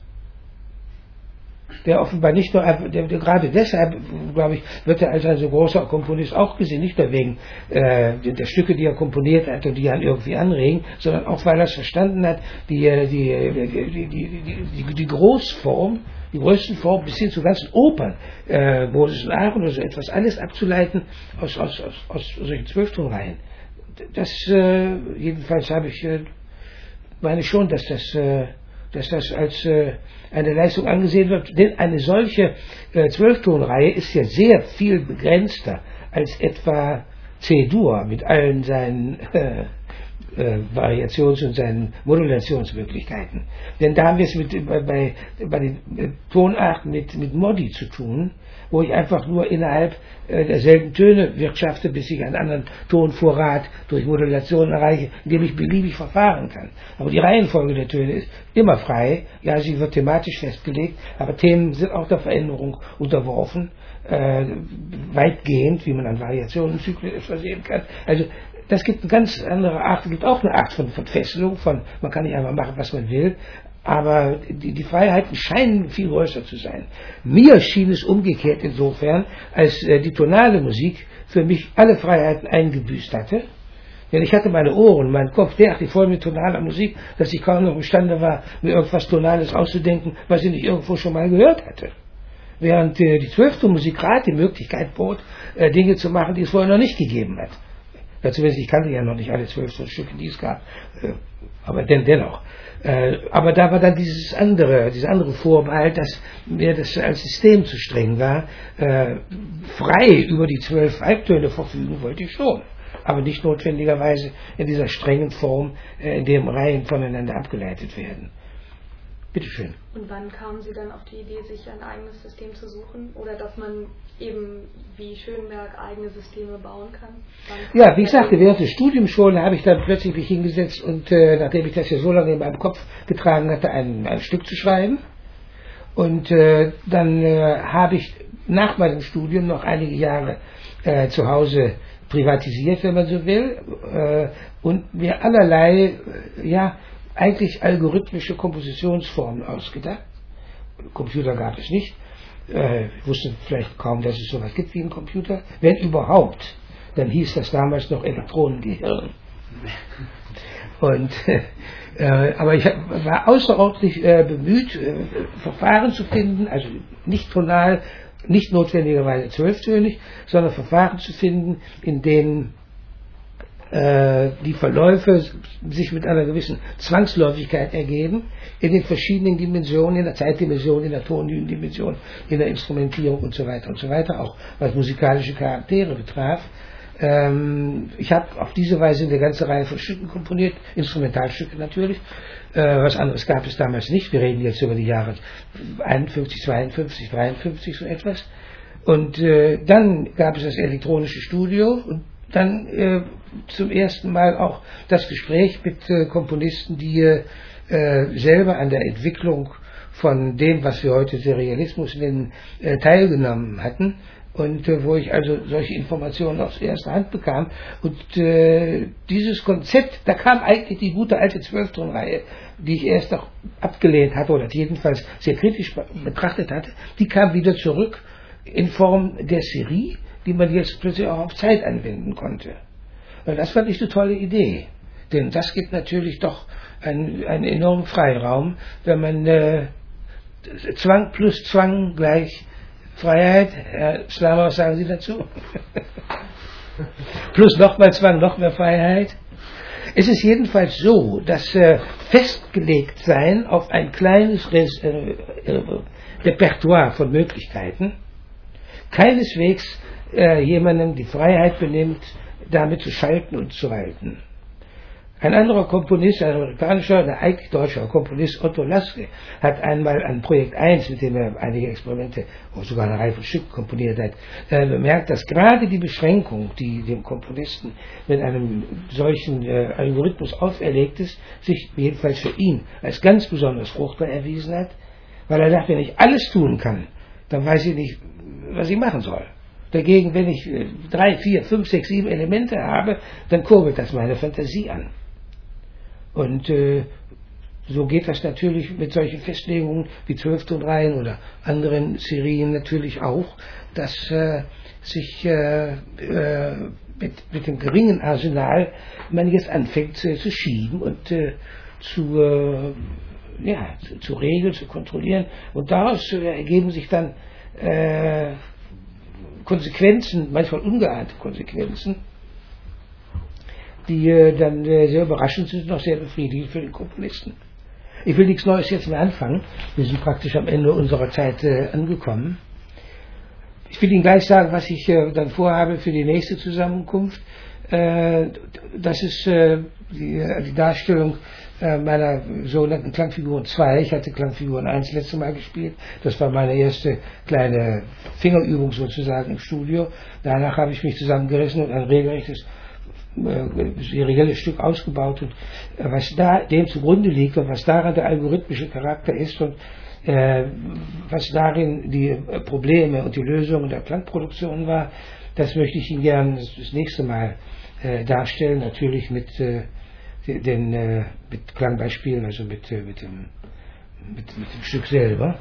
Der offenbar nicht nur, der, der gerade deshalb, glaube ich, wird er als ein so großer Komponist auch gesehen, nicht nur wegen äh, der Stücke, die er komponiert hat und die ihn irgendwie anregen, sondern auch, weil er es verstanden hat, die, die, die, die, die, die Großform, die größten Formen bis hin zu ganzen Opern, äh, Moses und Aaron oder so etwas, alles abzuleiten aus, aus, aus, aus solchen Zwölftonreihen. Das, äh, jedenfalls habe ich, äh, meine schon, dass das, äh, dass das als äh, eine Leistung angesehen wird, denn eine solche äh, Zwölftonreihe ist ja sehr viel begrenzter als etwa C-Dur mit allen seinen äh, äh, Variations- und seinen Modulationsmöglichkeiten. Denn da haben wir es mit, bei, bei, bei den äh, Tonarten mit, mit Modi zu tun, wo ich einfach nur innerhalb äh, derselben Töne wirtschafte, bis ich einen anderen Tonvorrat durch Modulation erreiche, indem ich beliebig verfahren kann. Aber die Reihenfolge der Töne ist immer frei, ja, sie wird thematisch festgelegt, aber Themen sind auch der Veränderung unterworfen, äh, weitgehend, wie man an Variationenzyklen etwas sehen kann. Also das gibt eine ganz andere Art, es gibt auch eine Art von, von Fesselung, von man kann nicht einfach machen, was man will, aber die, die Freiheiten scheinen viel größer zu sein. Mir schien es umgekehrt insofern, als äh, die tonale Musik für mich alle Freiheiten eingebüßt hatte. Denn ich hatte meine Ohren, meinen Kopf derartig voll mit tonaler Musik, dass ich kaum noch imstande war, mir irgendwas Tonales auszudenken, was ich nicht irgendwo schon mal gehört hatte. Während äh, die Zwölftonmusik gerade die Möglichkeit bot, äh, Dinge zu machen, die es vorher noch nicht gegeben hat. Dazu, ich kannte ja noch nicht alle Zwölftonstücke, die es gab, äh, aber denn, dennoch. Äh, aber da war dann dieses andere, dieser andere Vorbehalt, dass mir das als System zu streng war. Äh, frei über die zwölf Halbtöne verfügen wollte ich schon, aber nicht notwendigerweise in dieser strengen Form, äh, in dem Reihen voneinander abgeleitet werden. Bitteschön. Und wann kamen Sie dann auf die Idee, sich ein eigenes System zu suchen? Oder dass man eben wie Schönberg eigene Systeme bauen kann? Wann ja, wie ich sagte, während des Studiums schon habe ich dann plötzlich mich hingesetzt und äh, nachdem ich das ja so lange in meinem Kopf getragen hatte, ein, ein Stück zu schreiben. Und äh, dann äh, habe ich nach meinem Studium noch einige Jahre äh, zu Hause privatisiert, wenn man so will, äh, und mir allerlei, äh, ja, eigentlich algorithmische Kompositionsformen ausgedacht. Computer gab es nicht. Äh, ich wusste vielleicht kaum, dass es sowas gibt wie ein Computer. Wenn überhaupt, dann hieß das damals noch Elektronengehirn. Und, äh, aber ich war außerordentlich äh, bemüht, äh, Verfahren zu finden, also nicht tonal, nicht notwendigerweise zwölftönig, sondern Verfahren zu finden, in denen die Verläufe sich mit einer gewissen Zwangsläufigkeit ergeben, in den verschiedenen Dimensionen, in der Zeitdimension, in der Tondimension, in der Instrumentierung und so weiter und so weiter, auch was musikalische Charaktere betraf. Ähm, ich habe auf diese Weise eine ganze Reihe von Stücken komponiert, Instrumentalstücke natürlich, äh, was anderes gab es damals nicht, wir reden jetzt über die Jahre einundfünfzig, zweiundfünfzig, dreiundfünfzig, so etwas. Und äh, dann gab es das elektronische Studio und dann äh, zum ersten Mal auch das Gespräch mit äh, Komponisten, die äh, selber an der Entwicklung von dem, was wir heute Serialismus nennen, äh, teilgenommen hatten. Und äh, wo ich also solche Informationen aus erster Hand bekam. Und äh, dieses Konzept, da kam eigentlich die gute alte Zwölftonreihe, die ich erst auch abgelehnt hatte oder jedenfalls sehr kritisch betrachtet hatte, die kam wieder zurück in Form der Serie, die man jetzt plötzlich auch auf Zeit anwenden konnte. Und das fand ich eine tolle Idee. Denn das gibt natürlich doch einen, einen enormen Freiraum, wenn man äh, Zwang plus Zwang gleich Freiheit. Herr Slammer, was sagen Sie dazu? Plus nochmal Zwang, noch mehr Freiheit. Es ist jedenfalls so, dass äh, festgelegt sein auf ein kleines Res- äh, äh, Repertoire von Möglichkeiten keineswegs äh, jemandem die Freiheit benimmt, damit zu schalten und zu walten. Ein anderer Komponist, ein amerikanischer, ein eigentlich deutscher Komponist, Otto Laske, hat einmal an Projekt eins, mit dem er einige Experimente, oder sogar eine Reihe von Stücken komponiert hat, äh, bemerkt, dass gerade die Beschränkung, die dem Komponisten mit einem solchen äh, Algorithmus auferlegt ist, sich jedenfalls für ihn als ganz besonders fruchtbar erwiesen hat, weil er sagt, wenn ich alles tun kann, dann weiß ich nicht, was ich machen soll. Dagegen, wenn ich äh, drei, vier, fünf, sechs, sieben Elemente habe, dann kurbelt das meine Fantasie an. Und äh, so geht das natürlich mit solchen Festlegungen wie Zwölftonreihen oder anderen Serien natürlich auch, dass äh, sich äh, äh, mit, mit dem geringen Arsenal man jetzt anfängt äh, zu schieben und äh, zu, äh, ja, zu, zu regeln, zu kontrollieren. Und daraus äh, ergeben sich dann äh, Konsequenzen, manchmal ungeahnte Konsequenzen, die äh, dann äh, sehr überraschend sind und auch sehr befriedigend für den Komponisten. Ich will nichts Neues jetzt mehr anfangen. Wir sind praktisch am Ende unserer Zeit äh, angekommen. Ich will Ihnen gleich sagen, was ich äh, dann vorhabe für die nächste Zusammenkunft. Äh, das ist äh, die, die Darstellung äh, meiner sogenannten Klangfiguren zwei. Ich hatte Klangfiguren eins letzte Mal gespielt. Das war meine erste kleine Fingerübung sozusagen im Studio. Danach habe ich mich zusammengerissen und ein regelrechtes serielles Stück ausgebaut, und was da dem zugrunde liegt und was daran der algorithmische Charakter ist und äh, was darin die Probleme und die Lösungen der Klangproduktion war, das möchte ich Ihnen gerne das nächste Mal äh, darstellen, natürlich mit äh, den äh, mit Klangbeispielen, also mit, äh, mit, dem, mit, mit dem Stück selber.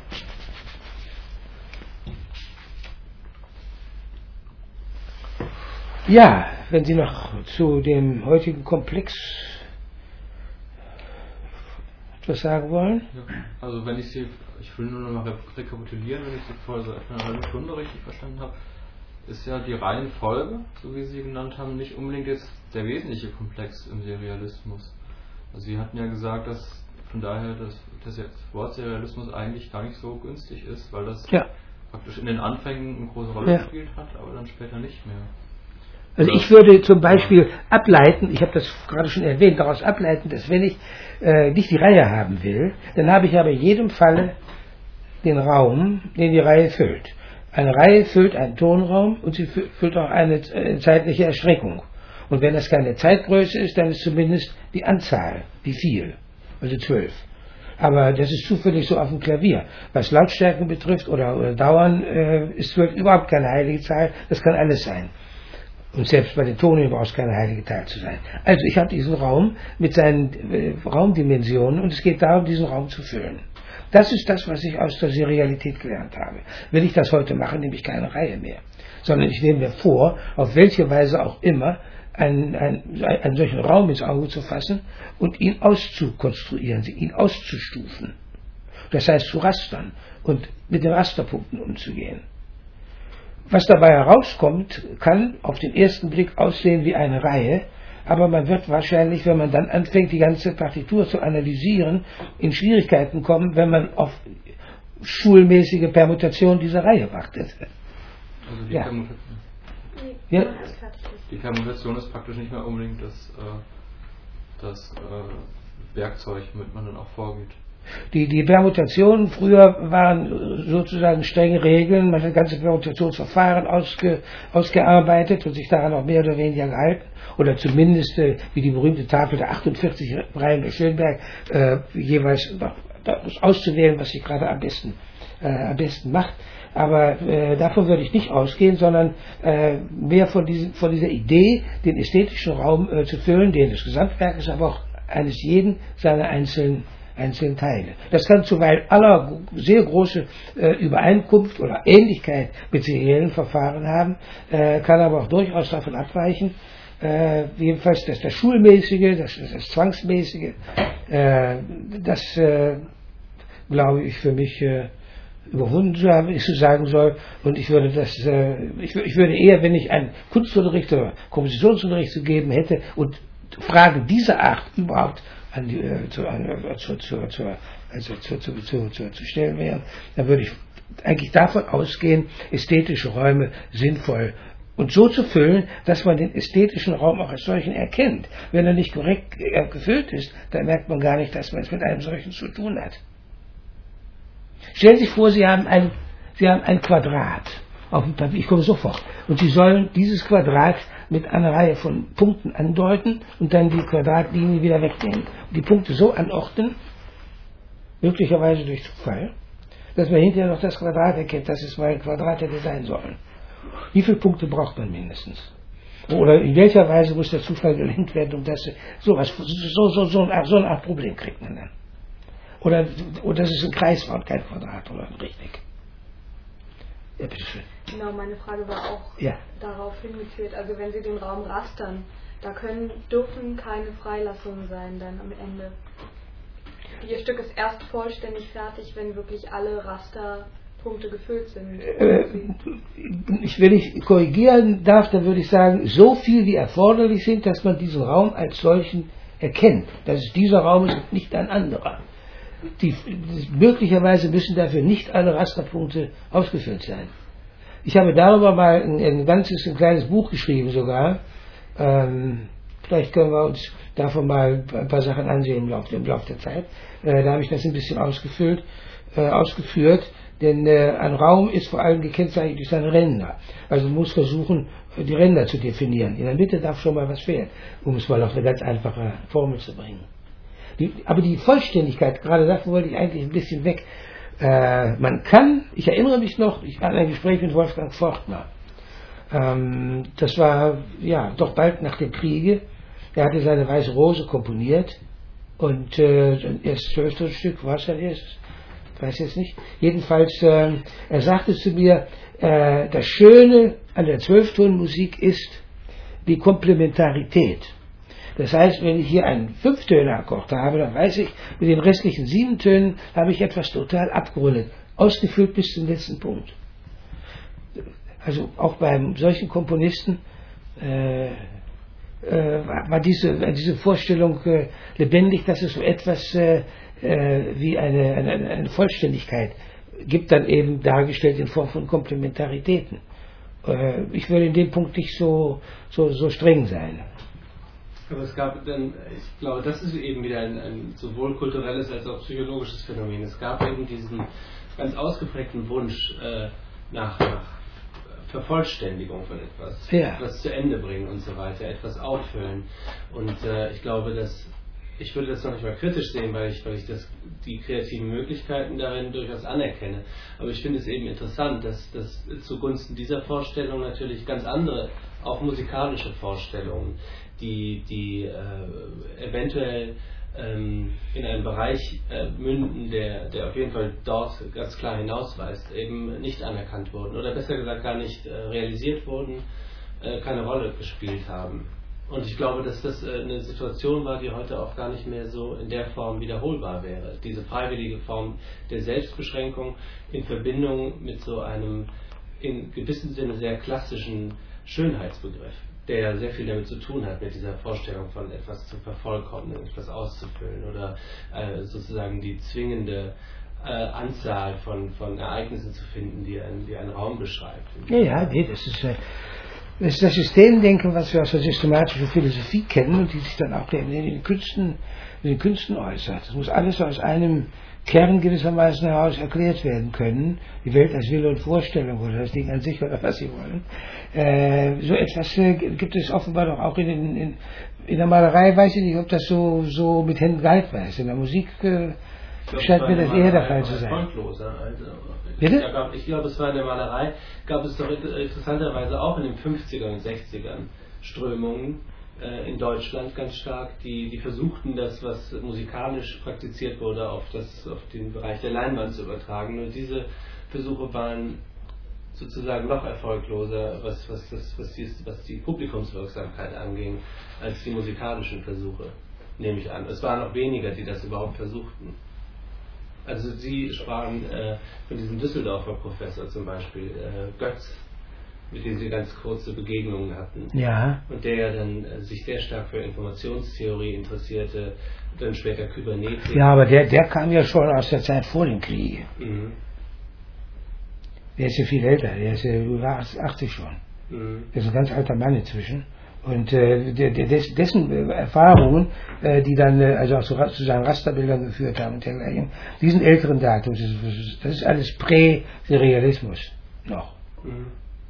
Ja, wenn Sie noch zu dem heutigen Komplex etwas sagen wollen? Ja, also wenn ich Sie, ich will nur noch mal rekapitulieren, wenn ich Sie vor so etwa einer halben Stunde richtig verstanden habe, ist ja die Reihenfolge, so wie Sie genannt haben, nicht unbedingt jetzt der wesentliche Komplex im Serialismus. Also Sie hatten ja gesagt, dass von daher das, das Wort Serialismus eigentlich gar nicht so günstig ist, weil das ja praktisch in den Anfängen eine große Rolle ja. gespielt hat, aber dann später nicht mehr. Also ich würde zum Beispiel ableiten, ich habe das gerade schon erwähnt, daraus ableiten, dass wenn ich äh, nicht die Reihe haben will, dann habe ich aber in jedem Falle den Raum, den die Reihe füllt. Eine Reihe füllt einen Tonraum und sie füllt auch eine äh, zeitliche Erstreckung. Und wenn das keine Zeitgröße ist, dann ist zumindest die Anzahl, wie viel, also zwölf. Aber das ist zufällig so auf dem Klavier. Was Lautstärken betrifft oder, oder Dauern, äh, ist zwölf überhaupt keine heilige Zahl, das kann alles sein. Und selbst bei den Tonen braucht es keine heilige Zahl zu sein. Also ich habe diesen Raum mit seinen äh, Raumdimensionen und es geht darum, diesen Raum zu füllen. Das ist das, was ich aus der Serialität gelernt habe. Wenn ich das heute mache, nehme ich keine Reihe mehr. Sondern ich nehme mir vor, auf welche Weise auch immer, einen, einen, einen solchen Raum ins Auge zu fassen und ihn auszukonstruieren, ihn auszustufen. Das heißt zu rastern und mit den Rasterpunkten umzugehen. Was dabei herauskommt, kann auf den ersten Blick aussehen wie eine Reihe, aber man wird wahrscheinlich, wenn man dann anfängt, die ganze Partitur zu analysieren, in Schwierigkeiten kommen, wenn man auf schulmäßige Permutation dieser Reihe wartet. Also die, ja. Permutation. Ja. die Permutation ist praktisch nicht mehr unbedingt das, äh, das äh, Werkzeug, womit man dann auch vorgeht. Die, die Permutationen früher waren sozusagen strenge Regeln, man hat ganze Permutationsverfahren ausge, ausgearbeitet und sich daran auch mehr oder weniger gehalten. Oder zumindest, äh, wie die berühmte Tafel der achtundvierzig Reihen bei Schönberg, äh, jeweils das auszuwählen, was sich gerade am besten, äh, am besten macht. Aber äh, davon würde ich nicht ausgehen, sondern äh, mehr von, diesem, von dieser Idee, den ästhetischen Raum äh, zu füllen, den des Gesamtwerkes, aber auch eines jeden seiner einzelnen, einzelnen Teile. Das kann zuweilen aller sehr große äh, Übereinkunft oder Ähnlichkeit mit seriellen Verfahren haben, äh, kann aber auch durchaus davon abweichen. Äh, jedenfalls das, das Schulmäßige, das, das Zwangsmäßige, äh, das äh, glaube ich für mich äh, überwunden zu haben, ich so sagen soll, und ich würde das, äh, ich, ich würde eher, wenn ich einen Kunstunterricht oder Kompositionsunterricht zu geben hätte und Fragen dieser Art überhaupt an die, äh, zu, äh, zu, zu, zu, also zu, zu, zu, zu, zu stellen wären, dann würde ich eigentlich davon ausgehen, ästhetische Räume sinnvoll und so zu füllen, dass man den ästhetischen Raum auch als solchen erkennt. Wenn er nicht korrekt äh, gefüllt ist, dann merkt man gar nicht, dass man es mit einem solchen zu tun hat. Stellen Sie sich vor, Sie haben ein, Sie haben ein Quadrat auf dem Papier, ich komme sofort, und Sie sollen dieses Quadrat mit einer Reihe von Punkten andeuten und dann die Quadratlinie wieder wegnehmen und die Punkte so anordnen, möglicherweise durch Zufall, dass man hinterher noch das Quadrat erkennt, dass es mal ein Quadrat hätte sein sollen. Wie viele Punkte braucht man mindestens? Oder in welcher Weise muss der Zufall gelenkt werden, um das sowas, so, so, so, so, so eine Art Problem kriegt man dann. Oder, oder das ist ein Kreis war und kein Quadrat oder ein Rechteck. Ja, bitteschön. Genau, meine Frage war auch ja. darauf hingeführt, also wenn Sie den Raum rastern, da können, dürfen keine Freilassungen sein dann am Ende. Ihr Stück ist erst vollständig fertig, wenn wirklich alle Rasterpunkte gefüllt sind. Äh, ich, wenn ich korrigieren darf, dann würde ich sagen, so viel wie erforderlich sind, dass man diesen Raum als solchen erkennt. Dass es dieser Raum ist und nicht ein anderer. Die, möglicherweise müssen dafür nicht alle Rasterpunkte ausgefüllt sein. Ich habe darüber mal ein, ein ganzes, ein kleines Buch geschrieben sogar. Ähm, vielleicht können wir uns davon mal ein paar Sachen ansehen im Laufe, im Laufe der Zeit. Äh, da habe ich das ein bisschen ausgefüllt, äh, ausgeführt. Denn äh, ein Raum ist vor allem gekennzeichnet durch seine Ränder. Also man muss versuchen, die Ränder zu definieren. In der Mitte darf schon mal was fehlen, um es mal auf eine ganz einfache Formel zu bringen. Die, aber die Vollständigkeit, gerade davon wollte ich eigentlich ein bisschen weg. Äh, man kann, ich erinnere mich noch, ich hatte ein Gespräch mit Wolfgang Fortner. Ähm, das war ja doch bald nach dem Kriege. Er hatte seine Weiße Rose komponiert und äh, sein erstes Zwölftonstück war es ja erst, ich weiß jetzt nicht. Jedenfalls, äh, er sagte zu mir, äh, das Schöne an der Zwölftonmusik ist die Komplementarität. Das heißt, wenn ich hier einen Fünftöner-Akkord habe, dann weiß ich, mit den restlichen sieben Tönen habe ich etwas total abgerundet, ausgefüllt bis zum letzten Punkt. Also auch beim solchen Komponisten äh, äh, war diese, diese Vorstellung äh, lebendig, dass es so etwas äh, äh, wie eine, eine, eine Vollständigkeit gibt, dann eben dargestellt in Form von Komplementaritäten. Äh, ich würde in dem Punkt nicht so, so, so streng sein. Aber es gab dann, ich glaube, das ist eben wieder ein, ein sowohl kulturelles als auch psychologisches Phänomen. Es gab eben diesen ganz ausgeprägten Wunsch äh, nach, nach Vervollständigung von etwas, ja. etwas zu Ende bringen und so weiter, etwas auffüllen. Und äh, ich glaube, dass ich würde das noch nicht mal kritisch sehen, weil ich, weil ich das, die kreativen Möglichkeiten darin durchaus anerkenne. Aber ich finde es eben interessant, dass, dass zugunsten dieser Vorstellung natürlich ganz andere, auch musikalische Vorstellungen, die, die äh, eventuell ähm, in einen Bereich äh, münden, der, der auf jeden Fall dort ganz klar hinausweist, eben nicht anerkannt wurden oder besser gesagt gar nicht äh, realisiert wurden, äh, keine Rolle gespielt haben. Und ich glaube, dass das äh, eine Situation war, die heute auch gar nicht mehr so in der Form wiederholbar wäre. Diese freiwillige Form der Selbstbeschränkung in Verbindung mit so einem in gewissem Sinne sehr klassischen Schönheitsbegriff, der sehr viel damit zu tun hat, mit dieser Vorstellung von etwas zu vervollkommnen, etwas auszufüllen oder äh, sozusagen die zwingende äh, Anzahl von, von Ereignissen zu finden, die, ein, die einen Raum beschreibt. Ja, ja, nee, das ist, äh, Das ist das Systemdenken, was wir aus der systematischen Philosophie kennen und die sich dann auch in den Künsten, in den Künsten äußert. Es muss alles aus einem Kern gewissermaßen heraus erklärt werden können. Die Welt als Wille und Vorstellung oder das Ding an sich oder was Sie wollen. Äh, so etwas äh, gibt es offenbar doch auch in, in, in, in der Malerei. Weiß ich nicht, ob das so, so mit Händen gehalten ist. In der Musik äh, scheint mir das eher der Fall zu sein. Also, Bitte? Ja, gab, ich glaube, es war in der Malerei, gab es doch interessanterweise auch in den fünfzigern und sechzigern Strömungen äh, in Deutschland ganz stark, die, die versuchten, das, was musikalisch praktiziert wurde, auf, das, auf den Bereich der Leinwand zu übertragen. Nur diese Versuche waren sozusagen noch erfolgloser, was, was, das, was, die, was die Publikumswirksamkeit anging, als die musikalischen Versuche, nehme ich an. Es waren noch weniger, die das überhaupt versuchten. Also Sie sprachen äh, von diesem Düsseldorfer Professor zum Beispiel, äh, Götz, mit dem Sie ganz kurze Begegnungen hatten. Ja. Und der ja dann äh, sich sehr stark für Informationstheorie interessierte, dann später Kybernetik. Ja, aber der, der kam ja schon aus der Zeit vor dem Krieg. Mhm. Der ist ja viel älter, der ist ja über achtzig schon. Mhm. Der ist ein ganz alter Mann inzwischen. Und äh, der, der, dessen Erfahrungen, äh, die dann äh, also auch zu, zu seinen Rasterbildern geführt haben und dergleichen, diesen älteren Datums, das ist, das ist alles Prä-Serialismus noch. Mhm.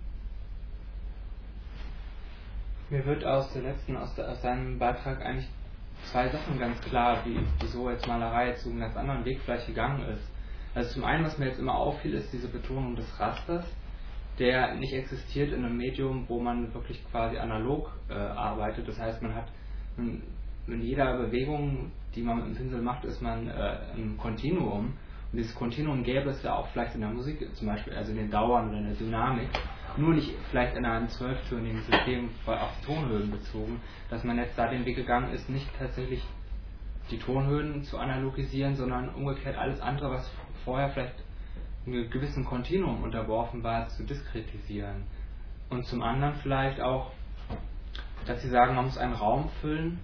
Mir wird aus der letzten, aus, der, aus seinem Beitrag eigentlich zwei Sachen ganz klar, wie, wieso jetzt Malerei zu einem ganz anderen Weg vielleicht gegangen ist. Also zum einen, was mir jetzt immer auffiel, ist diese Betonung des Rasters, der nicht existiert in einem Medium, wo man wirklich quasi analog äh, arbeitet. Das heißt, man hat in, in jeder Bewegung, die man mit dem Pinsel macht, ist man äh, ein Kontinuum. Und dieses Kontinuum gäbe es ja auch vielleicht in der Musik zum Beispiel, also in den Dauern oder in der Dynamik, nur nicht vielleicht in einem zwölftönigen System auf Tonhöhen bezogen, dass man jetzt da den Weg gegangen ist, nicht tatsächlich die Tonhöhen zu analogisieren, sondern umgekehrt alles andere, was vorher vielleicht einem gewissen Kontinuum unterworfen war, zu diskretisieren. Und zum anderen vielleicht auch, dass sie sagen, man muss einen Raum füllen.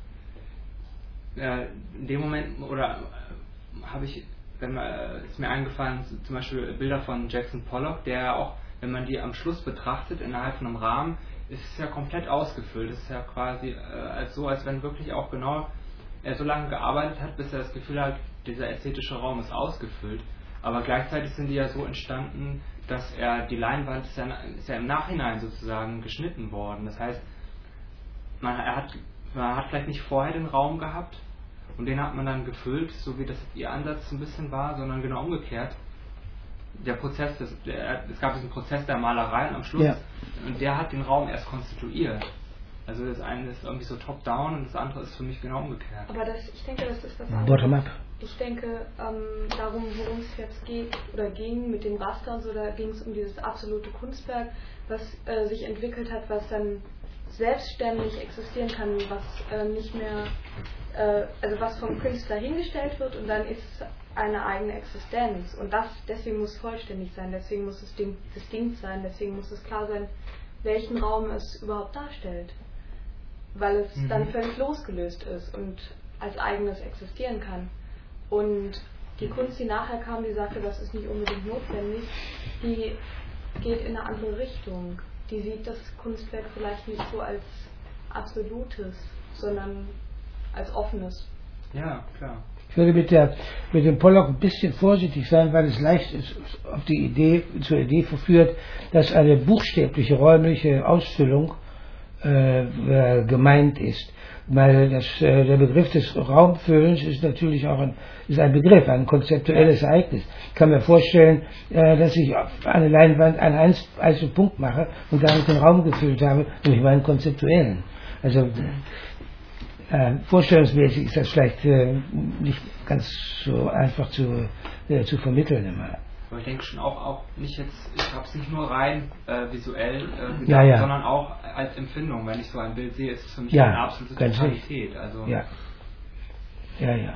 Äh, in dem Moment, oder äh, habe ich, wenn man, äh, ist mir eingefallen, zum Beispiel Bilder von Jackson Pollock, der auch, wenn man die am Schluss betrachtet, innerhalb von einem Rahmen, ist es ja komplett ausgefüllt. Es ist ja quasi äh, als so, als wenn wirklich auch genau er so lange gearbeitet hat, bis er das Gefühl hat, dieser ästhetische Raum ist ausgefüllt. Aber gleichzeitig sind die ja so entstanden, dass er die Leinwand ist ja, ist ja im Nachhinein sozusagen geschnitten worden. Das heißt, man, er hat, man hat vielleicht nicht vorher den Raum gehabt und den hat man dann gefüllt, so wie das ihr Ansatz ein bisschen war, sondern genau umgekehrt. Der Prozess, des, der, es gab diesen Prozess der Malerei und am Schluss, ja. Und der hat den Raum erst konstituiert. Also das eine ist irgendwie so top-down und das andere ist für mich genau umgekehrt. Aber das, ich denke, das ist was anderes. Bottom-up. Ich denke, ähm, darum, worum es jetzt geht oder ging mit dem Raster, so, da ging es um dieses absolute Kunstwerk, was äh, sich entwickelt hat, was dann selbstständig existieren kann, was äh, nicht mehr, äh, also was vom Künstler hingestellt wird und dann ist es eine eigene Existenz. Und das, deswegen muss es vollständig sein, deswegen muss es distinkt sein, deswegen muss es klar sein, welchen Raum es überhaupt darstellt. Weil es mhm. dann völlig losgelöst ist und als eigenes existieren kann. Und die Kunst, die nachher kam, die sagte, das ist nicht unbedingt notwendig, die geht in eine andere Richtung. Die sieht das Kunstwerk vielleicht nicht so als absolutes, sondern als offenes. Ja, klar. Ich würde mit, der, mit dem Pollock ein bisschen vorsichtig sein, weil es leicht ist, auf die Idee, zur Idee verführt, dass eine buchstäbliche räumliche Ausfüllung äh, gemeint ist. Weil das, äh, der Begriff des Raumfüllens ist natürlich auch ein, ist ein Begriff, ein konzeptuelles Ereignis. Ich kann mir vorstellen, äh, dass ich auf eine Leinwand einen einzelnen Punkt mache und damit den Raum gefüllt habe, nämlich meinen konzeptuellen. Also äh, vorstellungsmäßig ist das vielleicht äh, nicht ganz so einfach zu, äh, zu vermitteln immer. Aber ich denke schon auch, auch nicht jetzt, ich habe es nicht nur rein äh, visuell äh, gedacht, ja, ja. sondern auch als Empfindung. Wenn ich so ein Bild sehe, ist es für mich ja, eine absolute Totalität. Also ja, ja, ja.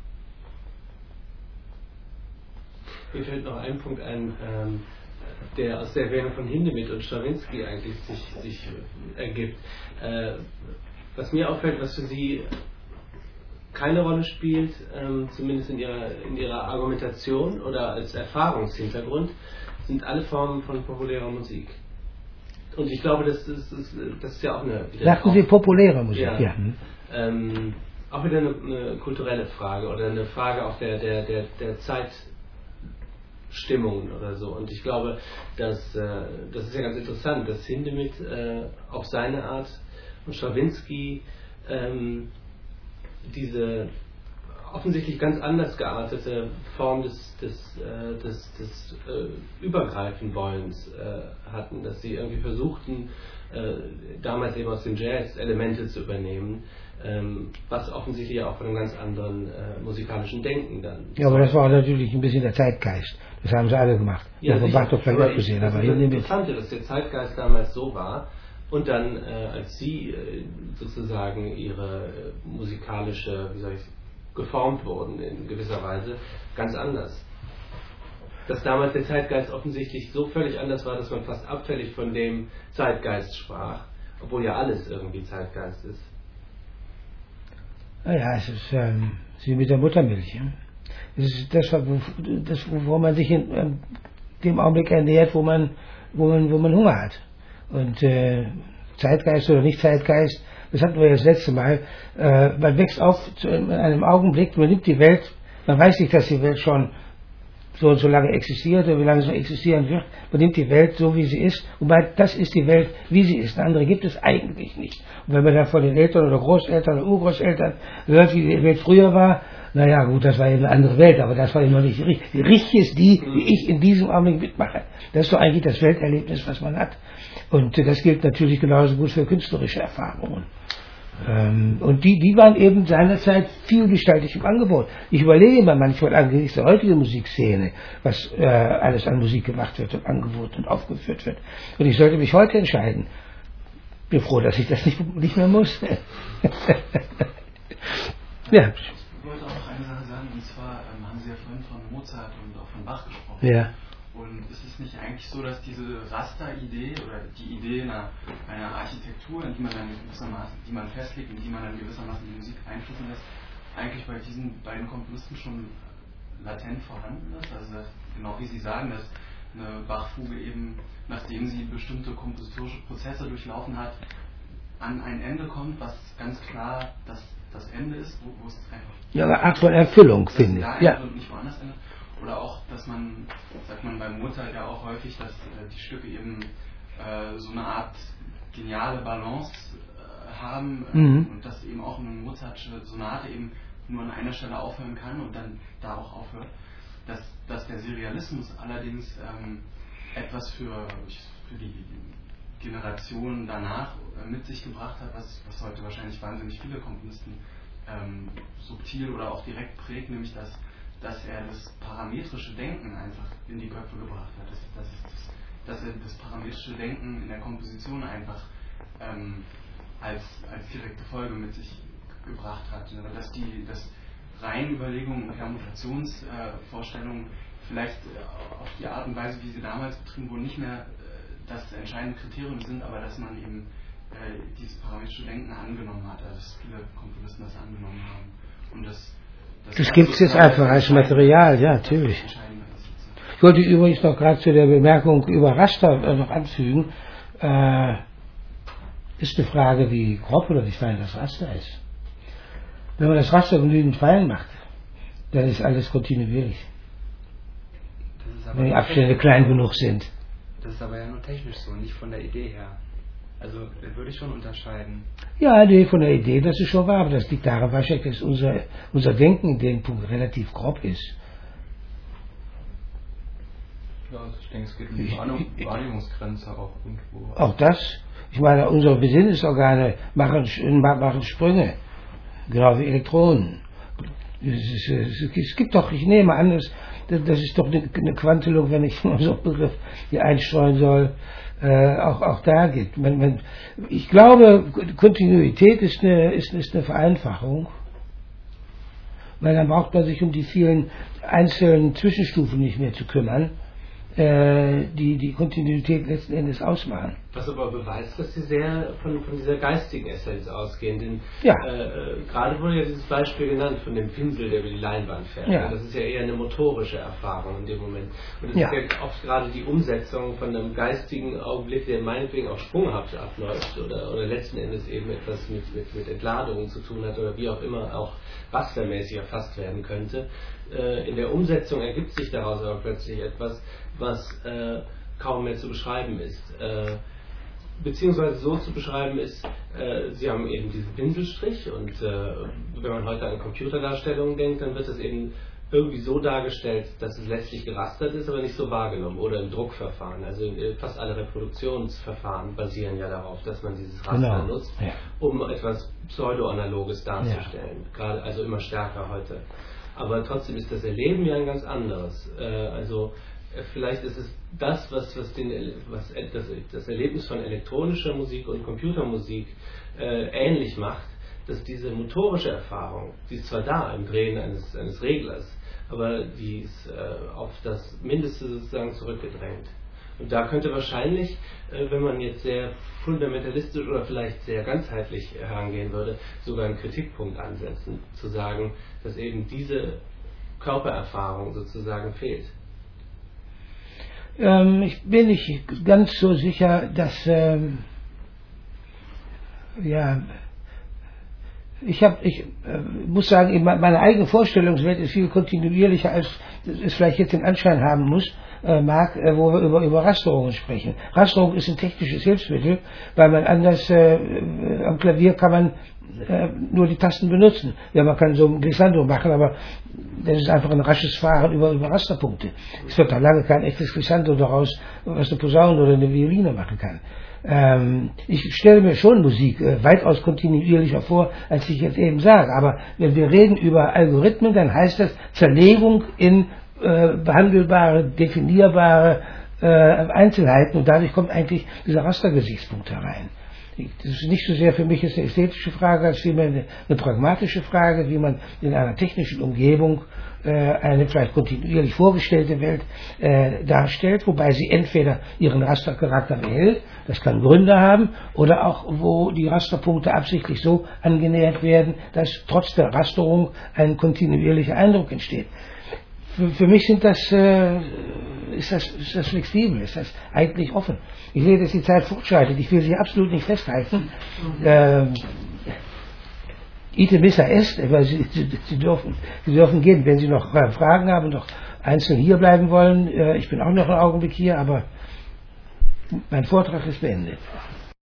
Mir fällt noch ein Punkt ein, ähm, der aus der Erwähnung von Hindemith und Stravinsky eigentlich sich, sich ergibt. Äh, was mir auffällt, was für Sie keine Rolle spielt, ähm, zumindest in ihrer, in ihrer Argumentation oder als Erfahrungshintergrund, sind alle Formen von populärer Musik. und ich glaube, das ist, das ist, das ist ja auch eine... Sagten Sie populäre Musik, ja. ja. Hm. Ähm, auch wieder eine, eine kulturelle Frage oder eine Frage auch der, der, der, der Zeitstimmungen oder so. Und ich glaube, dass, äh, das ist ja ganz interessant, dass Hindemith äh, auf seine Art und Strawinsky ähm, diese offensichtlich ganz anders geartete Form des, des, äh, des, des äh, Übergreifenwollens äh, hatten, dass sie irgendwie versuchten, äh, damals eben aus dem Jazz Elemente zu übernehmen, ähm, was offensichtlich auch von einem ganz anderen äh, musikalischen Denken dann. Ja, aber das war natürlich ein bisschen der Zeitgeist. Das haben sie alle gemacht. Ja, von Bartók vielleicht aber abgesehen, ich, das aber ist das Hindemith. Interessante, dass der Zeitgeist damals so war und dann, äh, als sie äh, sozusagen ihre äh, musikalische, wie soll ich geformt wurden in gewisser Weise, ganz anders. Dass damals der Zeitgeist offensichtlich so völlig anders war, dass man fast abfällig von dem Zeitgeist sprach, obwohl ja alles irgendwie Zeitgeist ist. Naja, es ist ähm, wie mit der Muttermilch. Ja? Es ist das, das, wo man sich in äh, dem Augenblick ernährt, wo man, wo man, wo man Hunger hat. Und äh, Zeitgeist oder nicht Zeitgeist, das hatten wir ja das letzte Mal, äh, man wächst auf zu, in einem Augenblick, man nimmt die Welt, man weiß nicht, dass die Welt schon so und so lange existiert oder wie lange sie noch existieren wird, man nimmt die Welt so, wie sie ist, wobei das ist die Welt, wie sie ist, eine andere gibt es eigentlich nicht. Und wenn man dann von den Eltern oder Großeltern oder Urgroßeltern hört, wie die Welt früher war, naja gut, das war eben eine andere Welt, aber das war immer nicht richtig. Die richtige ist die, die ich in diesem Augenblick mitmache. Das ist doch eigentlich das Welterlebnis, was man hat. Und das gilt natürlich genauso gut für künstlerische Erfahrungen. Ähm, und die, die waren eben seinerzeit vielgestaltig im Angebot. Ich überlege mir manchmal angesichts der heutigen Musikszene, was äh, alles an Musik gemacht wird und angeboten und aufgeführt wird. Und ich sollte mich heute entscheiden. Bin froh, dass ich das nicht, nicht mehr muss. Ja. Ich wollte auch noch eine Sache sagen, und zwar ähm, haben Sie ja vorhin von Mozart und auch von Bach gesprochen. Ja. Und ist es nicht eigentlich so, dass diese Raster-Idee oder die Idee einer, einer Architektur, in die man dann gewissermaßen, die man festlegt und die man dann gewissermaßen die Musik einfließen lässt, eigentlich bei diesen beiden Komponisten schon latent vorhanden ist? Also dass, genau wie Sie sagen, dass eine Bach-Fuge eben, nachdem sie bestimmte kompositorische Prozesse durchlaufen hat, an ein Ende kommt, was ganz klar das, das Ende ist, wo, wo es einfach... Ja, eine Art von Erfüllung, finde ich. Ja. Und nicht woanders endet. Oder auch, dass man, sagt man bei Mozart ja auch häufig, dass äh, die Stücke eben äh, so eine Art geniale Balance äh, haben äh, Mhm. und dass eben auch eine Mozartsche Sonate eben nur an einer Stelle aufhören kann und dann da auch aufhört. Dass, dass der Serialismus allerdings ähm, etwas für, für die Generation danach äh, mit sich gebracht hat, was, was heute wahrscheinlich wahnsinnig viele Komponisten ähm, subtil oder auch direkt prägt, nämlich dass dass er das parametrische Denken einfach in die Köpfe gebracht hat, dass, dass, das, dass er das parametrische Denken in der Komposition einfach ähm, als, als direkte Folge mit sich gebracht hat, dass die dass rein Überlegungen und Permutationsvorstellungen äh, vielleicht äh, auf die Art und Weise, wie sie damals betrieben wurden, nicht mehr äh, das entscheidende Kriterium sind, aber dass man eben äh, dieses parametrische Denken angenommen hat, also dass viele Komponisten das angenommen haben und das Das, das gibt es jetzt einfach als Material, ja, natürlich. Ich wollte übrigens noch gerade zu der Bemerkung über Raster noch anfügen, äh, ist eine Frage, wie grob oder wie fein das Raster ist. Wenn man das Raster genügend fein macht, dann ist alles kontinuierlich. Wenn die Abstände klein genug sind. Das ist aber ja nur technisch so, nicht von der Idee her. Also würde ich schon unterscheiden. Ja, nee, von der Idee, das ist schon wahr, aber das liegt daran wahrscheinlich, dass unser, unser Denken in dem Punkt relativ grob ist. Ja, also ich denke, es geht um die Wahrnehmungsgrenze auch irgendwo. Auch das. Ich meine, unsere Besinnungsorgane machen, machen Sprünge, genau wie Elektronen. Es, es, es gibt doch, ich nehme an, das, das ist doch eine, eine Quantelung, wenn ich mal so einen Begriff hier einstreuen soll, äh, auch, auch da gibt. Man, man, ich glaube, Kontinuität ist eine, ist, ist eine Vereinfachung, weil dann braucht man sich um die vielen einzelnen Zwischenstufen nicht mehr zu kümmern. äh, die die Kontinuität letzten Endes ausmachen. Was aber beweist, dass sie sehr von, von dieser geistigen Essenz ausgehen. Denn Ja. äh, gerade wurde ja dieses Beispiel genannt von dem Pinsel, der über die Leinwand fährt. Ja. Das ist ja eher eine motorische Erfahrung in dem Moment. Und es Ja. ist ja oft gerade die Umsetzung von einem geistigen Augenblick, der meinetwegen auch sprunghaft abläuft oder, oder letzten Endes eben etwas mit, mit, mit Entladungen zu tun hat oder wie auch immer auch rastermäßig erfasst werden könnte. Äh, in der Umsetzung ergibt sich daraus aber plötzlich etwas, was äh, kaum mehr zu beschreiben ist. Äh, beziehungsweise so zu beschreiben ist, äh, Sie haben eben diesen Pinselstrich und äh, wenn man heute an Computerdarstellungen denkt, dann wird es eben irgendwie so dargestellt, dass es letztlich gerastert ist, aber nicht so wahrgenommen oder im Druckverfahren. Also äh, fast alle Reproduktionsverfahren basieren ja darauf, dass man dieses Raster Genau. nutzt, Ja. um etwas Pseudo-Analoges darzustellen. Ja. Gerade, also immer stärker heute. Aber trotzdem ist das Erleben ja ein ganz anderes. Äh, also äh, vielleicht ist es das, was, was, den, was das, das Erlebnis von elektronischer Musik und Computermusik äh, ähnlich macht, dass diese motorische Erfahrung, die ist zwar da im Drehen eines, eines Reglers, aber die ist äh, auf das Mindeste sozusagen zurückgedrängt. Und da könnte wahrscheinlich, äh, wenn man jetzt sehr fundamentalistisch oder vielleicht sehr ganzheitlich herangehen würde, sogar einen Kritikpunkt ansetzen, zu sagen, dass eben diese Körpererfahrung sozusagen fehlt. Ähm, ich bin nicht ganz so sicher, dass ähm, ja ich habe ich äh, muss sagen, meine eigene Vorstellungswelt ist viel kontinuierlicher, als es vielleicht jetzt den Anschein haben muss, äh, mag, äh, wo wir über, über Rasterungen sprechen. Rasterung ist ein technisches Hilfsmittel, weil man anders äh, äh, am Klavier kann man äh, nur die Tasten benutzen. Ja, man kann so ein Glissando machen, aber das ist einfach ein rasches Fahren über, über Rasterpunkte. Es wird da lange kein echtes Glissando daraus, was eine Posaune oder eine Violine machen kann. Ähm, ich stelle mir schon Musik äh, weitaus kontinuierlicher vor, als ich jetzt eben sage. Aber wenn wir reden über Algorithmen, dann heißt das Zerlegung in äh, behandelbare, definierbare äh, Einzelheiten und dadurch kommt eigentlich dieser Rastergesichtspunkt herein. Das ist nicht so sehr für mich jetzt eine ästhetische Frage, als vielmehr eine, eine pragmatische Frage, wie man in einer technischen Umgebung äh, eine vielleicht kontinuierlich vorgestellte Welt äh, darstellt, wobei sie entweder ihren Rastercharakter behält, das kann Gründe haben, oder auch wo die Rasterpunkte absichtlich so angenähert werden, dass trotz der Rasterung ein kontinuierlicher Eindruck entsteht. Für, für mich sind das, äh, ist das, ist das flexibel, ist das eigentlich offen. Ich sehe, dass die Zeit fortschreitet, ich will sie absolut nicht festhalten. Ähm, Ite missa est, weil sie, sie, sie, dürfen, sie dürfen gehen, wenn Sie noch äh, Fragen haben und noch einzeln hier bleiben wollen. Äh, ich bin auch noch einen Augenblick hier, aber mein Vortrag ist beendet.